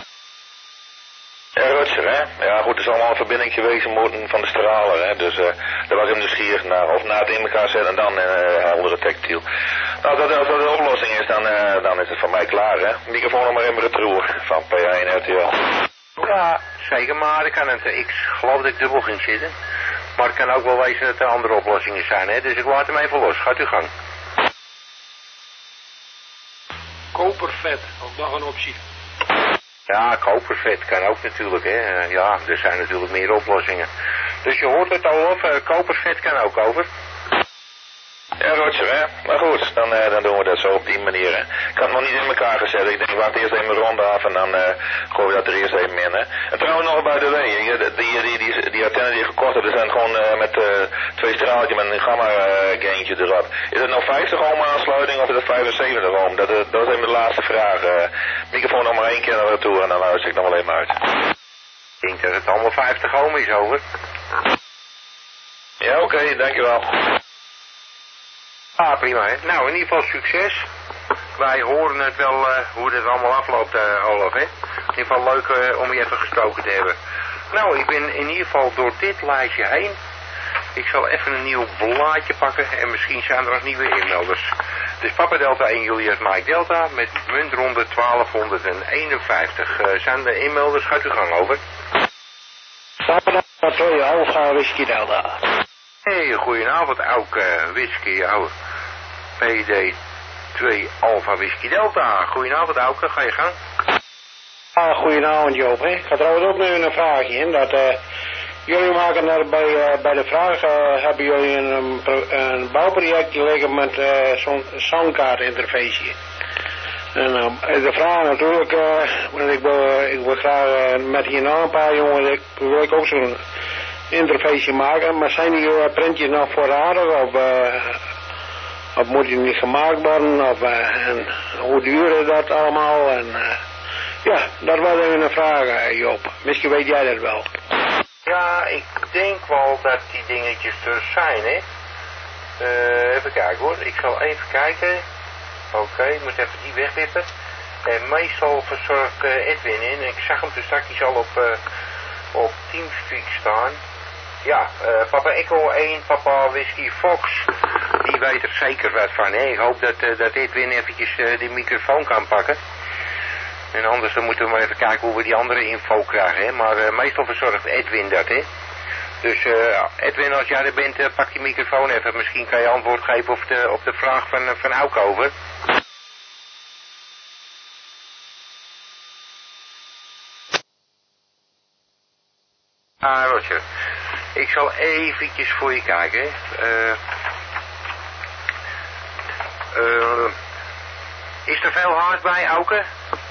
Ja, Roger, hè. Ja, goed, het is allemaal een verbinding geweest moeten van de stralen, hè. Dus uh, daar was ik nieuwsgierig naar. Of na het in elkaar zetten en dan uh, heldere tactiel. Nou, als dat, als dat de oplossing is, dan, uh, dan is het voor mij klaar, hè. Microfoon nog maar in mijn retour van P één R T L. Ja, zeker, maar ik kan het, ik geloof dat ik dubbel ging zitten. Maar het kan ook wel wezen dat er andere oplossingen zijn, hè. Dus ik laat hem even los. Gaat uw gang. Kopervet, ook nog een optie. Ja, kopervet kan ook natuurlijk, hè. Uh, ja, er zijn natuurlijk meer oplossingen. Dus je hoort het al op, uh, kopervet kan ook over. Ja, Roger, hè. Maar goed, dan, uh, dan doen we dat zo op die manier, hè. Ik had het nog niet in elkaar gezet. Ik denk, wacht eerst even een ronde af en dan uh, gooien we dat er eerst even in, hè. En trouwens nog bij de W, die, die, die, die, die antennen die je gekocht hebt, die zijn gewoon uh, met uh, twee straaltjes met een gamma uh, gaintje erop. Is het nou vijftig ohm aansluiting of is het vijfenzeventig ohm? Dat, uh, dat is even de laatste vraag. Uh, microfoon nog maar één keer naar retour en dan luister ik nog wel even uit. Ik denk dat het allemaal vijftig ohm is, over. Ja, oké, okay, dankjewel. Ah, prima, hè. Nou, in ieder geval succes. Wij horen het wel uh, hoe dit allemaal afloopt, uh, Olaf, hè. In ieder geval leuk uh, om je even gesproken te hebben. Nou, ik ben in ieder geval door dit lijstje heen. Ik zal even een nieuw blaadje pakken en misschien zijn er nog nieuwe inmelders. Dus Papa Delta één Julius Mike Delta met muntronde twaalfhonderdeenenvijftig. Uh, zijn de inmelders? Gaat uw gang over. Papa Delta twee Alpha Whisky Delta. Hey, goedenavond, ook uh, Whisky, ouwe. P D twee Alpha Whisky Delta. Goedenavond, Auke, ga je gang. Ah, goedenavond, Joop. Hè. Ik ga trouwens ook nu een vraagje in. Dat, uh, jullie maken er bij, uh, bij de vraag, uh, hebben jullie een, een, een bouwproject liggen met uh, zo'n zandkaartinterface. En uh, de vraag natuurlijk, uh, want ik wil, uh, ik wil graag uh, met hierna een paar jongens, ik wil ik ook zo'n interface maken, maar zijn die uh, printjes nog voorradig of, uh, of moet die niet gemaakt worden of uh, en hoe duur is dat allemaal en uh, ja, dat was even een vraag, uh, Joop. Misschien weet jij dat wel. Ja, ik denk wel dat die dingetjes er zijn, hè. Uh, even kijken hoor, ik zal even kijken. Oké, okay, ik moet even die wegwippen. En meestal verzorgt uh, Edwin in, ik zag hem dus straks al op, uh, op Teamspeak staan. Ja, uh, Papa Echo één, Papa Whisky Fox, die weet er zeker wat van, hè. Ik hoop dat, uh, dat Edwin eventjes uh, die microfoon kan pakken. En anders dan moeten we maar even kijken hoe we die andere info krijgen, hè. Maar uh, meestal verzorgt Edwin dat, hè. Dus uh, Edwin, als jij er bent, uh, pak die microfoon even. Misschien kan je antwoord geven op de, op de vraag van, uh, van Auke over. Ah, Roger. Ik zal eventjes voor je kijken. Uh, uh, is er veel haard bij, Auke?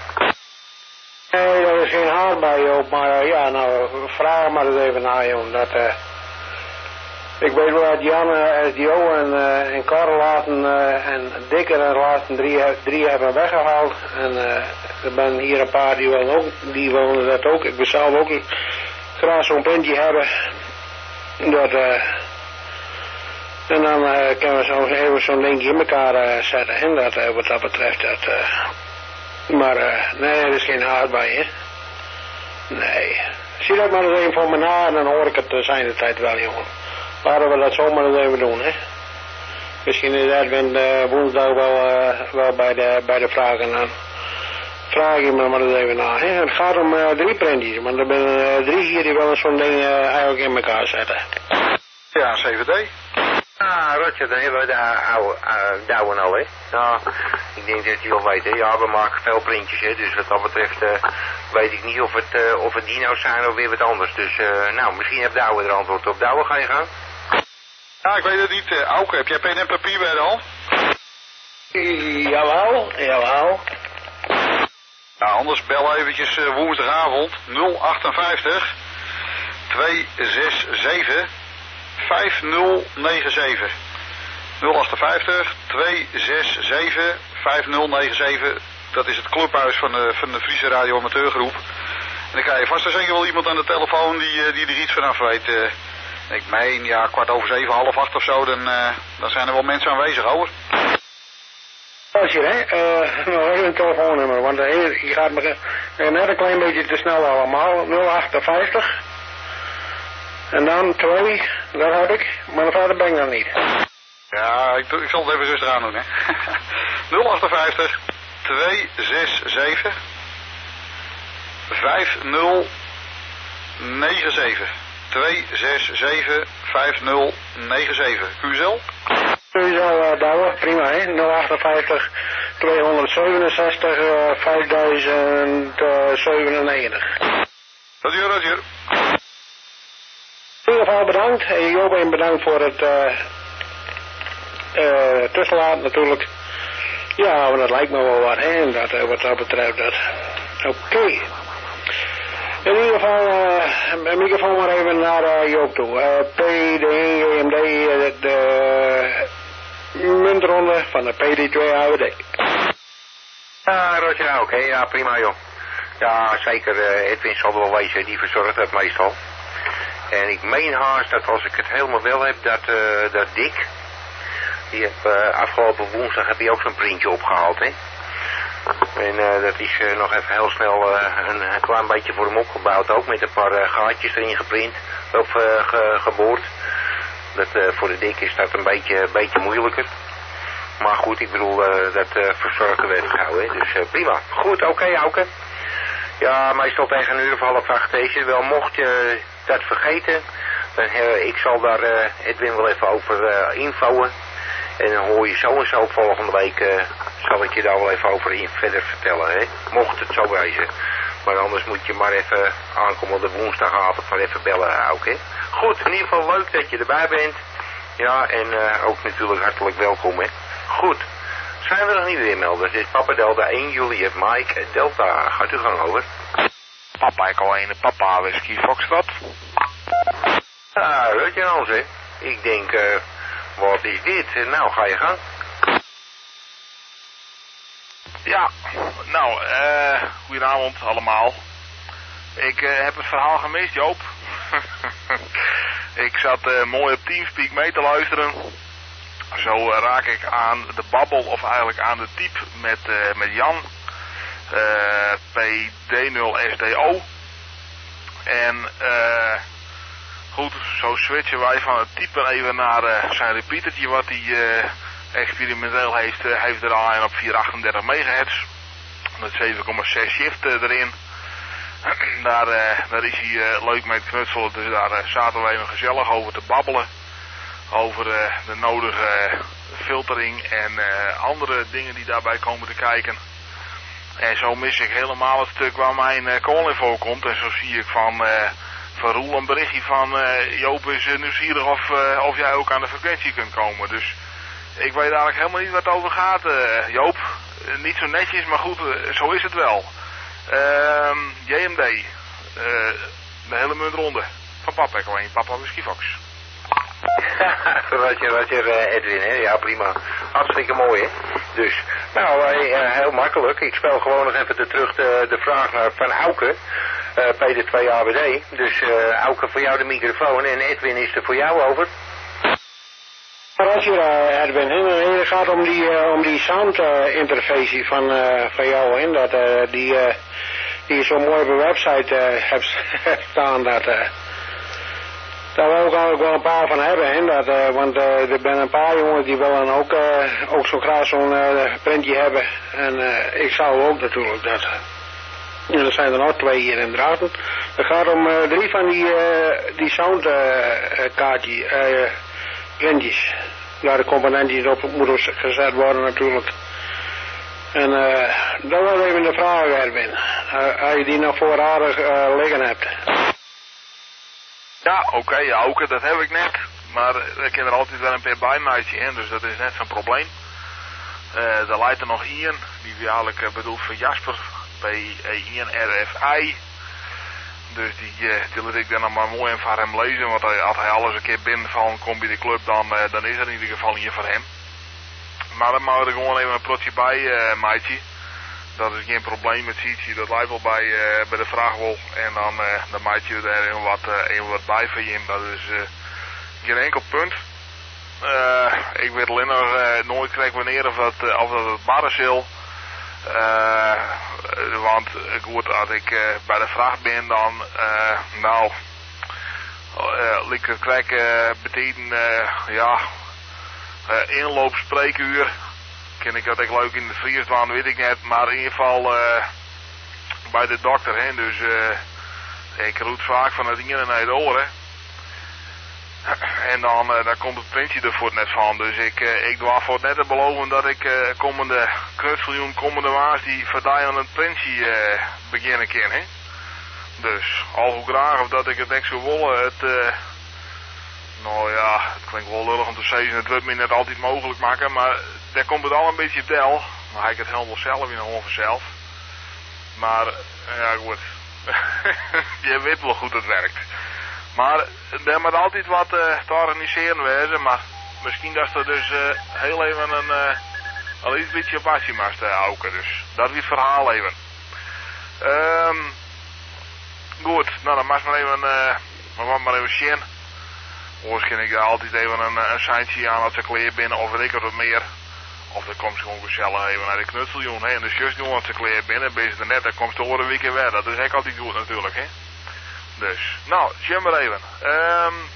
Nee, er is geen haard bij, Joop, maar uh, ja, nou, vraag maar eens even naar, joh. Dat, uh, ik weet wel dat Jan, uh, S D O en, uh, en Karel laten uh, en Dick en de laatste drie, drie hebben weggehaald. En uh, er zijn hier een paar die willen, ook, die willen dat ook. Ik wil zelf ook graag zo'n printje hebben. Dat, uh, en dan uh, kunnen we zo even zo'n linkje in elkaar uh, zetten. En dat, uh, wat dat betreft, dat... Uh, maar uh, nee, er is geen haard bij, hè. Nee. Zie dat maar eens even voor me na en dan hoor ik het uh, zijn de tijd wel, jongen. Laten we dat zomaar eens even doen, hè. Misschien is Edwin uh, woensdag wel, uh, wel bij de, bij de vragen aan. Vraag je me maar eens even na, hè. Het gaat om uh, drie printjes, want er zijn uh, drie hier die willen zo'n ding uh, eigenlijk in elkaar zetten. Ja, zeven D. Ah, Roger, dan hebben we de oude, uh, douwen al, hè. Nou, ik denk dat je al weet, hè. Ja, we maken veel printjes, hè. Dus wat dat betreft uh, weet ik niet of het, uh, of het dino's zijn of weer wat anders. Dus, uh, nou, misschien heeft Douwe er antwoord op. Douwe, ga je gaan? Ja, ik weet het niet. Uh, Auke, heb jij pen en papier bij de hand? Jawel, jawel. Nou, anders bel eventjes uh, woensdagavond nul achtenvijftig tweehonderdzevenenzeventig vijftig negenenzeventig. nul achtenvijftig, tweehonderdzevenenzeventig, vijftig negenenzeventig. Dat is het clubhuis van de, van de Friese Radio Amateurgroep. En dan krijg je vast en zeker wel iemand aan de telefoon die, die er iets vanaf weet. Uh, ik meen, ja, kwart over zeven, half acht of zo, dan, uh, dan zijn er wel mensen aanwezig, hoor. Als je, hè, uh, nog even een telefoonnummer, want uh, je gaat me uh, net een klein beetje te snel allemaal. nul achtenvijftig. En dan twee, dat heb ik, maar verder ben ik dan niet. Ja, ik, ik zal het even rustig aan doen, hè. nul achtenvijftig, tweehonderdzevenenzeventig, vijftig negenenzeventig. tweehonderdzevenenzeventig, vijftig negenenzeventig. Q Z L? Q Z L, uh, Douwe, prima, hè. nul achtenvijftig, tweehonderdzevenenzestig, uh, vijfduizend zevenennegentig. Roger, roger. In ieder geval bedankt. En Joop, en bedankt voor het uh, uh, tussenlaat natuurlijk. Ja, maar dat lijkt me wel wat, hè, dat, uh, wat dat betreft. Dat. Oké. Okay. In ieder geval, uh, een microfoon maar even naar uh, Joop toe. Uh, P D één J M D, uh, de uh, muntronde van de P D twee A W D. Ja, Roger, oké, okay, ja, prima joh. Ja, zeker, uh, Edwin zal er wel wezen, die verzorgt het meestal. En ik meen haast dat als ik het helemaal wel heb, dat, uh, dat Dick, die heb, uh, afgelopen woensdag heb hij ook zo'n printje opgehaald, hè. En uh, dat is uh, nog even heel snel uh, een, een klein beetje voor hem opgebouwd ook, met een paar uh, gaatjes erin geprint, of uh, ge, geboord. Dat, uh, voor de Dick is dat een beetje, een beetje moeilijker. Maar goed, ik bedoel, uh, dat uh, verzorgen we even gauw, hè. Dus uh, prima. Goed, oké, okay, Auke. Ja, meestal tegen een uur of half acht deze. Wel, mocht je dat vergeten, dan uh, ik zal daar uh, Edwin wel even over uh, infoen. En dan hoor je zo en zo volgende week, uh, zal ik je daar wel even over in verder vertellen, hè. Mocht het zo wezen. Maar anders moet je maar even aankomende woensdagavond maar even bellen, Auke. Goed, in ieder geval leuk dat je erbij bent. Ja, en uh, ook natuurlijk hartelijk welkom, hè. Goed. Zijn we nog niet weer melden? Dit is Papa Delta één, Juliet Mike Delta. Gaat u gang over. Papa Echo één, Papa Whisky Foxtrot. Ah, weet je al, hè? Ik denk, uh, wat is dit? Nou, ga je gang. Ja, nou, eh, goedenavond allemaal. Ik uh, heb het verhaal gemist, Joop. Ik zat uh, mooi op Teamspeak mee te luisteren. Zo uh, raak ik aan de babbel, of eigenlijk aan de type met, uh, met Jan. Uh, P D nul S D O. En uh, goed, zo switchen wij van het typen even naar uh, zijn repeatertje wat hij uh, experimenteel heeft. Uh, heeft er al een op vierhonderdachtendertig megahertz. Met zeven komma zes shift uh, erin. Daar, uh, daar is hij uh, leuk mee te knutselen, dus daar uh, zaten we even gezellig over te babbelen. Over uh, de nodige uh, filtering en uh, andere dingen die daarbij komen te kijken. En zo mis ik helemaal het stuk waar mijn uh, call in voorkomt. En zo zie ik van, uh, van Roel een berichtje van uh, Joop is uh, nieuwsgierig of, uh, of jij ook aan de frequentie kunt komen. Dus ik weet eigenlijk helemaal niet wat het over gaat, uh, Joop. Uh, niet zo netjes, maar goed, uh, zo is het wel. Uh, J M D, uh, de hele muntronde van Papa Echo één, Papa Whisky Fox. Wat je, wat je Edwin, hè? Ja, prima. Hartstikke mooi, hè? Dus, nou, uh, heel makkelijk. Ik spel gewoon nog even de, terug de, de vraag naar van Auke, uh, P D twee A W D. Dus, uh, Auke, voor jou de microfoon en Edwin is er voor jou over. Als je uh, Edwin, hè? Het gaat om die, uh, om die sound uh, interface van, uh, van jou, hè? Dat, uh, die, uh, die je zo mooi op de website uh, hebt staan, dat... Uh, Daar wil ik ook wel een paar van hebben, hè, dat, uh, want uh, er zijn een paar jongens die willen ook, uh, ook zo graag zo'n uh, printje hebben. En uh, ik zou ook natuurlijk dat. En er zijn er nog twee hier in Drachten. Het gaat om uh, drie van die, uh, die soundkaartjes, uh, uh, printjes. Waar de componentjes op moeten gezet worden natuurlijk. En uh, dat was even de vraag, Erwin. Uh, als je die nog voorradig uh, liggen hebt. Ja, oké, okay, ja, ook, dat heb ik net. Maar ik heb er altijd wel een per bijmaatje in, dus dat is net zo'n probleem. Uh, er leidt er nog één, die we eigenlijk uh, bedoeld voor Jasper, P E één R F I. Dus die, uh, die liet ik dan maar mooi en voor hem lezen. Want hij, als hij alles een keer binnenvallen komt bij de club, dan, uh, dan is er in ieder geval hier voor hem. Maar dan mag er gewoon even een protje bij, uh, meidje. Dat is geen probleem met Sietje. Dat lijkt wel bij, uh, bij de vraagwol. En dan, uh, dan maak je er even wat, uh, even wat bij voor je. Dat is uh, geen enkel punt. Uh, ik weet alleen nog uh, nooit krijg wanneer of dat, uh, of dat het barrenzil. Uh, want uh, goed, als ik uh, bij de vraag ben, dan, uh, nou, uh, ik krijg uh, betekent, uh, ja, uh, inloopspreekuur. Ken ik dat ik leuk in de Fries waan, weet ik net, maar in ieder geval uh, bij de dokter, hè, dus uh, ik roet vaak van het ene naar het oren. En dan, uh, dan komt het printje er voor het net van. Dus ik, uh, ik doe voor het net te beloven dat ik uh, komende knutseljoen, komende maas die verdij aan het printje uh, beginnen kan. Hè? Dus al hoe graag of dat ik het niks zou willen, het, uh, nou ja, het klinkt wel lullig om te zeggen, het wordt me net altijd mogelijk maken, maar daar komt het al een beetje tel. Maar hij het helemaal zelf in gewoon vanzelf. Maar, ja goed, je weet wel goed het werkt. Maar er moet altijd wat uh, te organiseren wezen, maar misschien dat er dus uh, heel even een, uh, een iets beetje passie moest uh, houden. Dus dat is het verhaal even. Um, goed, nou dan mag maar even, uh, maar maar even zien. Anders kan ik daar altijd even een, een seintje aan als ze kleer binnen of weet ik wat meer. Of dan komt ze gewoon gezellig even naar de knutseljoen, hè. En de zusjoen als ze kleer binnen, ben ze er net, dan komt ze horen een weekend weer. Dat is echt altijd goed natuurlijk, hè. Dus, nou, zie maar even. Um,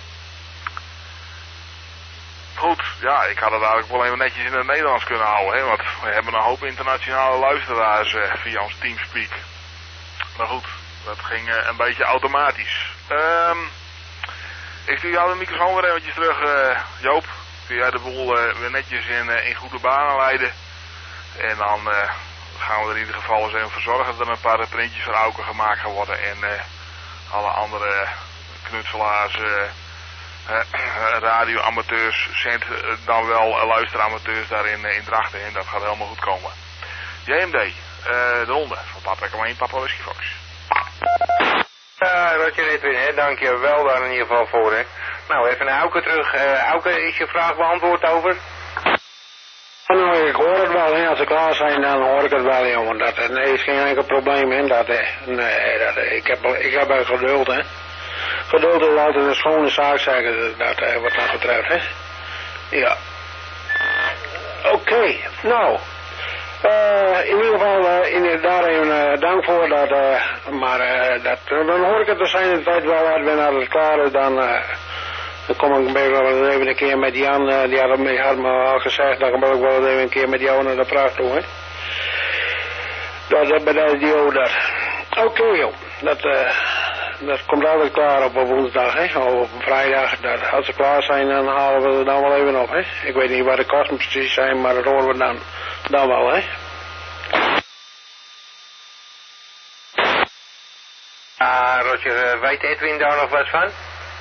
goed, ja, ik had het eigenlijk wel even netjes in het Nederlands kunnen houden, hè, want we hebben een hoop internationale luisteraars uh, via ons Teamspeak. Maar goed, dat ging uh, een beetje automatisch. Um, ik stuur jou de microfoon weer eventjes terug, uh, Joop. Kun jij de boel uh, weer netjes in, uh, in goede banen leiden. En dan uh, gaan we er in ieder geval eens even voor zorgen dat er een paar printjes voor Auken gemaakt gaan worden. En uh, alle andere knutselaars, uh, uh, radioamateurs, cent, uh, dan wel uh, luisteramateurs daarin uh, in Drachten. En dat gaat helemaal goed komen. J M D, uh, de ronde van Papa Kameen, Papa Whisky Fox. Ja, Roger Edwin, hè, dank je wel daar in ieder geval voor, hè. Nou, even naar Auke terug. Uh, Auke, is je vraag beantwoord over? Nou, ik hoor het wel, hè. Als ze klaar zijn, dan hoor ik het wel, jongen. Dat, nee, is geen enkel probleem, hè. Dat, nee, dat, ik heb, ik heb er geduld, hè. Geduld is altijd een schone zaak, zeggen, dat, dat, wat dat betreft, hè. Ja. Oké, okay, nou. Uh, in ieder geval, uh, in, daar even uh, dank voor, dat, uh, maar uh, dat, dan hoor ik het er zijn de tijd wel uit, wanneer het klaar is, dan, uh, dan kom ik wel even een keer met Jan, uh, die had me, had me al gezegd, dan kom ik wel even een keer met jou naar de praat toe, hè. Dat, dat bij die ook daar. Oké, okay, joh, dat, uh, dat komt altijd klaar op een woensdag, hè, of op een vrijdag, dat, als ze klaar zijn, dan halen we er dan wel even op, hè. Ik weet niet waar de kosten precies zijn, maar dat horen we dan. Dan wel, hè? Ah, Roger, uh, weet Edwin daar nog wat van?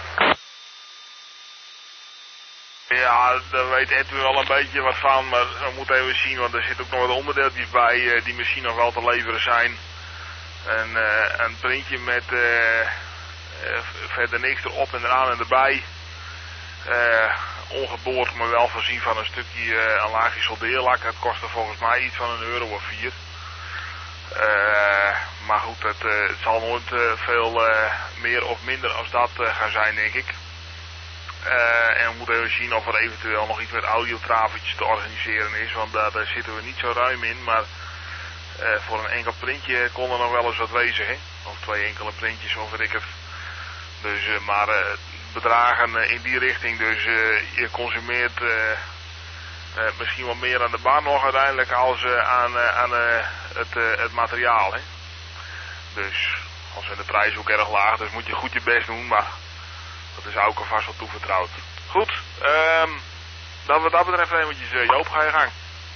Ja, daar weet Edwin wel een beetje wat van, maar we moeten even zien, want er zit ook nog wat onderdeeltjes bij uh, die misschien nog wel te leveren zijn. En, uh, een printje met uh, uh, verder niks erop en eraan en erbij. Uh, ongeboord, maar wel voorzien van een stukje uh, een laagje soldeerlak. Het kostte volgens mij iets van een euro of vier. Uh, maar goed, het, uh, het zal nooit uh, veel uh, meer of minder als dat uh, gaan zijn, denk ik. Uh, en we moeten even zien of er eventueel nog iets met audiotravertjes te organiseren is, want uh, daar zitten we niet zo ruim in. Maar uh, voor een enkel printje kon er nog wel eens wat wezen, hè? Of twee enkele printjes, of weet ik het. Dus, uh, maar... Uh, bedragen in die richting, dus uh, je consumeert uh, uh, misschien wat meer aan de bar nog uiteindelijk als uh, aan, uh, aan uh, het, uh, het materiaal, hè. Dus als we de prijs ook erg laag, dus moet je goed je best doen, maar dat is ook alvast wel toevertrouwd. Goed, um, dan wat dat betreft eventjes uh, Joop, ga je gang.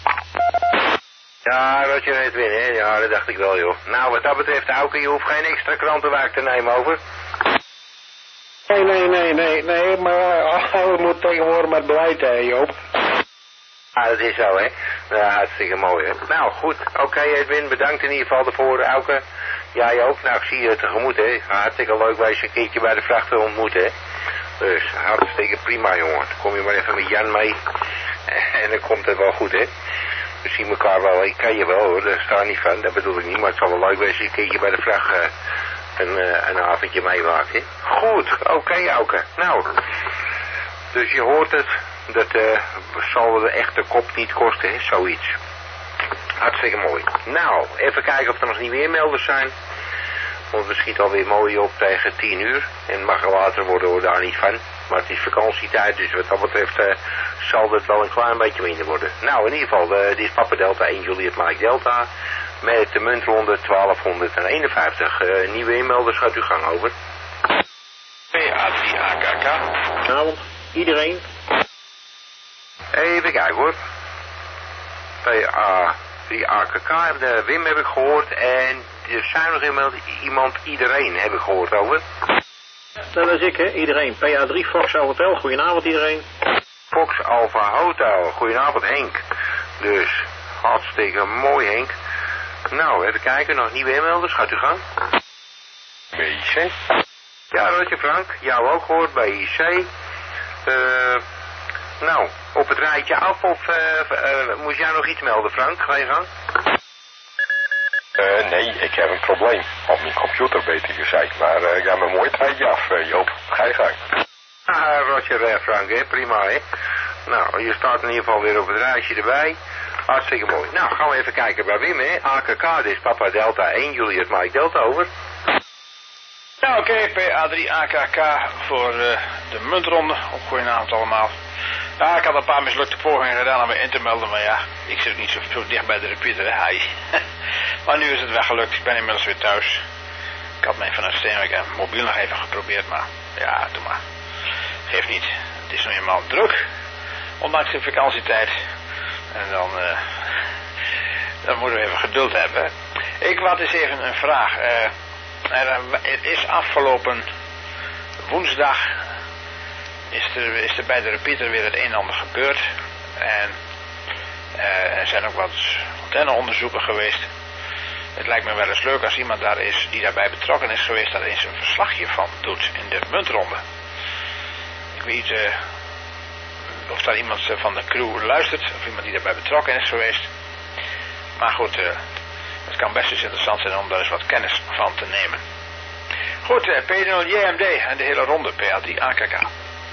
Ja, Roger Edwin, hè, ja, dat dacht ik wel, joh. Nou, wat dat betreft, Auke, je hoeft geen extra krantenwerk te nemen, over. Nee, nee, nee, nee, nee, maar alles moet tegenwoordig met beleid, hè, Joop. Ah, dat is zo, hè. Ja, hartstikke mooi, hè. Nou, goed. Oké, okay, Edwin, bedankt in ieder geval ervoor, Auke. Jij ook? Nou, ik zie je tegemoet, hè. Hartstikke leuk wij een keertje bij de vrachter ontmoeten, hè. Dus, hartstikke prima, jongen. Dan kom je maar even met Jan mee. En dan komt het wel goed, hè. We zien elkaar wel. Ik ken je wel, hoor. Daar sta niet van. Dat bedoel ik niet. Maar het zal wel leuk wezen een keertje bij de vracht uh, een, uh, een avondje meemaken, hè. Goed. Oké, okay, Auke. Nou. Dus je hoort het. Dat uh, zal de echte kop niet kosten, hè. Zoiets. Hartstikke mooi. Nou, even kijken of er nog niet meer melders zijn. Want we schieten alweer mooi op tegen tien uur. En mag er later worden, hoor, daar niet van. Maar het is vakantietijd, dus wat dat betreft uh, zal het wel een klein beetje minder worden. Nou, in ieder geval, uh, dit is Papa Delta één Juliet Mike Delta. Met de muntronde twaalfhonderdeenenvijftig. Uh, nieuwe inmelders, gaat uw gang over. P A drie A K K. Goedenavond, iedereen. Even kijken, hoor. P A drie A K K, de Wim heb ik gehoord. En er zijn nog iemand, iemand iedereen heb ik gehoord over. Dat is ik, hè, iedereen. P A drie Fox Hotel, goedenavond iedereen. Fox Alpha Hotel, goedenavond Henk. Dus, hartstikke mooi Henk. Nou, even kijken, nog nieuwe inmelders, gaat u gang. B I C. Ja, Rotje Frank, jou ook gehoord, bij I C. Uh, nou, op het rijtje af of uh, uh, moest jij nog iets melden Frank, ga je gang? Uh, nee, ik heb een probleem. Op mijn computer beter gezegd. Maar uh, ik ga mijn mooi tijdje af, uh, Joop. Ga je gang. Ah, Roger uh, Frank, hè? Prima, hè? Nou, je staat in ieder geval weer op het rijtje erbij. Hartstikke mooi. Nou, gaan we even kijken bij Wim, hè? A K K, dit is Papa Delta één, Juliet Mike Delta, over. Nou, oké, okay, P A drie A K K voor uh, de muntronde. Op goedenavond allemaal. Ja, ik had een paar mislukte pogingen gedaan om me in te melden, maar ja, ik zit niet zo, zo dicht bij de repeater, hè, hi. Maar nu is het wel gelukt, ik ben inmiddels weer thuis. Ik had mij vanuit Steenwijk en mobiel nog even geprobeerd, maar ja, doe maar. Geeft niet, het is nu eenmaal druk, ondanks de vakantietijd. En dan, uh, dan moeten we even geduld hebben. Ik had eens even een vraag. Uh, er, het is afgelopen woensdag... Is er, is er bij de repeater weer het een en ander gebeurd. En uh, er zijn ook wat antenneonderzoeken geweest. Het lijkt me wel eens leuk als iemand daar is die daarbij betrokken is geweest, daar eens een verslagje van doet in de muntronde. Ik weet uh, of daar iemand van de crew luistert, of iemand die daarbij betrokken is geweest. Maar goed, uh, het kan best eens interessant zijn om daar eens wat kennis van te nemen. Goed, uh, P nul J M D en de hele ronde P A drie A K K.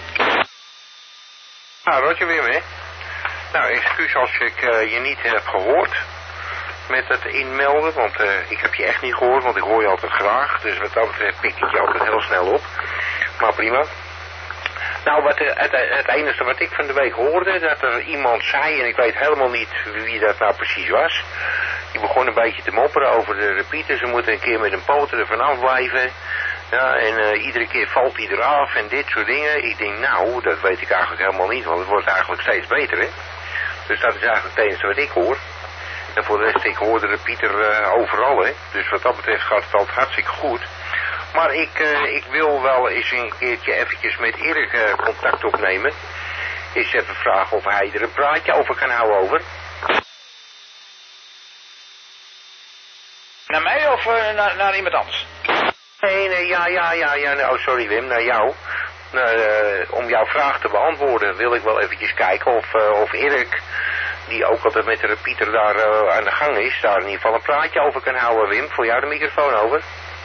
Nou, Roger Wim, hè. Nou, excuus als ik uh, je niet heb gehoord met het inmelden, want uh, ik heb je echt niet gehoord, want ik hoor je altijd graag. Dus wat dat betreft pik ik je altijd heel snel op. Maar prima. Nou, wat, uh, het, het enige wat ik van de week hoorde, dat er iemand zei, en ik weet helemaal niet wie dat nou precies was. Die begon een beetje te mopperen over de repeater. Ze moeten een keer met een poten er vanaf blijven. Ja, en uh, iedere keer valt hij eraf en dit soort dingen. Ik denk, nou, dat weet ik eigenlijk helemaal niet, want het wordt eigenlijk steeds beter, hè. Dus dat is eigenlijk het enige wat ik hoor. En voor de rest, ik hoor de repeater uh, overal, hè. Dus wat dat betreft gaat het altijd hartstikke goed. Maar ik, uh, ik wil wel eens een keertje eventjes met Erik uh, contact opnemen. Eens even vragen of hij er een praatje over kan houden over. Naar mij of uh, naar, naar iemand anders? Nee, nee, ja, ja, ja, ja, oh sorry Wim, naar jou. Nou, uh, om jouw vraag te beantwoorden wil ik wel eventjes kijken of, uh, of Erik, die ook altijd met de repeater daar uh, aan de gang is, daar in ieder geval een praatje over kan houden. Wim, voor jou de microfoon over.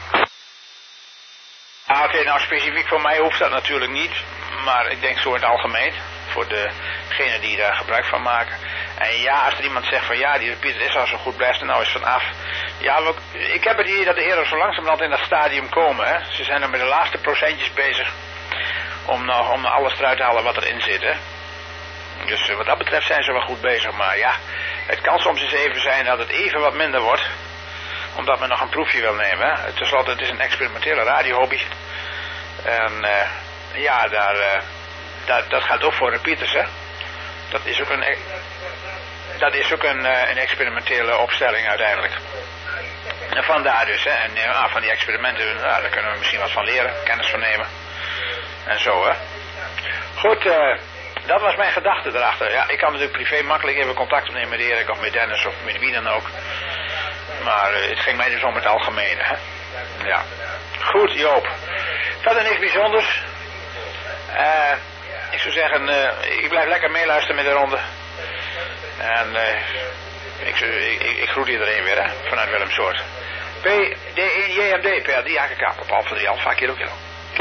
Ah, oké, okay, nou specifiek voor mij hoeft dat natuurlijk niet, maar ik denk zo in het algemeen, voor degenen die daar gebruik van maken. En ja, als er iemand zegt van ja, die repeater is al zo goed, blijft er nou eens vanaf. Ja, we, ik heb het idee dat de heren zo langzamerhand in dat stadium komen. Hè. Ze zijn er met de laatste procentjes bezig om nog om alles eruit te halen wat erin zit. Hè. Dus uh, wat dat betreft zijn ze wel goed bezig. Maar ja, het kan soms eens even zijn dat het even wat minder wordt. Omdat men nog een proefje wil nemen. Hè. Ten slotte, het is een experimentele radiohobby. En uh, ja, daar, uh, dat, dat gaat ook voor repeaters. Hè. Dat is ook een, dat is ook een, een experimentele opstelling uiteindelijk. En vandaar dus, hè. En ja, van die experimenten, nou, daar kunnen we misschien wat van leren, kennis van nemen. En zo, hè. Goed, uh, dat was mijn gedachte erachter. Ja, ik kan natuurlijk privé makkelijk even contact opnemen met Erik of met Dennis of met wie dan ook. Maar uh, het ging mij dus om het algemene, hè. Ja. Goed, Joop. Verder niks bijzonders. Uh, ik zou zeggen, uh, ik blijf lekker meeluisteren met de ronde. En uh, ik, ik, ik, ik groet iedereen weer, hè, vanuit Willemsoort. P D één J M D, P R drie A K K, op Alfa drie Alfa, kilo kilo.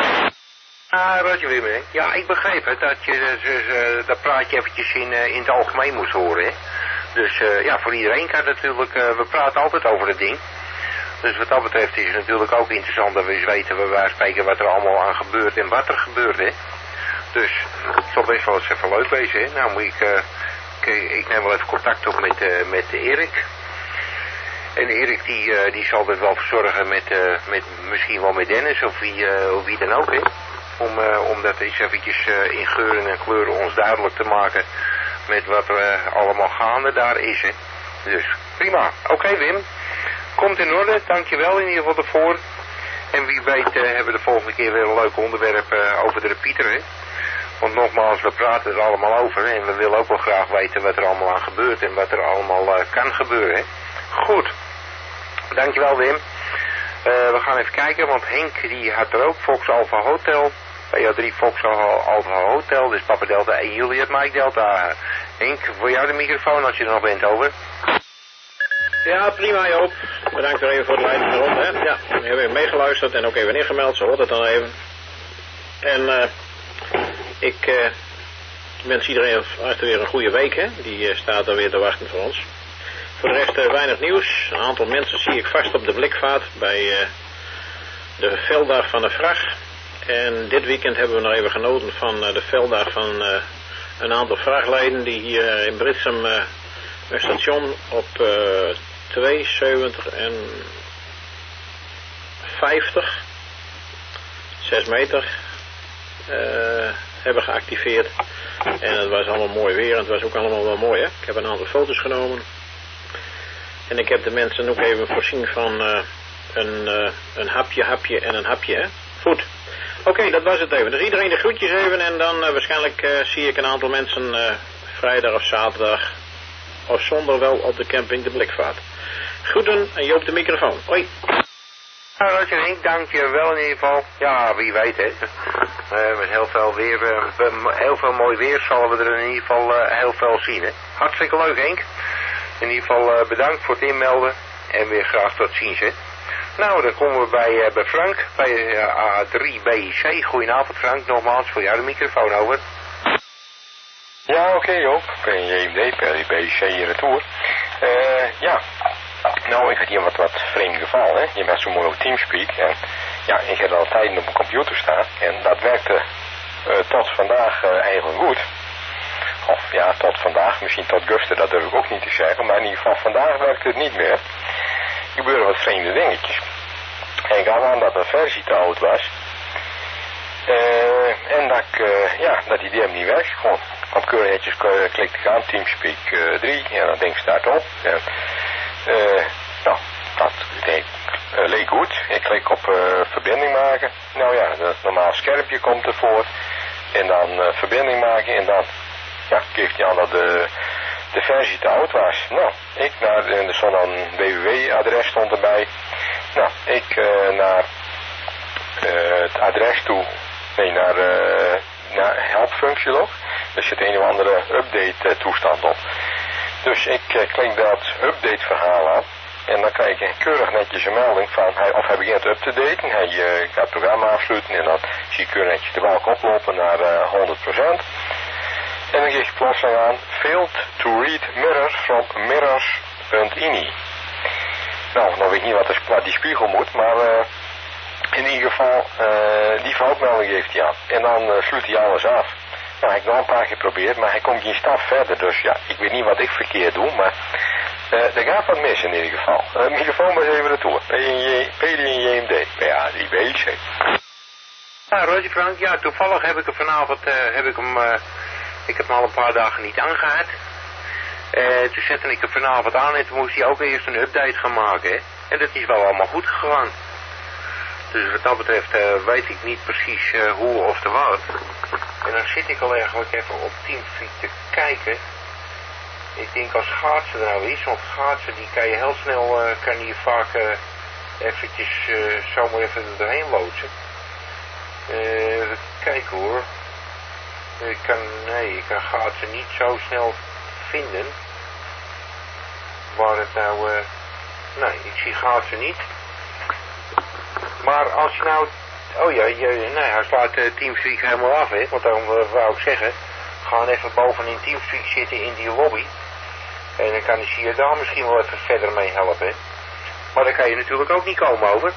Ah, Roger weer mee. Ja, ik begreep het, dat je dus, uh, dat praatje eventjes in, uh, in het algemeen moest horen, hè. Dus uh, ja, voor iedereen kan natuurlijk, uh, we praten altijd over het ding. Dus wat dat betreft is het natuurlijk ook interessant dat we eens weten, bij wijze van spreken, wat er allemaal aan gebeurt en wat er gebeurt, hè. Dus het zal best wel eens even leuk wezen, hè. Nou moet ik, uh, ik, ik neem wel even contact op met, uh, met Erik. En Erik die, uh, die zal het wel verzorgen met, uh, met misschien wel met Dennis of wie, uh, of wie dan ook, hè. Om, uh, om dat eens eventjes uh, in geuren en kleuren ons duidelijk te maken met wat er uh, allemaal gaande daar is, hè. Dus prima. Oké, okay, Wim. Komt in orde. Dankjewel in ieder geval ervoor. En wie weet uh, hebben we de volgende keer weer een leuk onderwerp uh, over de repeater, hè. Want nogmaals, we praten er allemaal over en we willen ook wel graag weten wat er allemaal aan gebeurt en wat er allemaal uh, kan gebeuren, hè. Goed. Dankjewel, Wim. Uh, we gaan even kijken, want Henk die had er ook Fox Alpha Hotel. P A drie Fox Alpha Hotel, dus Papa Delta en Juliet Mike Delta. Henk, voor jou de microfoon als je er nog bent, over. Ja, prima Joop. Bedankt weer even voor de leiding rond, hè. Ja, we hebben even meegeluisterd en ook even ingemeld, zo hoort het dan even. En uh, ik uh, wens iedereen echt weer een goede week, hè. Die uh, staat er weer te wachten voor ons. Voor de rest uh, weinig nieuws. Een aantal mensen zie ik vast op de blikvaart bij uh, de velddag van de vracht. En dit weekend hebben we nog even genoten van uh, de velddag van uh, een aantal vrachtleden die hier in Britsum uh, een station op uh, tweeënzeventig en vijftig, zes meter, uh, hebben geactiveerd. En het was allemaal mooi weer en het was ook allemaal wel mooi, hè. Ik heb een aantal foto's genomen. En ik heb de mensen ook even voorzien van uh, een, uh, een hapje, hapje en een hapje, hè. Goed. Oké, okay, dat was het even. Dus iedereen de groetjes even en dan uh, waarschijnlijk uh, zie ik een aantal mensen uh, vrijdag of zaterdag of zondag wel op de camping de Blikvaart. Groeten en Joop de microfoon. Hoi. Nou, Roger Henk, dank je wel in ieder geval. Ja, wie weet, hè. Uh, met heel veel weer, uh, heel veel mooi weer zullen we er in ieder geval uh, heel veel zien, hè. Hartstikke leuk, Henk. In ieder geval uh, bedankt voor het inmelden en weer graag tot ziens, hè. Nou, dan komen we bij, uh, bij Frank, bij uh, A drie B C. Goedenavond Frank, nogmaals voor jou de microfoon, over. Ja, oké okay, Joop, P J M D, P R B C retour. Uh, ja, nou ik had hier wat, wat vreemd geval, hè. Je bent zo mooi op Teamspeak en ja, ik heb al tijden op mijn computer staan en dat werkte uh, tot vandaag uh, eigenlijk goed. Of ja, tot vandaag, misschien tot Gusten, dat durf ik ook niet te zeggen, maar in ieder geval vandaag werkt het niet meer. Er gebeuren wat vreemde dingetjes. En ik gaf aan dat een versie te oud was. Uh, en dat ik, uh, ja, dat die D M niet werkt. Gewoon op keurhetjes klik ik aan, Teamspeak uh, drie, en dan denk ik start op. En, uh, nou, dat deed, uh, leek goed. Ik klik op uh, verbinding maken. Nou ja, het normaal schermpje komt ervoor. En dan uh, verbinding maken en dan, ja, geeft hij aan dat de, de versie te oud was. Nou, ik naar, en er stond een W W W-adres stond erbij. Nou, ik uh, naar uh, het adres toe, nee, naar, uh, naar helpfunctielog. Er zit een of andere update uh, toestand op. Dus ik uh, klik dat update verhaal aan. En dan krijg ik keurig netjes een melding van, hij, of hij begint up te daten. Hij uh, gaat het programma afsluiten en dan zie je keurig netjes de balk oplopen naar uh, honderd procent. En dan geef je plotseling aan, failed to read mirrors from mirrors.ini. Nou, dan weet ik niet wat, er, wat die spiegel moet, maar uh, in ieder geval, uh, die foutmelding geeft hij aan. En dan uh, sluit hij alles af. Nou, ik heb nog een paar keer geprobeerd, maar hij komt geen stap verder. Dus ja, ik weet niet wat ik verkeerd doe, maar uh, er gaat wat mis in ieder geval. Uh, microfoon maar eens even naartoe. P D en J M D, P A drie B C. Ja, Roger Frank, ja, toevallig heb ik hem vanavond, uh, heb ik hem, uh, ik heb hem al een paar dagen niet aangehad. Uh, toen zette ik hem vanavond aan en toen moest hij ook eerst een update gaan maken, hè. En dat is wel allemaal goed gegaan. Dus wat dat betreft uh, weet ik niet precies uh, hoe of te wat. En dan zit ik al eigenlijk even op Teamspeak te kijken. ik denk als schaatsen er nou is, want schaatsen die kan je heel snel, uh, kan je vaak uh, eventjes uh, zomaar even er doorheen loodsen. Uh, even kijken hoor. Ik kan, nee, ik kan schaatsen niet zo snel vinden. Waar het nou, uh, nee, ik zie schaatsen niet. Maar als je nou, oh ja, je, nee, hij slaat uh, Teamspeak helemaal af, hè, want dan uh, wou ik zeggen, ga even bovenin Teamspeak zitten in die lobby. En dan kan je daar misschien wel even verder mee helpen, hè. Maar daar kan je natuurlijk ook niet komen over.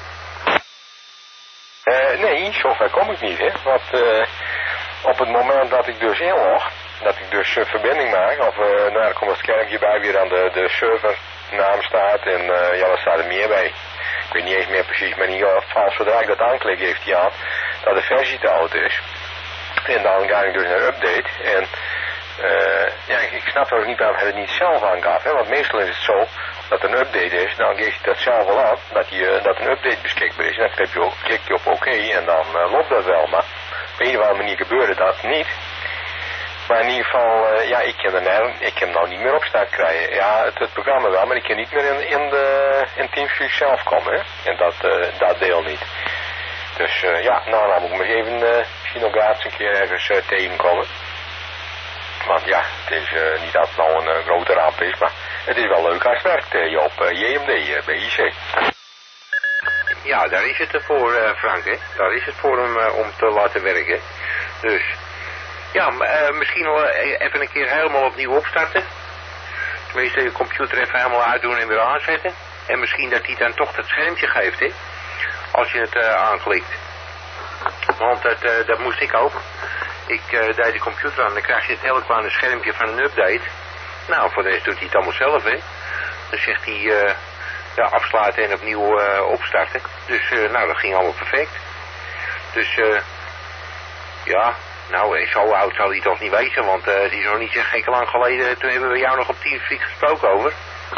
Uh, nee, zover kom ik niet, hè. Want uh, op het moment dat ik dus inlog, dat ik dus uh, verbinding maak, of uh, nou, dan komt het schermpje bij weer aan de, de servernaam staat en uh, ja, daar staat er meer bij. Ik weet niet eens meer precies, maar in ieder geval, zodra ik dat aanklik, heeft hij aan dat de versie te oud is. En dan ga ik dus naar update en uh, ja, ik, ik snap ook niet waarom hij het niet zelf aangaf, hè, want meestal is het zo dat een update is, dan geeft hij dat zelf wel aan, dat, je, dat een update beschikbaar is. En dan klik je op, klik je op oké en dan uh, loopt dat wel, maar op een of andere manier gebeurde dat niet. Maar in ieder geval, uh, ja, ik kan er nou, ik kan hem nou niet meer op start krijgen. Ja, het, het programma wel, maar ik kan niet meer in, in, de, in Teamspeak zelf komen, hè. En dat, uh, dat deel niet. Dus uh, ja, nou, dan moet ik me even uh, misschien nog gratis een keer ergens uh, tegenkomen. Want ja, het is uh, niet dat het nou een uh, grote ramp is, maar het is wel leuk als het werkt, uh, Joop. Uh, J M D, uh, B I C. Ja, daar is het voor, uh, Frank, hè. Daar is het voor hem uh, om te laten werken. Dus, ja, uh, misschien wel even een keer helemaal opnieuw opstarten. Tenminste, je computer even helemaal uitdoen en weer aanzetten. En misschien dat hij dan toch dat schermpje geeft, hè. Als je het uh, aanklikt. Want dat, uh, dat moest ik ook. Ik uh, deed de computer aan, dan krijg je het hele kleine schermpje van een update. Nou, voor de rest doet hij het allemaal zelf, hè. Dan zegt hij, uh, ja, afsluiten en opnieuw uh, opstarten. Dus, uh, nou, dat ging allemaal perfect. Dus, uh, ja, nou, zo oud zal hij toch niet wezen, want uh, die is nog niet zo gek lang geleden, toen hebben we jou nog op Teamspeak gesproken over.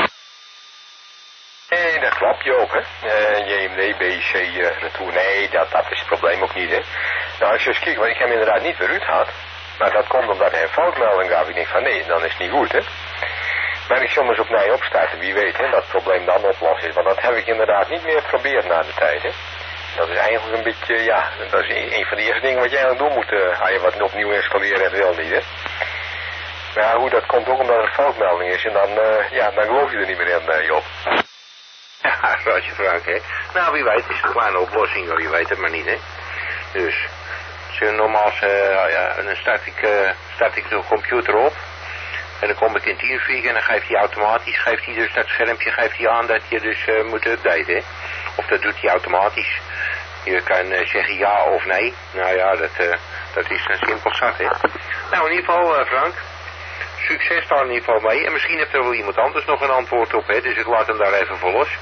Nee, dat klopt, Joop, hè. Uh, J M D, B I C, uh, retour. Nee, dat, dat is het probleem ook niet, hè. Nou, als je eens kijkt, want ik heb hem inderdaad niet weer gehad. Maar dat komt omdat hij een foutmelding gaf. Ik denk van, nee, dan is het niet goed, hè. Maar ik zal eens opnieuw opstarten, wie weet, hè, dat het probleem dan oplost is. Want dat heb ik inderdaad niet meer geprobeerd na de tijd, hè. Dat is eigenlijk een beetje, ja, dat is een, een van de eerste dingen wat je eigenlijk doen moet, uh, als je wat opnieuw installeren en wil niet, hè. Maar ja, hoe dat komt ook omdat er een foutmelding is en dan, uh, ja, dan geloof je er niet meer in, uh, Joop. Ja, Roger Frank, hè. Nou, wie weet, het is een kleine oplossing, hoor, je weet het maar niet, hè. Dus, zo normaal, uh, ja, dan start ik, uh, start ik de computer op. En dan kom ik in Teamspeak en dan geeft hij automatisch, geeft hij dus dat schermpje, geeft hij aan dat je dus uh, moet updaten, hè. Of dat doet hij automatisch. Je kan uh, zeggen ja of nee. Nou ja, dat, uh, dat is een simpel zat, hè. Nou, in ieder geval, uh, Frank, succes daar in ieder geval mee. En misschien heeft er wel iemand anders nog een antwoord op, hè. Dus ik laat hem daar even voor los.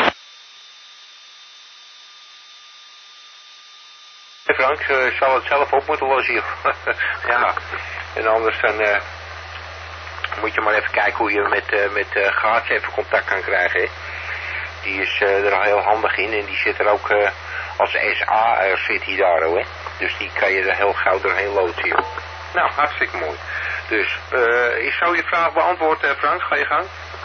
Frank, uh, zal het zelf op moeten lossen. Ja, en anders dan uh, moet je maar even kijken hoe je met, uh, met uh, Gaats even contact kan krijgen, hè. Die is uh, er al heel handig in en die zit er ook uh, als S A R zit hij daar, hè. Dus die kan je er heel gauw doorheen loodsen. Nou, hartstikke mooi. Dus, uh, is zo je vraag beantwoord, uh, Frank? Ga je gang?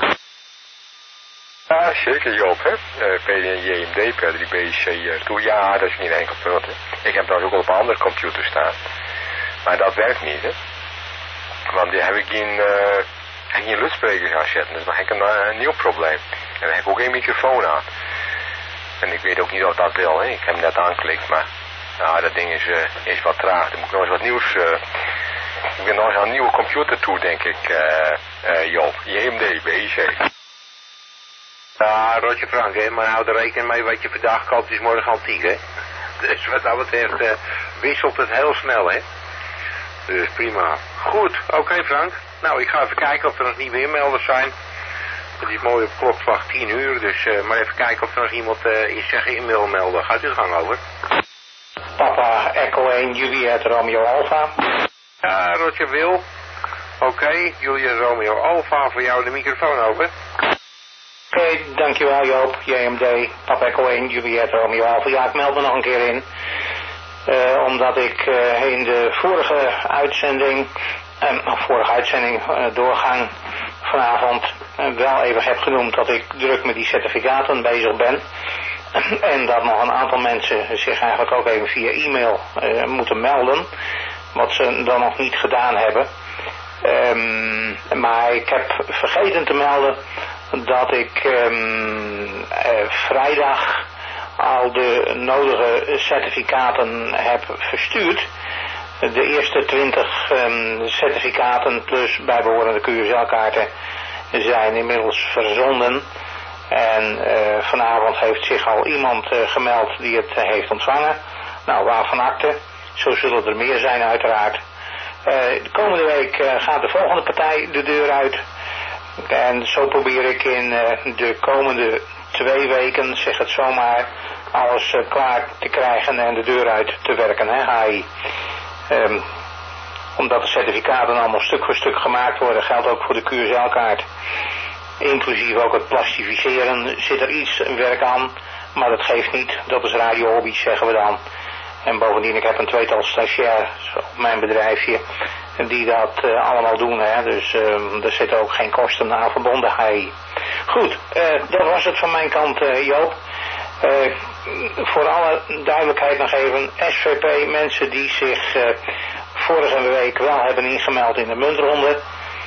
Ja, zeker, Joop, hè. Uh, P J M D, P drie B C, uh, toe. Ja, dat is niet enkel punt, hè. Ik heb dat ook op een andere computer staan. Maar dat werkt niet, hè. Want die heb ik in, uh, heb ik in luidspreker gaan zetten. Dus dan heb ik een, uh, een nieuw probleem. En dan heb ik ook geen microfoon aan. En ik weet ook niet of dat wil, hè. Ik heb hem net aanklikt, maar nou, dat ding is, uh, is wat traag. Dan moet ik nog eens wat nieuws, uh, ik ben nog eens aan een nieuwe computer toe, denk ik, uh, uh, Joop. J M D, B I C. Ja, Roger Frank, hè, maar hou er rekening mee, wat je vandaag koopt is morgen antiek, hè. Dus wat dat betreft uh, wisselt het heel snel, hè. Dus prima. Goed, oké okay, Frank. Nou, ik ga even kijken of er nog nieuwe inmelders zijn. Het is mooi op klokslag tien uur, dus uh, maar even kijken of er nog iemand uh, is zeggen in wil melden. Gaat u de gang over? Papa Echo één, Juliet Romeo Alpha. Ja, Roger Wil. Oké, okay, Juliet Romeo Alpha, voor jou de microfoon over. Oké, okay, dankjewel Joop, J M D, Papa Echo één, Juliet Romeo Alpha. Ja, ik meld me nog een keer in. Uh, omdat ik uh, in de vorige uitzending, uh, vorige uitzending, uh, doorgang vanavond wel even heb genoemd dat ik druk met die certificaten bezig ben. En dat nog een aantal mensen zich eigenlijk ook even via e-mail uh, moeten melden. Wat ze dan nog niet gedaan hebben. Um, maar ik heb vergeten te melden dat ik um, uh, vrijdag al de nodige certificaten heb verstuurd. De eerste twintig um, certificaten plus bijbehorende Q S L-kaarten zijn inmiddels verzonden. En uh, vanavond heeft zich al iemand uh, gemeld die het uh, heeft ontvangen. Nou, waarvan akte. Zo zullen er meer zijn uiteraard. Uh, de komende week uh, gaat de volgende partij de deur uit. En zo probeer ik in uh, de komende twee weken, zeg het zomaar, alles uh, klaar te krijgen en de deur uit te werken, hè, H I. Um, omdat de certificaten allemaal stuk voor stuk gemaakt worden, geldt ook voor de Q S L-kaart. Inclusief ook het plastificeren zit er iets werk aan, maar dat geeft niet. Dat is radiohobby, zeggen we dan. En bovendien, ik heb een tweetal stagiairs op mijn bedrijfje die dat uh, allemaal doen. Hè? Dus uh, er zitten ook geen kosten aan verbonden. Hey. Goed, uh, dat was het van mijn kant, uh, Joop. Uh, voor alle duidelijkheid nog even, S V P, mensen die zich uh, vorige week wel hebben ingemeld in de muntronde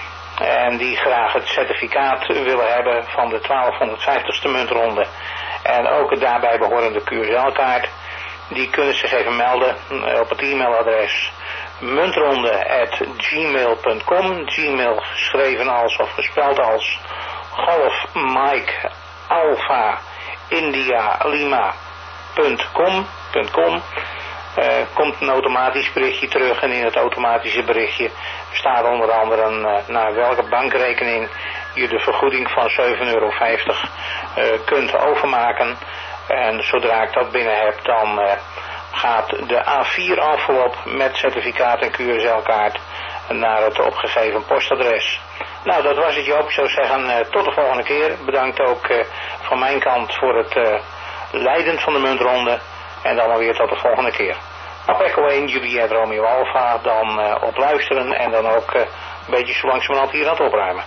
en die graag het certificaat willen hebben van de twaalfhonderdvijftigste muntronde en ook het daarbij behorende Q S L-kaart, die kunnen zich even melden op het e-mailadres muntronde at gmail punt com, Gmail geschreven als of gespeld als Golf Mike Alpha India Lima punt com, .com. Uh, komt een automatisch berichtje terug en in het automatische berichtje staat onder andere uh, naar welke bankrekening je de vergoeding van zeven euro vijftig uh, kunt overmaken. En zodra ik dat binnen heb, dan uh, gaat de A vier envelop met certificaat en Q S L-kaart naar het opgegeven postadres. Nou, dat was het, Joop. Ik zou zeggen, uh, tot de volgende keer. Bedankt ook uh, van mijn kant voor het uh, leiden van de muntronde. En dan alweer tot de volgende keer. Op Echo één, Juliet Romeo Alpha, dan uh, op luisteren en dan ook uh, een beetje zo langzamerhand hier aan het opruimen.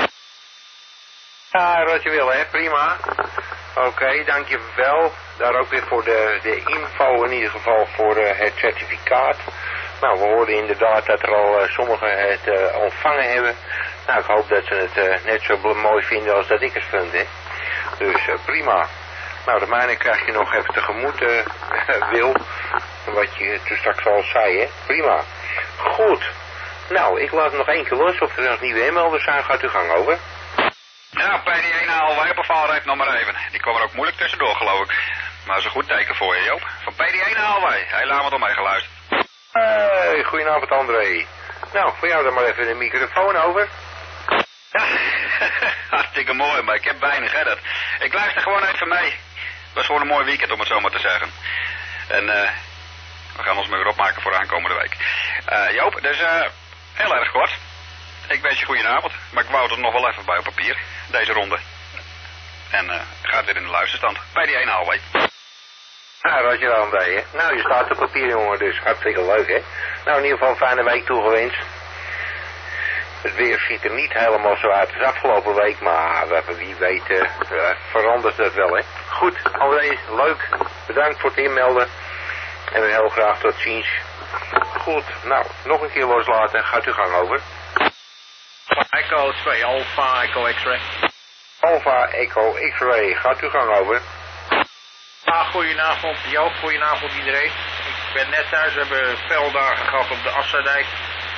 Ja, wat je wil, hè? Prima. Oké, okay, dankjewel. Daar ook weer voor de, de info, in ieder geval voor uh, het certificaat. Nou, we hoorden inderdaad dat er al uh, sommigen het uh, ontvangen hebben. Nou, ik hoop dat ze het uh, net zo mooi vinden als dat ik het vind, hè. Dus uh, prima. Nou, de mijne krijg je nog even tegemoet, uh, Wil. Wat je toen straks al zei, hè. Prima. Goed. Nou, ik laat nog één keer los. Of er nog nieuwe inmelders zijn, gaat uw gang over. Ja, P D één Alwij op een valreep nog maar even. Die kwam er ook moeilijk tussendoor, geloof ik. Maar dat is een goed teken voor je, Joop. Van P D één Alwij. Heel avond al meegeluisterd. Hey, goedenavond, André. Nou, voor jou dan maar even de microfoon over. Ja, hartstikke mooi, maar ik heb weinig, hè, dat. Ik luister gewoon even mee. Het was gewoon een mooi weekend, om het zo maar te zeggen. En eh, uh, we gaan ons maar weer opmaken voor aankomende week. Uh, Joop, dus uh, heel erg kort. Ik wens je goedenavond, maar ik wou er nog wel even bij op papier, deze ronde. En uh, gaat weer in de luisterstand. Bij die ene Alwij. Nou, wat je wel bij, hè. Nou, je staat op papier, jongen, dus hartstikke leuk, hè. Nou, in ieder geval een fijne week toegewenst. Het weer ziet er niet helemaal zo uit als afgelopen week, maar wie weet uh, uh, verandert dat wel, hè. Goed, André, leuk. Bedankt voor het inmelden. En weer heel graag tot ziens. Goed, nou, nog een keer loslaten. Gaat uw gang over. Echo twee, Alpha Echo X-ray. Alpha Echo X-ray, gaat uw gang over. Ah, goedenavond Joop, goedenavond iedereen. Ik ben net thuis, we hebben velddagen gehad op de Afsluitdijk.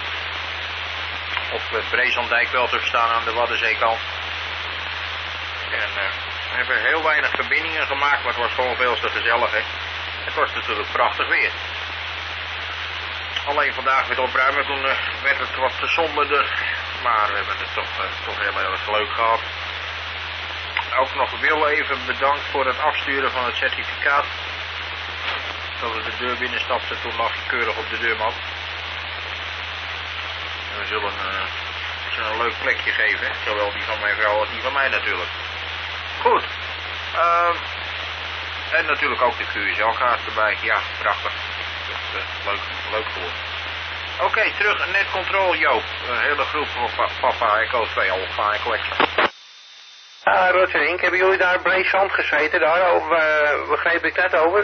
Op de Brezandijk wel te verstaan aan de Waddenzeekant. En uh, we hebben heel weinig verbindingen gemaakt, maar het was gewoon veel te gezellig, hè. Het was natuurlijk prachtig weer. Alleen vandaag met opruimen, toen uh, werd het wat somberder. Maar we hebben het toch, uh, toch heel erg leuk gehad. Ook nog Wil even bedankt voor het afsturen van het certificaat. Dat we de deur binnenstapten, toen lag je keurig op de deurmat. En we zullen uh, ze een leuk plekje geven, zowel die van mijn vrouw als die van mij natuurlijk. Goed. Uh, en natuurlijk ook de Q S L-kaart erbij. Ja, prachtig. Dat is uh, leuk, leuk geworden. Oké, okay, terug net controle Joop. Een hele groep van Papa Echo twee Alpha Echo Extra. Ah, Rotterink, hebben jullie daar Breesand gezeten? Daar, of uh, begreep ik net over?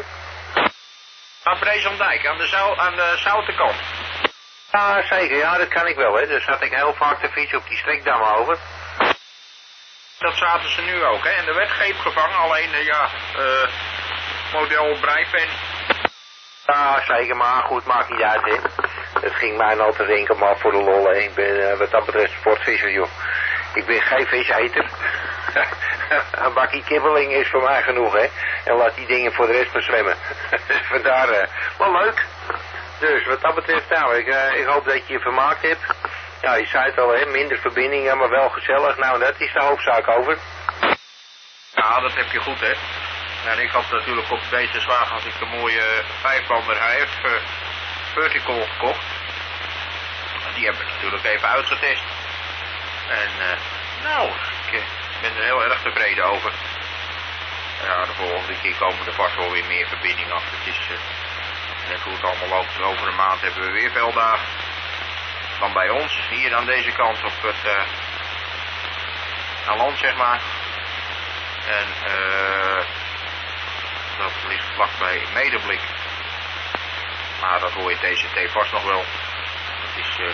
Aan Breesandijk, aan de, zou, aan de zoutenkant. Ah, zeker, ja, dat kan ik wel, hè. Dus had ik heel vaak de fiets op die strikdam over. Dat zaten ze nu ook, hè. En er werd greep gevangen, alleen, uh, ja, uh, model Breipen. Ja, zeker, maar goed, maakt niet uit, hè. Het ging mij altijd enkel maar voor de lol, hè. Ik ben uh, wat dat betreft sportvisser, joh. Ik ben geen viseter. Een bakje kibbeling is voor mij genoeg, hè. En laat die dingen voor de rest maar zwemmen. Vandaar, uh, wel leuk. Dus wat dat betreft, nou, ik, uh, ik hoop dat je je vermaakt hebt. Ja, je zei het al, hè, minder verbindingen, maar wel gezellig. Nou, dat is de hoofdzaak over. Ja, dat heb je goed, hè. En ik had natuurlijk op deze zwaar had ik een mooie vijfbander H F uh, Vertical gekocht. Die heb ik natuurlijk even uitgetest. En uh, nou, ik uh, ben er heel erg tevreden over. Ja, de volgende keer komen er vast wel weer meer verbindingen af. Het is uh, net hoe het allemaal loopt. Over een maand hebben we weer veel dagen. Dan bij ons, hier aan deze kant op het uh, aan land, zeg maar. En uh, dat ligt vlakbij Medeblik. Maar dat hoor je T C T vast nog wel. Het is uh,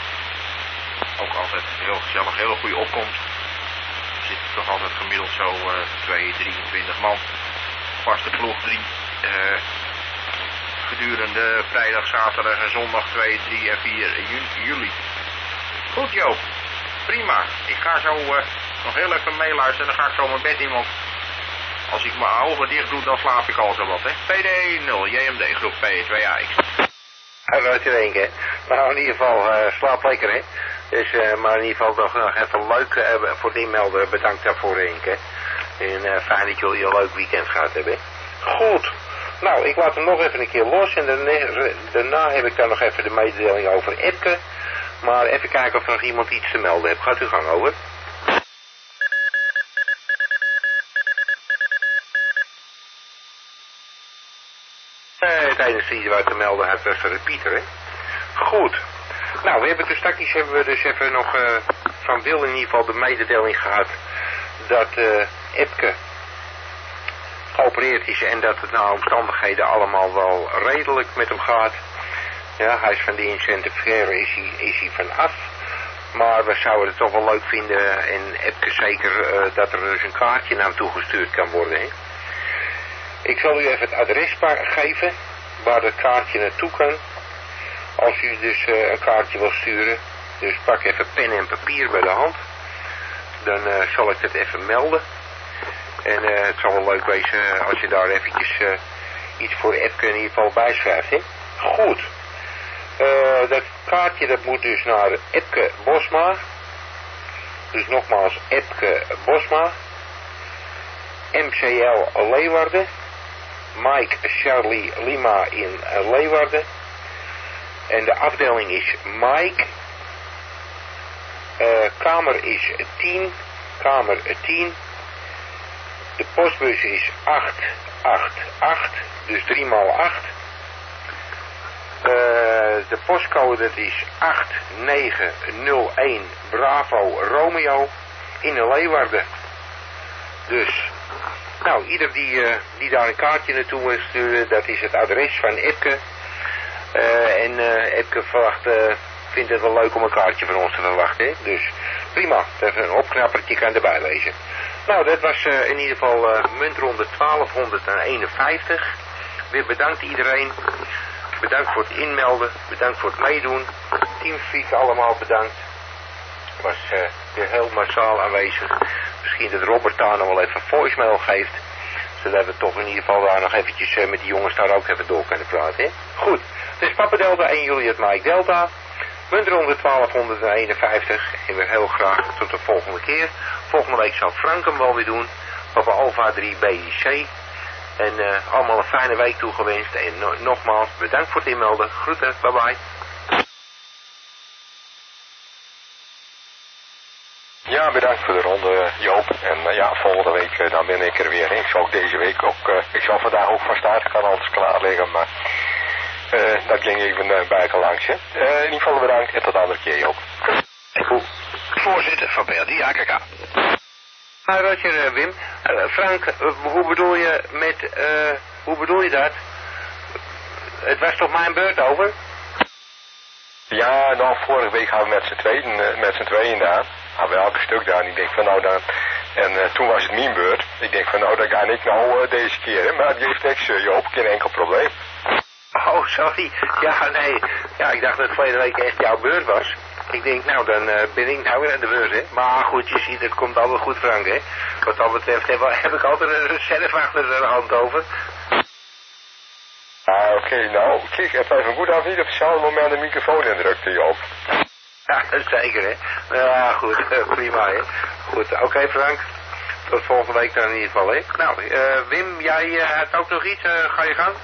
ook altijd heel gezellig, hele goede opkomst. Er zitten toch altijd gemiddeld zo uh, twee, drieëntwintig man. Vaste ploeg drie. Uh, gedurende vrijdag, zaterdag en zondag twee, drie en vier juli. Goed Joop, prima. Ik ga zo uh, nog heel even meeluisteren en dan ga ik zo mijn bed in, want als ik mijn ogen dicht doe, dan slaap ik al zo wat, hè. P D nul, J M D, groep P twee A X. Uit je één keer. Nou, in ieder geval, uh, slaap lekker, hè. Dus, uh, maar in ieder geval nog, nog even leuk uh, voor het inmelden. Bedankt daarvoor, één keer. En uh, fijn dat jullie een leuk weekend gehad hebben. Goed. Nou, ik laat hem nog even een keer los en daarna, daarna heb ik daar nog even de mededeling over Epke. Maar even kijken of er nog iemand iets te melden heeft. Gaat uw gang, over. Uh, het enige die wat te melden had was de Pieter, hè. Goed. Nou, we hebben dus straks hebben we dus even nog uh, van Wil in ieder geval de mededeling gehad dat uh, Epke geopereerd is en dat het naar omstandigheden allemaal wel redelijk met hem gaat. Ja, hij is van die incentive care is hij, is hij van af. Maar we zouden het toch wel leuk vinden en Epke zeker uh, dat er dus een kaartje naar hem toegestuurd kan worden. Hè? Ik zal u even het adres geven waar het kaartje naartoe kan. Als u dus uh, een kaartje wil sturen, dus pak even pen en papier bij de hand. Dan uh, zal ik het even melden. En uh, het zal wel leuk wezen als je daar eventjes uh, iets voor Epke in ieder geval bijschrijft. Hè? Goed. Uh, dat kaartje dat moet dus naar Epke Bosma. Dus nogmaals Epke Bosma. M C L Leeuwarden. Mike Charlie Lima in Leeuwarden. En de afdeling is Mike. Uh, kamer is tien. Kamer tien. De postbus is acht acht acht. Dus drie maal acht. Uh, de postcode dat is acht negen nul een Bravo Romeo in de Leeuwarden. Dus, nou, ieder die, uh, die daar een kaartje naartoe wil sturen, dat is het adres van Epke. Uh, en uh, Epke verwacht, uh, vindt het wel leuk om een kaartje van ons te verwachten. Hè? Dus prima, dat is een opknappertje, kan erbij lezen. Nou, dat was uh, in ieder geval uh, muntronde twaalfhonderdeenenvijftig. Weer bedankt iedereen. Bedankt voor het inmelden. Bedankt voor het meedoen. Teamfiek allemaal bedankt. Was uh, weer heel massaal aanwezig. Misschien dat Robert daar nog wel even voicemail geeft. Zodat we toch in ieder geval daar nog eventjes uh, met die jongens daar ook even door kunnen praten. Hè? Goed. Dus Papa Delta en Juliet Mike Delta. Muntronde twaalfhonderdeenenvijftig. En weer heel graag tot de volgende keer. Volgende week zal Frank hem wel weer doen. Papa Alpha drie B I C. En uh, allemaal een fijne week toegewenst. En no nogmaals bedankt voor het inmelden. Groeten. Bye bye. Ja, bedankt voor de ronde, Joop. En uh, ja, volgende week uh, dan ben ik er weer. Ik zal ook deze week ook, uh, ik zal vandaag ook van start gaan, anders klaar liggen. Maar Uh, dat ging even uh, buitenlangs, hè. Uh, in ieder geval bedankt en tot de andere keer, Joop. Goed. Voorzitter van P L D A K K. Ah, Roger, uh, Wim. Uh, Frank, uh, hoe bedoel je met, uh, hoe bedoel je dat? Het was toch mijn beurt over? Ja, nou, vorige week hadden we met z'n tweeën, uh, met z'n tweeën daar. Hadden we elke stuk daar en ik denk van nou dan... En uh, toen was het mijn beurt. Ik denk van nou, dat ga ik nou uh, deze keer, hè. Maar het geeft niks, uh, Joop, geen enkel probleem. Oh, sorry. Ja, nee. Ja, ik dacht dat het verleden week echt jouw beurt was. Ik denk, nou, dan uh, ben ik nou weer aan de beurt, hè. Maar goed, je ziet, het komt altijd goed, Frank, hè. Wat dat betreft heb, heb ik altijd een reserve achter de hand over. Ah, oké, okay, nou, kijk, het was een goed af niet op hetzelfde moment de microfoon indrukte, Joop. Ja, zeker, hè. Ja, goed, prima, hè. Goed, oké, okay, Frank. Tot volgende week dan in ieder geval, hè. Nou, uh, Wim, jij uh, hebt ook nog iets, uh, ga je gang?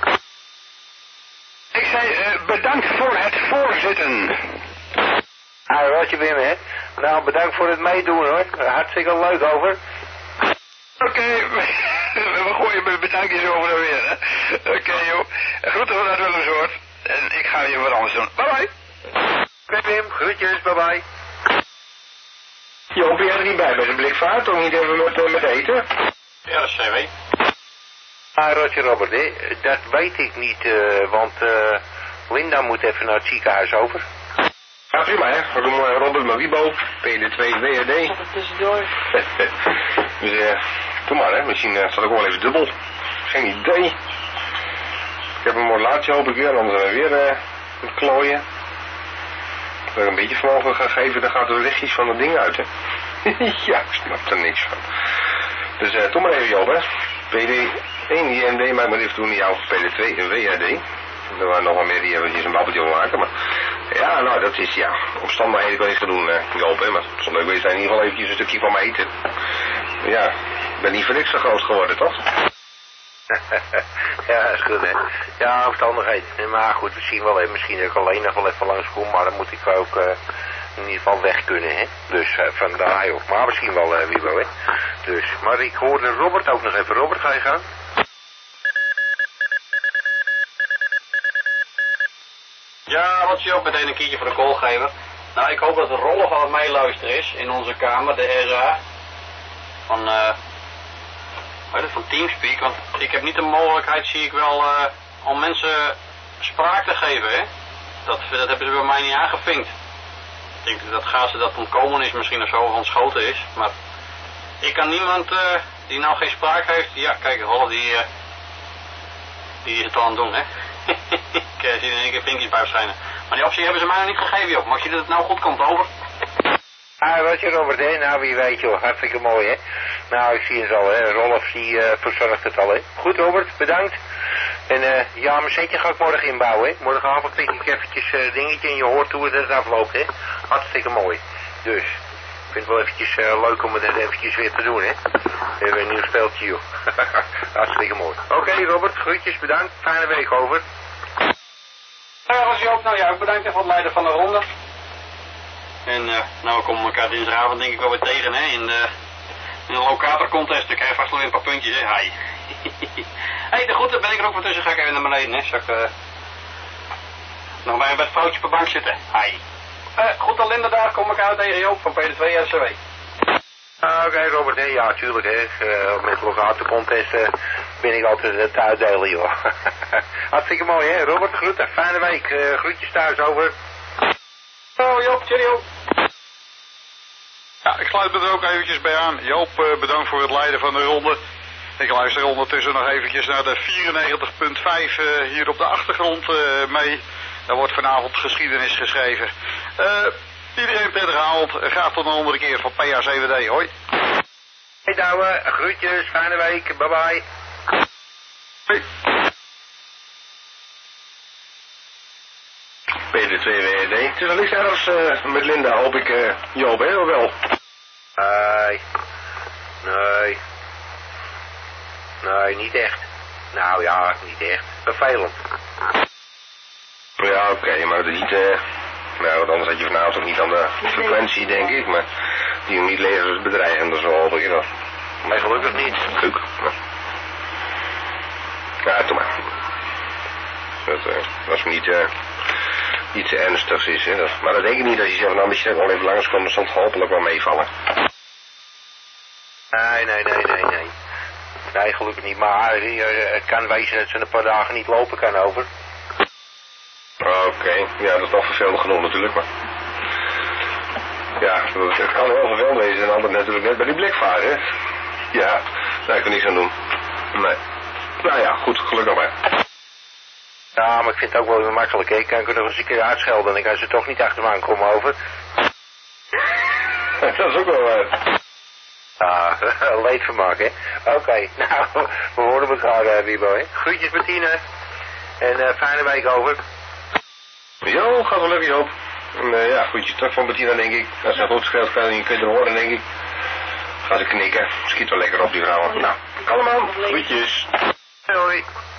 Ik zei uh, bedankt voor het voorzitten. Ah, wat je Wim, hè. Nou, bedankt voor het meedoen, hoor. Hartstikke leuk, over. Oké, okay. We gooien met bedankjes over en weer, hè. Oké, okay, joh. Groeten vanuit Willemsoort. En ik ga weer wat anders doen. Bye bye. Oké, okay, Wim. Groetjes. Bye bye. Joop, ben jij er niet bij met een blikvaart? Toch niet even met, uh, met eten? Ja, dat is C W. Ah, Roger Robert, hè. Dat weet ik niet, uh, want uh, Linda moet even naar het ziekenhuis over. Ja, prima, hè. We doen uh, Robert met Wiebo, P D twee W R D. Wat tussendoor. Dus, eh, uh, doe maar, hè. Misschien uh, staat ook wel even dubbel. Geen idee. Ik heb een modulatie, hoop ik weer, anders zijn we weer uh, het klooien. Als ik een beetje vermogen ga geven, dan gaat er lichtjes van dat ding uit, hè. Ja, ik snap er niks van. Dus, eh, uh, doe maar even, Joop, hè. P D één I M D, maak maar even doen, jou P D twee W R D. Er waren nog wel meer die eventjes een babbeltje wil maken, maar... Ja, nou, dat is, ja, omstandigheden kan ik gaan doen, uh, Joop, hè. Maar zonder ik weet in ieder geval eventjes een stukje van me eten. Ja, ik ben niet voor niks zo groot geworden, toch? Ja, dat is goed, hè. Ja, omstandigheden. Maar goed, we zien wel even, misschien dat ik alleen nog wel even langskom, maar dan moet ik ook uh, in ieder geval weg kunnen, hè. Dus uh, vandaar, joh. Maar misschien wel, uh, Wiebo, hè. Dus, maar ik hoorde Robert ook nog even. Robert, ga je gaan? Ja, wat je ook meteen een keertje voor de call geven. Nou, ik hoop dat de Rolf aan het meeluisteren is in onze kamer, de R A. Van, eh... Uh, van Teamspeak, want ik heb niet de mogelijkheid, zie ik wel, uh, om mensen spraak te geven, hè. Dat, dat hebben ze bij mij niet aangevinkt. Ik denk dat gaat ze dat ontkomen is, misschien of zo ontschoten is, maar ik kan niemand uh, die nou geen spraak heeft, ja, kijk, Rolf die, uh, die is het al aan het doen, hè. Ik uh, zie er in één keer vinkjes bij schijnen. Maar die optie hebben ze mij nog niet gegeven, joh. Maar als je dat het nou goed komt, over. Ah, wat je Robert, hè? Nou, wie weet, joh. Hartstikke mooi, hè? Nou, ik zie het al, hè? Rolf, die uh, verzorgt het al, hè? Goed, Robert, bedankt. En uh, ja, mijn setje ga ik morgen inbouwen, hè? Morgenavond tik ik eventjes een uh, dingetje en je hoort hoe het afloopt, hè? Hartstikke mooi. Dus, ik vind het wel eventjes uh, leuk om het eventjes weer te doen, hè? We hebben een nieuw speeltje, joh. Hartstikke mooi. Oké, okay, Robert, groetjes, bedankt. Fijne week, over. Ja, was Joop, nou ja, bedankt even voor het leiden van de ronde. En uh, nou, we komen elkaar dinsdagavond denk ik wel weer tegen, hè, in de, in de locator contest. Dan krijg je vast wel weer een paar puntjes, hè, hi. Hé, hey, goed, dan ben ik er ook voor tussen, ga ik even naar beneden, hè. Zal ik uh, nog bij, bij het foutje op de bank zitten, hi. Uh, goed, dan Linda daar, kom ik uit tegen Joop van P D twee R C W. Ah, oké, okay, Robert, hè, ja, tuurlijk, hè. Uh, met locator contest uh, ben ik altijd het uh, uitdelen, joh. Hartstikke mooi, hè, Robert, groeten, fijne week, uh, groetjes thuis, over. Oh, Joop, cheerio. Ja, ik sluit me er ook eventjes bij aan. Joop, uh, bedankt voor het leiden van de ronde. Ik luister ondertussen nog eventjes naar de vierennegentig punt vijf uh, hier op de achtergrond uh, mee. Daar wordt vanavond geschiedenis geschreven. Uh, iedereen prettige avond. Graag tot een andere keer van P A C W D. Hoi. Hey Douwe, groetjes, fijne week, bye bye. Hoi. P D twee W R D. Het is al niks ergens uh, met Linda, hoop ik, uh, Joop, hè, of wel? Nee. Nee. Nee, niet echt. Nou ja, niet echt. Vervelend. Ja, oké, okay, maar dat is niet... Uh, nou, want anders had je vanavond ook niet aan de frequentie, denk ik, maar die niet levens bedreigend of zo, hoop ik dan. Maar gelukkig niet. Leuk. Ja, doe maar. Dat uh, was niet, uh, iets ernstigs is. Hè. Dat, maar dat denk ik niet, als je zegt, nou misschien wel even langskomt, dan zal het hopelijk wel meevallen. Nee, nee, nee, nee, nee. Nee, gelukkig niet. Maar uh, het kan wezen dat ze een paar dagen niet lopen kan over. Oké, okay. Ja, dat is nog vervelend genoeg natuurlijk, maar... Ja, het kan wel vervelend wezen en altijd natuurlijk net bij die blikvaart, hè. Ja, daar kan ik niks aan doen. Nee. Nou ja, goed, gelukkig maar. Ja, maar ik vind het ook wel weer makkelijk, hè. Ik kan er nog eens een keer uitschelden en ik kan ze toch niet achter me aankomen over. Dat is ook wel waar. Ja, leedvermaak, hè. Oké, okay, nou, we horen elkaar, uh, Wiebo, hè. Groetjes Martine. En uh, fijne week over. Jo, gaat wel lekker op. En uh, ja, groetjes terug van Bettina, denk ik. Als ze goed scheelt, kan je er horen, denk ik. Gaan ze knikken. Schiet wel lekker op, die vrouwen. Nou, kalm aan. Groetjes. Hoi.